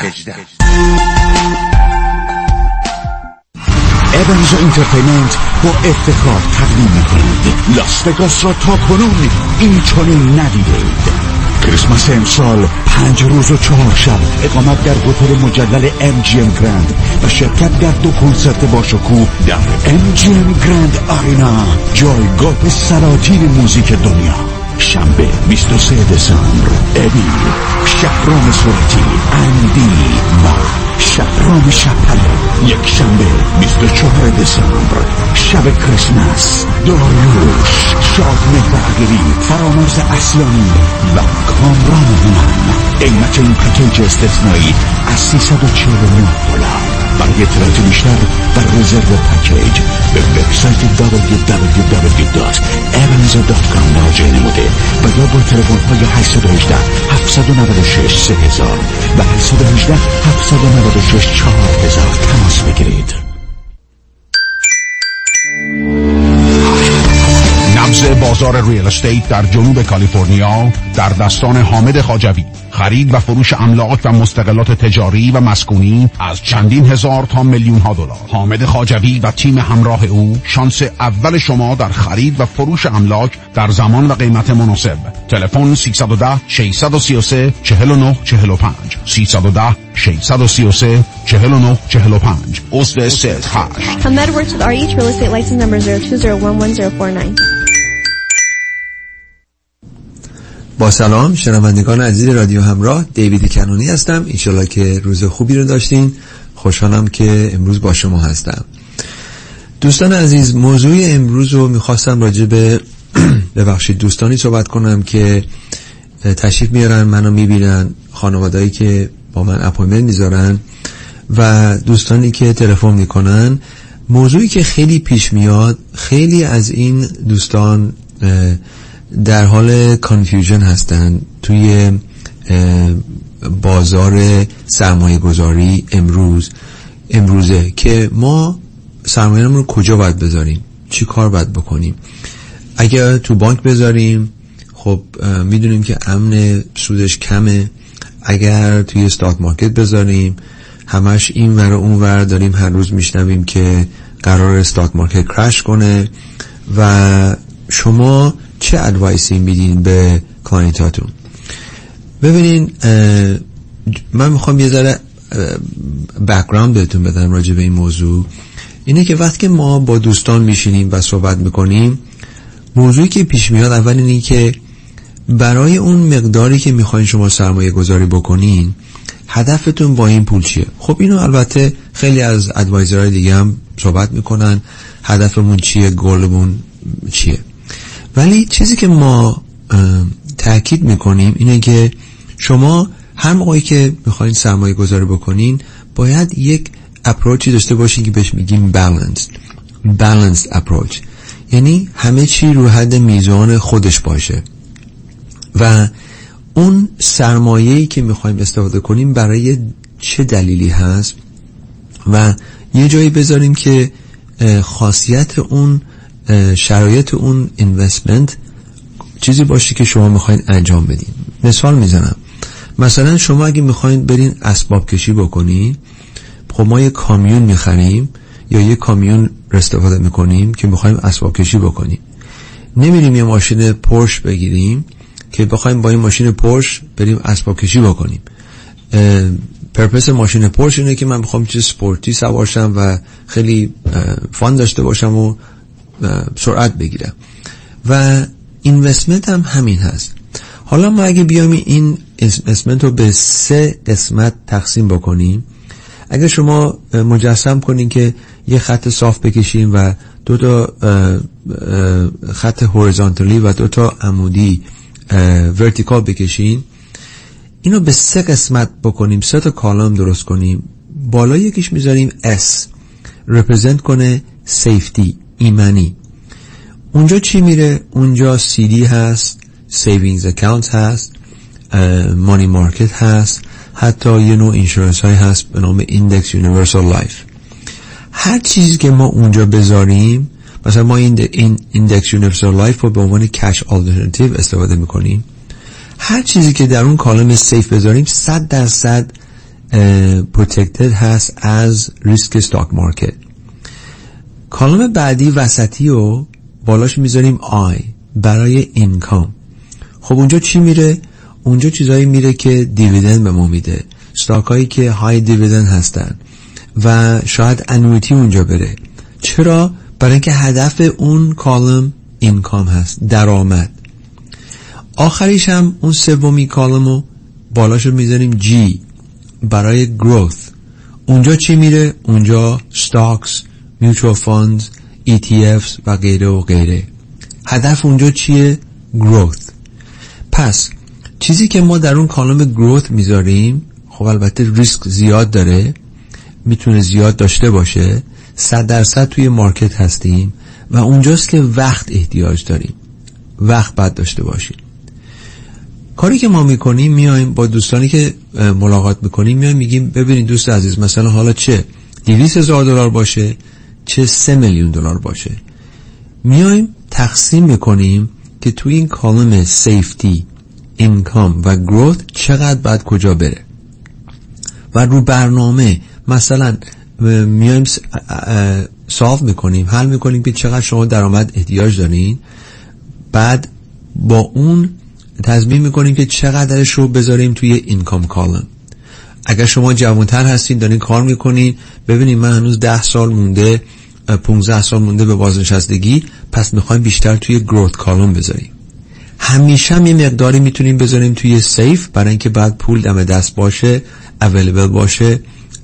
ایونز انترتینمنت با افتخار تقدیم می‌کند لاس وگاس را تا کنون این چنین ندیدید. کریسمس امسال پنج روز و چهار شب اقامت در هتل مجلل ام جی ام گرند و شرکت در دو کنسرت باشکوه در ام جی ام گرند آرینا، جایگاه سلاطین موزیک دنیا. شنبه بیست و سوم دسامبر ابی، شهرام صورتی، اندی و شهرام شپله. یک شنبه بیست و چهارم دسامبر شب کریسمس، داریوش، شادمهر عقیلی، فرامرز اصلانی و کامران هنرم. قیمت این پکیج استثنایی از سیصد و چهل و نه دلار. برای اطلاعات بیشتر و رزرو پکیج به وبسایت دبلیو دبلیو دبلیو دات evans دات کام مراجعه نموده و یا با تلفن های هشت یک هشت هفت نه شش سه هزار و هشت یک هشت هفت نه شش چهار هزار تماس بگیرید. نبض بازار ریال استیت در جنوب کالیفرنیا در دستان حامد خواجوی. خرید و فروش املاک و مستقلات تجاری و مسکونی از چندین هزار تا میلیون ها دلار. حامد خواجوی و تیم همراه او شانس اول شما در خرید و فروش املاک در زمان و قیمت مناسب. تلفن سیصد و ده ششصد و سی و سه چهل و نه چهل و پنج سیصد و ده ششصد و سی و سه چهل و نه چهل و پنج. عضو ست هشت. Hamed works with R E H Real Estate License Number zero two zero one one zero four nine. با سلام شنوندگان عزیز رادیو همراه، دیوید کنونی هستم. انشالله که روز خوبی رو داشتین. خوشحالم که امروز با شما هستم. دوستان عزیز، موضوع امروز رو میخواستم راجع به ببخشید دوستانی صحبت کنم که تشریف میارن منو میبینن، خانوادهایی که با من اپایمنت میذارن و دوستانی که تلفن میکنن. موضوعی که خیلی پیش میاد، خیلی از این دوستان در حال کانفیوژن هستن توی بازار سرمایه گذاری امروز امروزه که ما سرمایه‌مون رو کجا باید بذاریم، چی کار باید بکنیم. اگر تو بانک بذاریم خب میدونیم که امن سودش کمه. اگر توی استاک مارکت بذاریم همش این ور اون ور داریم هر روز میشنویم که قرار استاک مارکت کرش کنه. و شما چه ادوایسی میدین به کلاینتاتون؟ ببینین من میخوام یه ذره بک‌گراند بهتون بدم راجع به این موضوع. اینه که وقتی که ما با دوستان میشینیم و صحبت میکنیم، موضوعی که پیش میاد اول اینه که برای اون مقداری که میخواین شما سرمایه گذاری بکنین، هدفتون با این پول چیه؟ خب اینو البته خیلی از ادوایزرهای دیگه هم صحبت میکنن، هدفمون چیه، گولمون چیه. ولی چیزی که ما تأکید میکنیم اینه که شما هر موقعی که میخواین سرمایه گذاری بکنین باید یک اپروچی داشته باشین که بهش میگیم balanced balanced approach. یعنی همه چی رو حد میزان خودش باشه و اون سرمایه‌ای که میخوایم استفاده کنیم برای چه دلیلی هست و یه جایی بذاریم که خاصیت اون شرایط اون اینوستمنت چیزی باشه که شما میخواین انجام بدین. مثال میزنم، مثلا شما اگه میخواین برین اسباب کشی بکنین، خب ما یه کامیون میخریم یا یه کامیون استفاده میکنیم که میخوایم اسباب کشی بکنیم. نمیریم یه ماشین پورش بگیریم که بخوایم با این ماشین پورش بریم اسباب کشی بکنیم. پرپس ماشین پورش اینه که من بخوام چیز سپورتی سوار شم و خیلی فان داشته باشم و سرعت بگیرم و اینوستمنت هم همین هست. حالا ما اگه بیایم این اینوستمنت رو به سه قسمت تقسیم بکنیم، اگه شما مجسم کنین که یه خط صاف بکشیم و دو تا خط هوریزونتالی و دو تا عمودی ورتیکال بکشین، اینو به سه قسمت بکنیم، سه تا کالم درست کنیم. بالا یکیش میذاریم S represent کنه سیفتی، ایمنی. اونجا چی میره؟ اونجا سی دی هست، سیوینگز اکاونت هست، مانی مارکت هست، حتی یه نوع اینشورنس های هست به نام ایندکس یونیورسال لایف. هر چیزی که ما اونجا بذاریم، مثلا ما این ایندکس یونیورسال لایف رو به عنوان کش آلترناتیو استفاده میکنیم، هر چیزی که در اون کالم سیف بذاریم صد درصد پروتکتد هست از ریسک استاک مارکت. کالم بعدی وسطی رو بالاش میذاریم آی برای اینکام. خب اونجا چی میره؟ اونجا چیزایی میره که دیویدند به ما میده، استاک هایی که های دیویدند هستن و شاید انویتی اونجا بره. چرا؟ برای اینکه هدف اون کالم اینکام هست، درآمد. آخریش هم اون سومی کالمو بالاشو میذاریم جی برای گروث. اونجا چی میره؟ اونجا stocks، mutual funds، ای تی افز و غیره و غیره. هدف اونجا چیه؟ growth. پس چیزی که ما در اون کالم growth میذاریم، خب البته ریسک زیاد داره، میتونه زیاد داشته باشه، صد درصد توی مارکت هستیم و اونجاست که وقت احتیاج داریم، وقت باید داشته باشیم. کاری که ما میکنیم، میایم با دوستانی که ملاقات میکنیم میایم میگیم ببینید دوست عزیز، مثلا حالا چه دویست هزار دلار باشه چه سه میلیون دلار باشه، میایم تقسیم میکنیم که توی این کالم سیفتی، اینکام و گروث چقدر باید کجا بره و رو برنامه مثلا میایم سالو میکنیم، حل میکنیم که چقدر شما درآمد احتیاج دارین، بعد با اون تصمیم میکنیم که چقدرش رو بذاریم توی اینکام کالم. اگر شما جوانتر هستین دارین کار میکنین، ببینید من هنوز ده سال مونده، پونزده سال مونده به بازنشستگی، پس میخوایم بیشتر توی گروث کالم بذاریم. همیشه هم یه مقداری میتونیم بذاریم توی سیف برای اینکه بعد پول دم دست باشه، اویلیبل باشه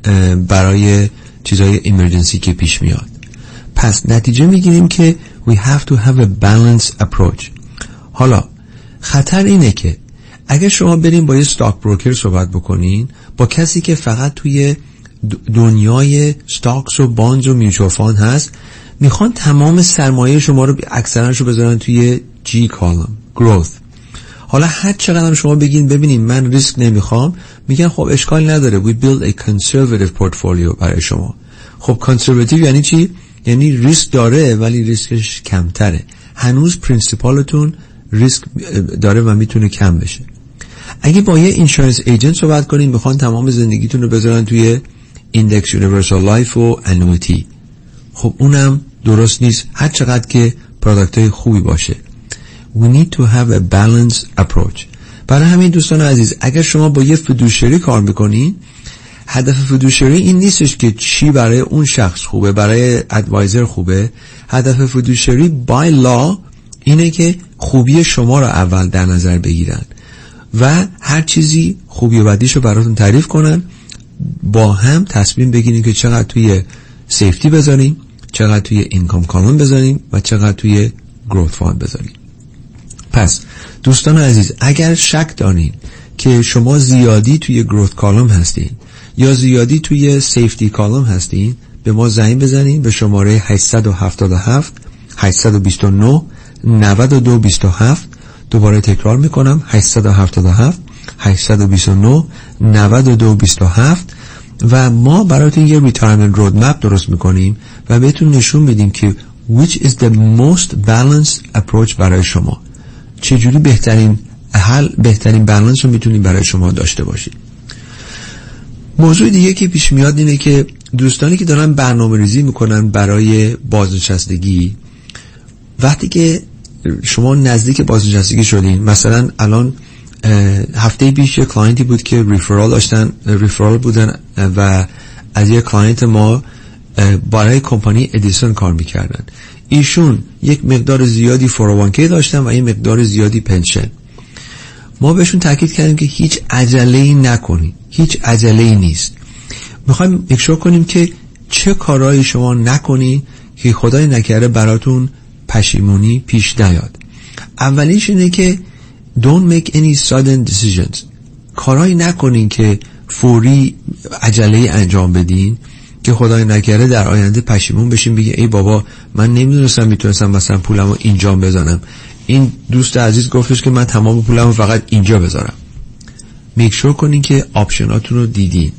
برای چیزای ایمرجنسی که پیش میاد. پس نتیجه میگیریم که we have to have a balanced approach. حالا خطر اینه که اگر شما بریم با یه ستاک بروکر صحبت بکنین، با کسی که فقط توی دنیای ستاکس و باندز و میوچوال فاند هست، میخوان تمام سرمایه شما رو اکثرا رو بذارن توی جی کالم گروث. حالا هر چقدر شما بگین ببینین من ریسک نمیخوام، میگن خب اشکال نداره we build a conservative portfolio برای شما. خب conservative یعنی چی؟ یعنی ریسک داره ولی ریسکش کمتره، هنوز پرینسیپالتون ریسک داره و میتونه کم بشه. اگه با یه اینشورنس ایجنت صحبت کنین، میخوان تمام زندگیتون رو بذارن توی ایندکس یونیورسال لایف و انویتی، خب اونم درست نیست هر چقدر که پروداکت های خوبی باشه. We need to have a balanced approach. برای همین دوستان عزیز، اگر شما با یه فیدوشری کار میکنین، هدف فیدوشری این نیستش که چی برای اون شخص خوبه، برای ادوایزر خوبه. هدف فیدوشری بای لا اینه که خوبی شما رو اول در نظر بگیرن و هر چیزی خوبی و بدیش رو براتون تعریف کنن، با هم تصمیم بگیرین که چقدر توی سیفتی بذاریم، چقدر توی اینکام کالم بذاریم و چقدر توی گروث فاند بذاریم. پس دوستان عزیز، اگر شک دارین که شما زیادی توی گروث کالم هستین یا زیادی توی سیفتی کالم هستین، به ما زنگ بزنین به شماره هشت هفت هفت هشت دو نه نه دو دو هفت. دوباره تکرار میکنم هشت هفت هفت هشت دو نه نه دو دو هفت. و ما براتون یه ریتایرمنت رودمپ درست میکنیم و بهتون نشون میدیم که which is the most balanced approach برای شما، چجوری بهترین حل، بهترین بالانس رو میتونیم برای شما داشته باشید. موضوع دیگه که پیش میاد اینه که دوستانی که دارن برنامه ریزی میکنن برای بازنشستگی، وقتی که شما نزدیک بازنشستگی شدین، مثلا الان هفته پیش یه کلاینتی بود که ریفرال داشتن، ریفرال بودن و از یه کلاینت ما برای کمپانی ادیسون کار میکردن. ایشون یک مقدار زیادی فور او وان کی داشتن و یک مقدار زیادی پنشن. ما بهشون تاکید کردیم که هیچ عجله‌ای نکنید، هیچ عجله‌ای نیست. میخوایم اکشور کنیم که چه کارهایی شما نکنید که خدای نکرده براتون پشیمونی پیش نیاد. اولیش اینه که don't make any sudden decisions. کارهایی نکنین که فوری عجله انجام بدین که خدای نکرده در آینده پشیمون بشین بگی ای بابا من نمیدونستم میتونستم مثلا پولمو اینجا بذارم، این دوست عزیز گفتش که من تمام پولمو فقط اینجا بذارم. میک شور کنین که آپشناتون رو دیدین.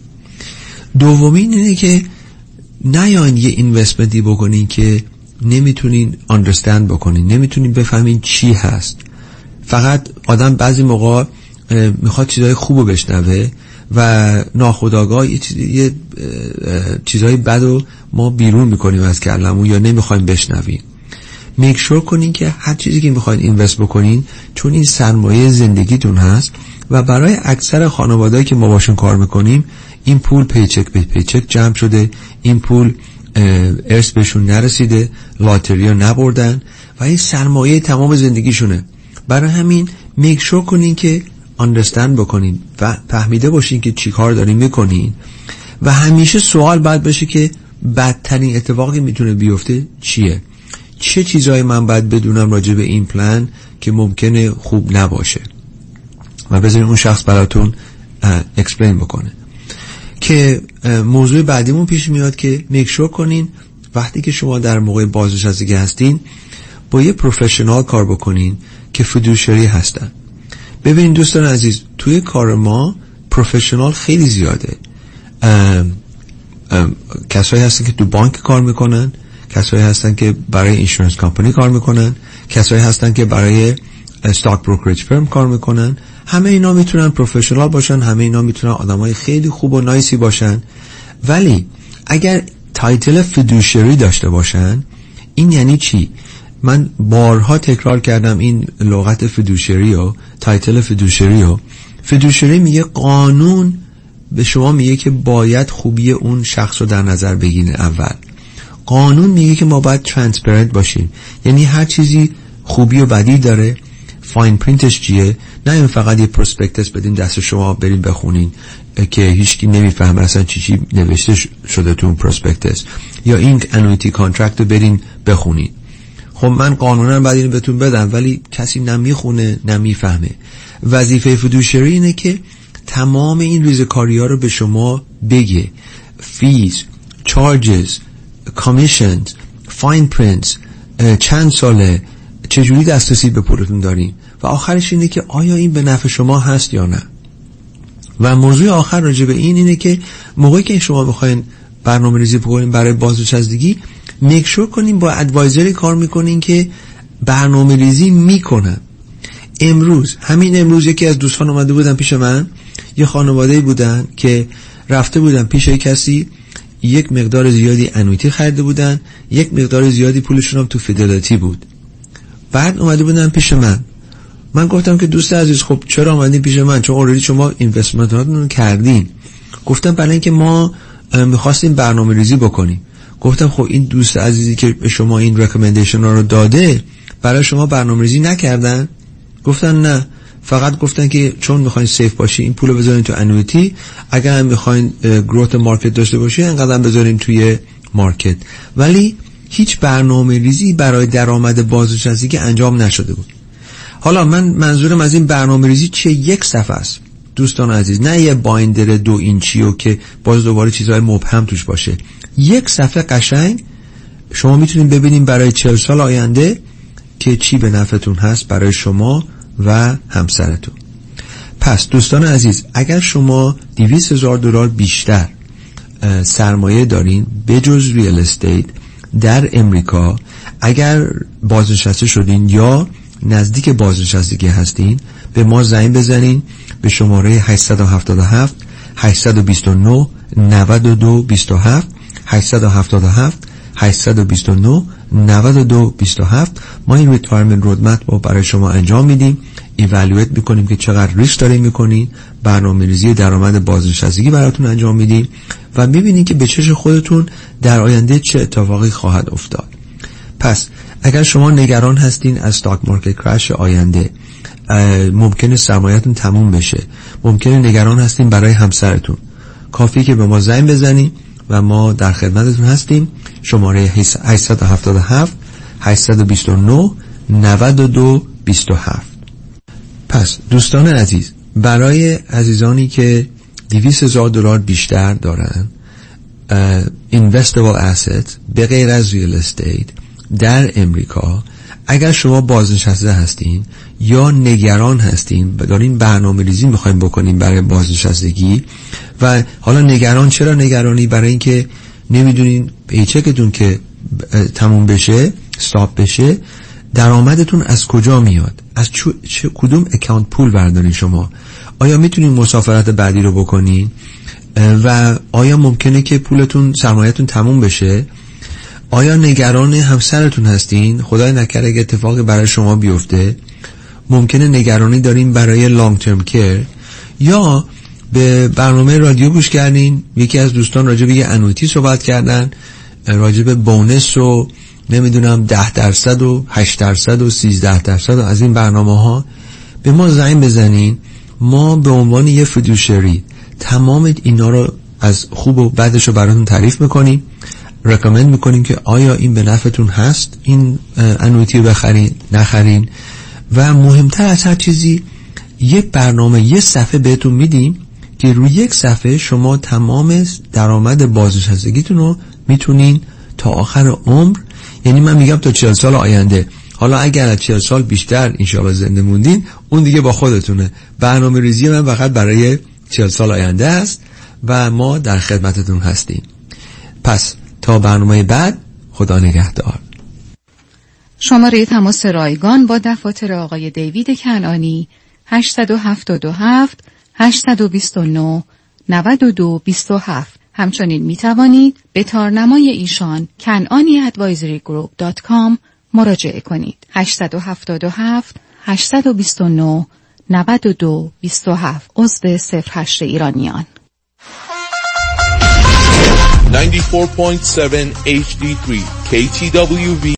دومین اینه که نیاین یه اینوستمنتی بکنین که نمیتونین understand بکنین، نمیتونین بفهمین چی هست. فقط آدم بعضی موقع میخواد چیزای خوبو بشنوه و ناخودآگاه یه, چیز، یه چیزای بدو ما بیرون میکنیم از کلمون یا نمیخوایم بشنویم. میک شور کنین که هر چیزی که میخواین اینوست بکنین، چون این سرمایه زندگیتون هست و برای اکثر خانوادهایی که ما باشون کار میکنیم این پول پیچک به پیچک جمع شده، این پول ارث بهشون نرسیده، لاتریا نبردن و این سرمایه تمام زندگیشونه. برای همین میک شور کنین که understand بکنین و فهمیده باشین که چی کار دارین میکنین و همیشه سوال باید بشه که بدترین اتفاقی میتونه بیفته چیه، چه چیزایی من باید بدونم راجع به این پلان که ممکنه خوب نباشه و بذارین اون شخص براتون اکسپلین بکنه. که موضوع بعدیمون پیش میاد که میک شور کنین وقتی که شما در موقع بازنشستگی هستین با یه پروفشنال کار بکنین که فیدوشری هستن. ببینید دوستان عزیز، توی کار ما پروفشنال خیلی زیاده. ام ام کسایی هستن که تو بانک کار میکنن، کسایی هستن که برای اینشورنس کمپانی کار میکنن، کسایی هستن که برای استاک بروکریج فرم کار میکنن. همه اینا میتونن پروفشنال باشن، همه اینا میتونن آدمای خیلی خوب و نایسی باشن، ولی اگر تایتل فیدوشری داشته باشن این یعنی چی؟ من بارها تکرار کردم این لغت فیدوشری و تایتل فیدوشری و فیدوشری میگه قانون به شما میگه که باید خوبی اون شخص رو در نظر بگیرین. اول قانون میگه که ما باید ترانسپرنت باشیم، یعنی هر چیزی خوبی و بدی داره، فاین پرینتش چیه، نه این فقط یه پروسپکتس بدین دست شما برین بخونین که هیچکی نمیفهمه اصلا چی چی نوشته شده تو اون پروسپکتس، یا این انویتی کانترکت رو برین بخونین. خب من قانونا باید اینو بهتون بدم ولی کسی نمیخونه نمیفهمه. وظیفه فیدوشری اینه که تمام این ریزکاری‌ها رو به شما بگه، فیز، چارجز، کامیشنز، فاین پرینتس، چند ساله، چجوری دسترسی به پولتون دارین و آخرش اینه که آیا این به نفع شما هست یا نه. و موضوع آخر راجع به این اینه که موقعی که شما بخواین برنامه ریزی بکنین برای بازنشستگی، میک شور کنین با ادوایزری کار میکنین که برنامه ریزی میکنن. امروز همین امروز یکی از دوستان اومده بودن پیش من، یه خانواده‌ای بودن که رفته بودن پیش کسی، یک مقدار زیادی انویتی خریده بودن، یک مقدار زیادی پولشون هم تو فیدلیتی بود. بعد اومده بودن پیش من، من گفتم که دوست عزیز خب چرا اومدین پیش من؟ چون اوردی شما اینوستمنتاتون رو کردین. گفتم برای اینکه ما می‌خواستیم برنامه ریزی بکنیم. گفتم خب این دوست عزیزی که به شما این ریکامندیشن ها رو داده برای شما برنامه ریزی نکردن؟ گفتن نه، فقط گفتن که چون میخواین سیف باشی این پولو بذارین تو انویتی، اگر هم میخواین گروت مارکت داشته باشی اینقدر بذارین توی مارکت، ولی هیچ برنامه ریزی برای درآمد بازنشستگی انجام نشده بود. حالا من منظورم از این برنامه ریزی چه؟ یک صفحه است دوستان عزیز، نه یه بایندر دو اینچیو که باز دوباره چیزهای مبهم توش باشه. یک صفحه قشنگ شما میتونید ببینید برای چهل سال آینده که چی به نفعتون هست برای شما و همسرتون. پس دوستان عزیز، اگر شما دویست هزار دلار بیشتر سرمایه دارین به جز ریال استیت در امریکا، اگر بازنشسته شدین یا نزدیک بازنشستگی هستین، به ما زنگ بزنین به شماره هشت هفت هفت هشت دو نه نه دو دو هفت هشت هفت هفت هشت دو نه نه دو دو هفت. ما این ریتایرمنت رودمپ رو برای شما انجام میدیم، ایوالویت میکنیم که چقدر ریسک دارین میکنین، برنامه‌ریزی درآمد بازنشستگی براتون انجام میدیم و میبینین که به چش خودتون در آینده چه اتفاقی خواهد افتاد. پس اگر شما نگران هستین از استاک مارکت کرش آینده، ممکنه سرمایه‌تون تموم بشه، ممکنه نگران هستین برای همسرتون، کافیه که به ما زنگ بزنین و ما در خدمتتون هستیم. شماره هشت هفت هفت هشت دو نه نه دو دو هفت. پس دوستان عزیز، برای عزیزانی که دویست هزار دلار بیشتر دارن investable asset به غیر از ریال استیت در امریکا، اگر شما بازنشسته هستین یا نگران هستین دارین برنامه ریزی میخواین بکنین برای بازنشستگی و حالا نگران، چرا نگرانی؟ برای اینکه نمیدونین پیچکتون که تموم بشه، استاپ بشه، درآمدتون از کجا میاد، از چه کدوم اکانت پول بردارین شما، آیا میتونین مسافرت بعدی رو بکنین و آیا ممکنه که پولتون، سرمایه‌تون تموم بشه، آیا نگران همسرتون هستین، خدای نکرده اگه اتفاقی برای شما بیفته، ممکنه نگرانی دارین برای لانگ ترم کیر، یا به برنامه رادیو گوش کردین، یکی از دوستان راجع به یه انویتی صحبت کردن، راجع به بونس و نمیدونم ده درصد و هشت درصد و سیزده درصد و از این برنامه ها، به ما زنگ بزنین. ما به عنوان یه فیدوشری تمام اینا رو از خوب و بدش رو براتون تعریف میکنیم، رکامند میکنیم که آیا این به نفعتون هست این انویتی رو بخرین نخرین، و مهمتر از هر چیزی یه برنامه، یه صفحه بهتون میدیم که روی یک صفحه شما تمام درآمد بازنشستگیتون رو میتونین تا آخر عمر، یعنی من میگم تا چهل سال آینده، حالا اگر از چهل سال بیشتر انشاءالله زنده موندین اون دیگه با خودتونه. برنامه ریزی من فقط برای چهل سال آینده است و ما در خدمتتون هستیم. پس تا برنامه بعد، خدا نگهدار. شماره تماس رایگان با دفاتر آقای دیوید کنعانی هشت هفت هفت هشت دو نه نه دو دو دو هفت. همچنین می توانید به تارنمای ایشان کنعانی ادوایزری گروپ دات کام مراجعه کنید. هشت هفت هفت هشت دو نه نه دو دو دو هفت. عضو صفر هشت ایرانیان. نود و چهار ممیز هفت اچ دی سه کی تی دبلیو وی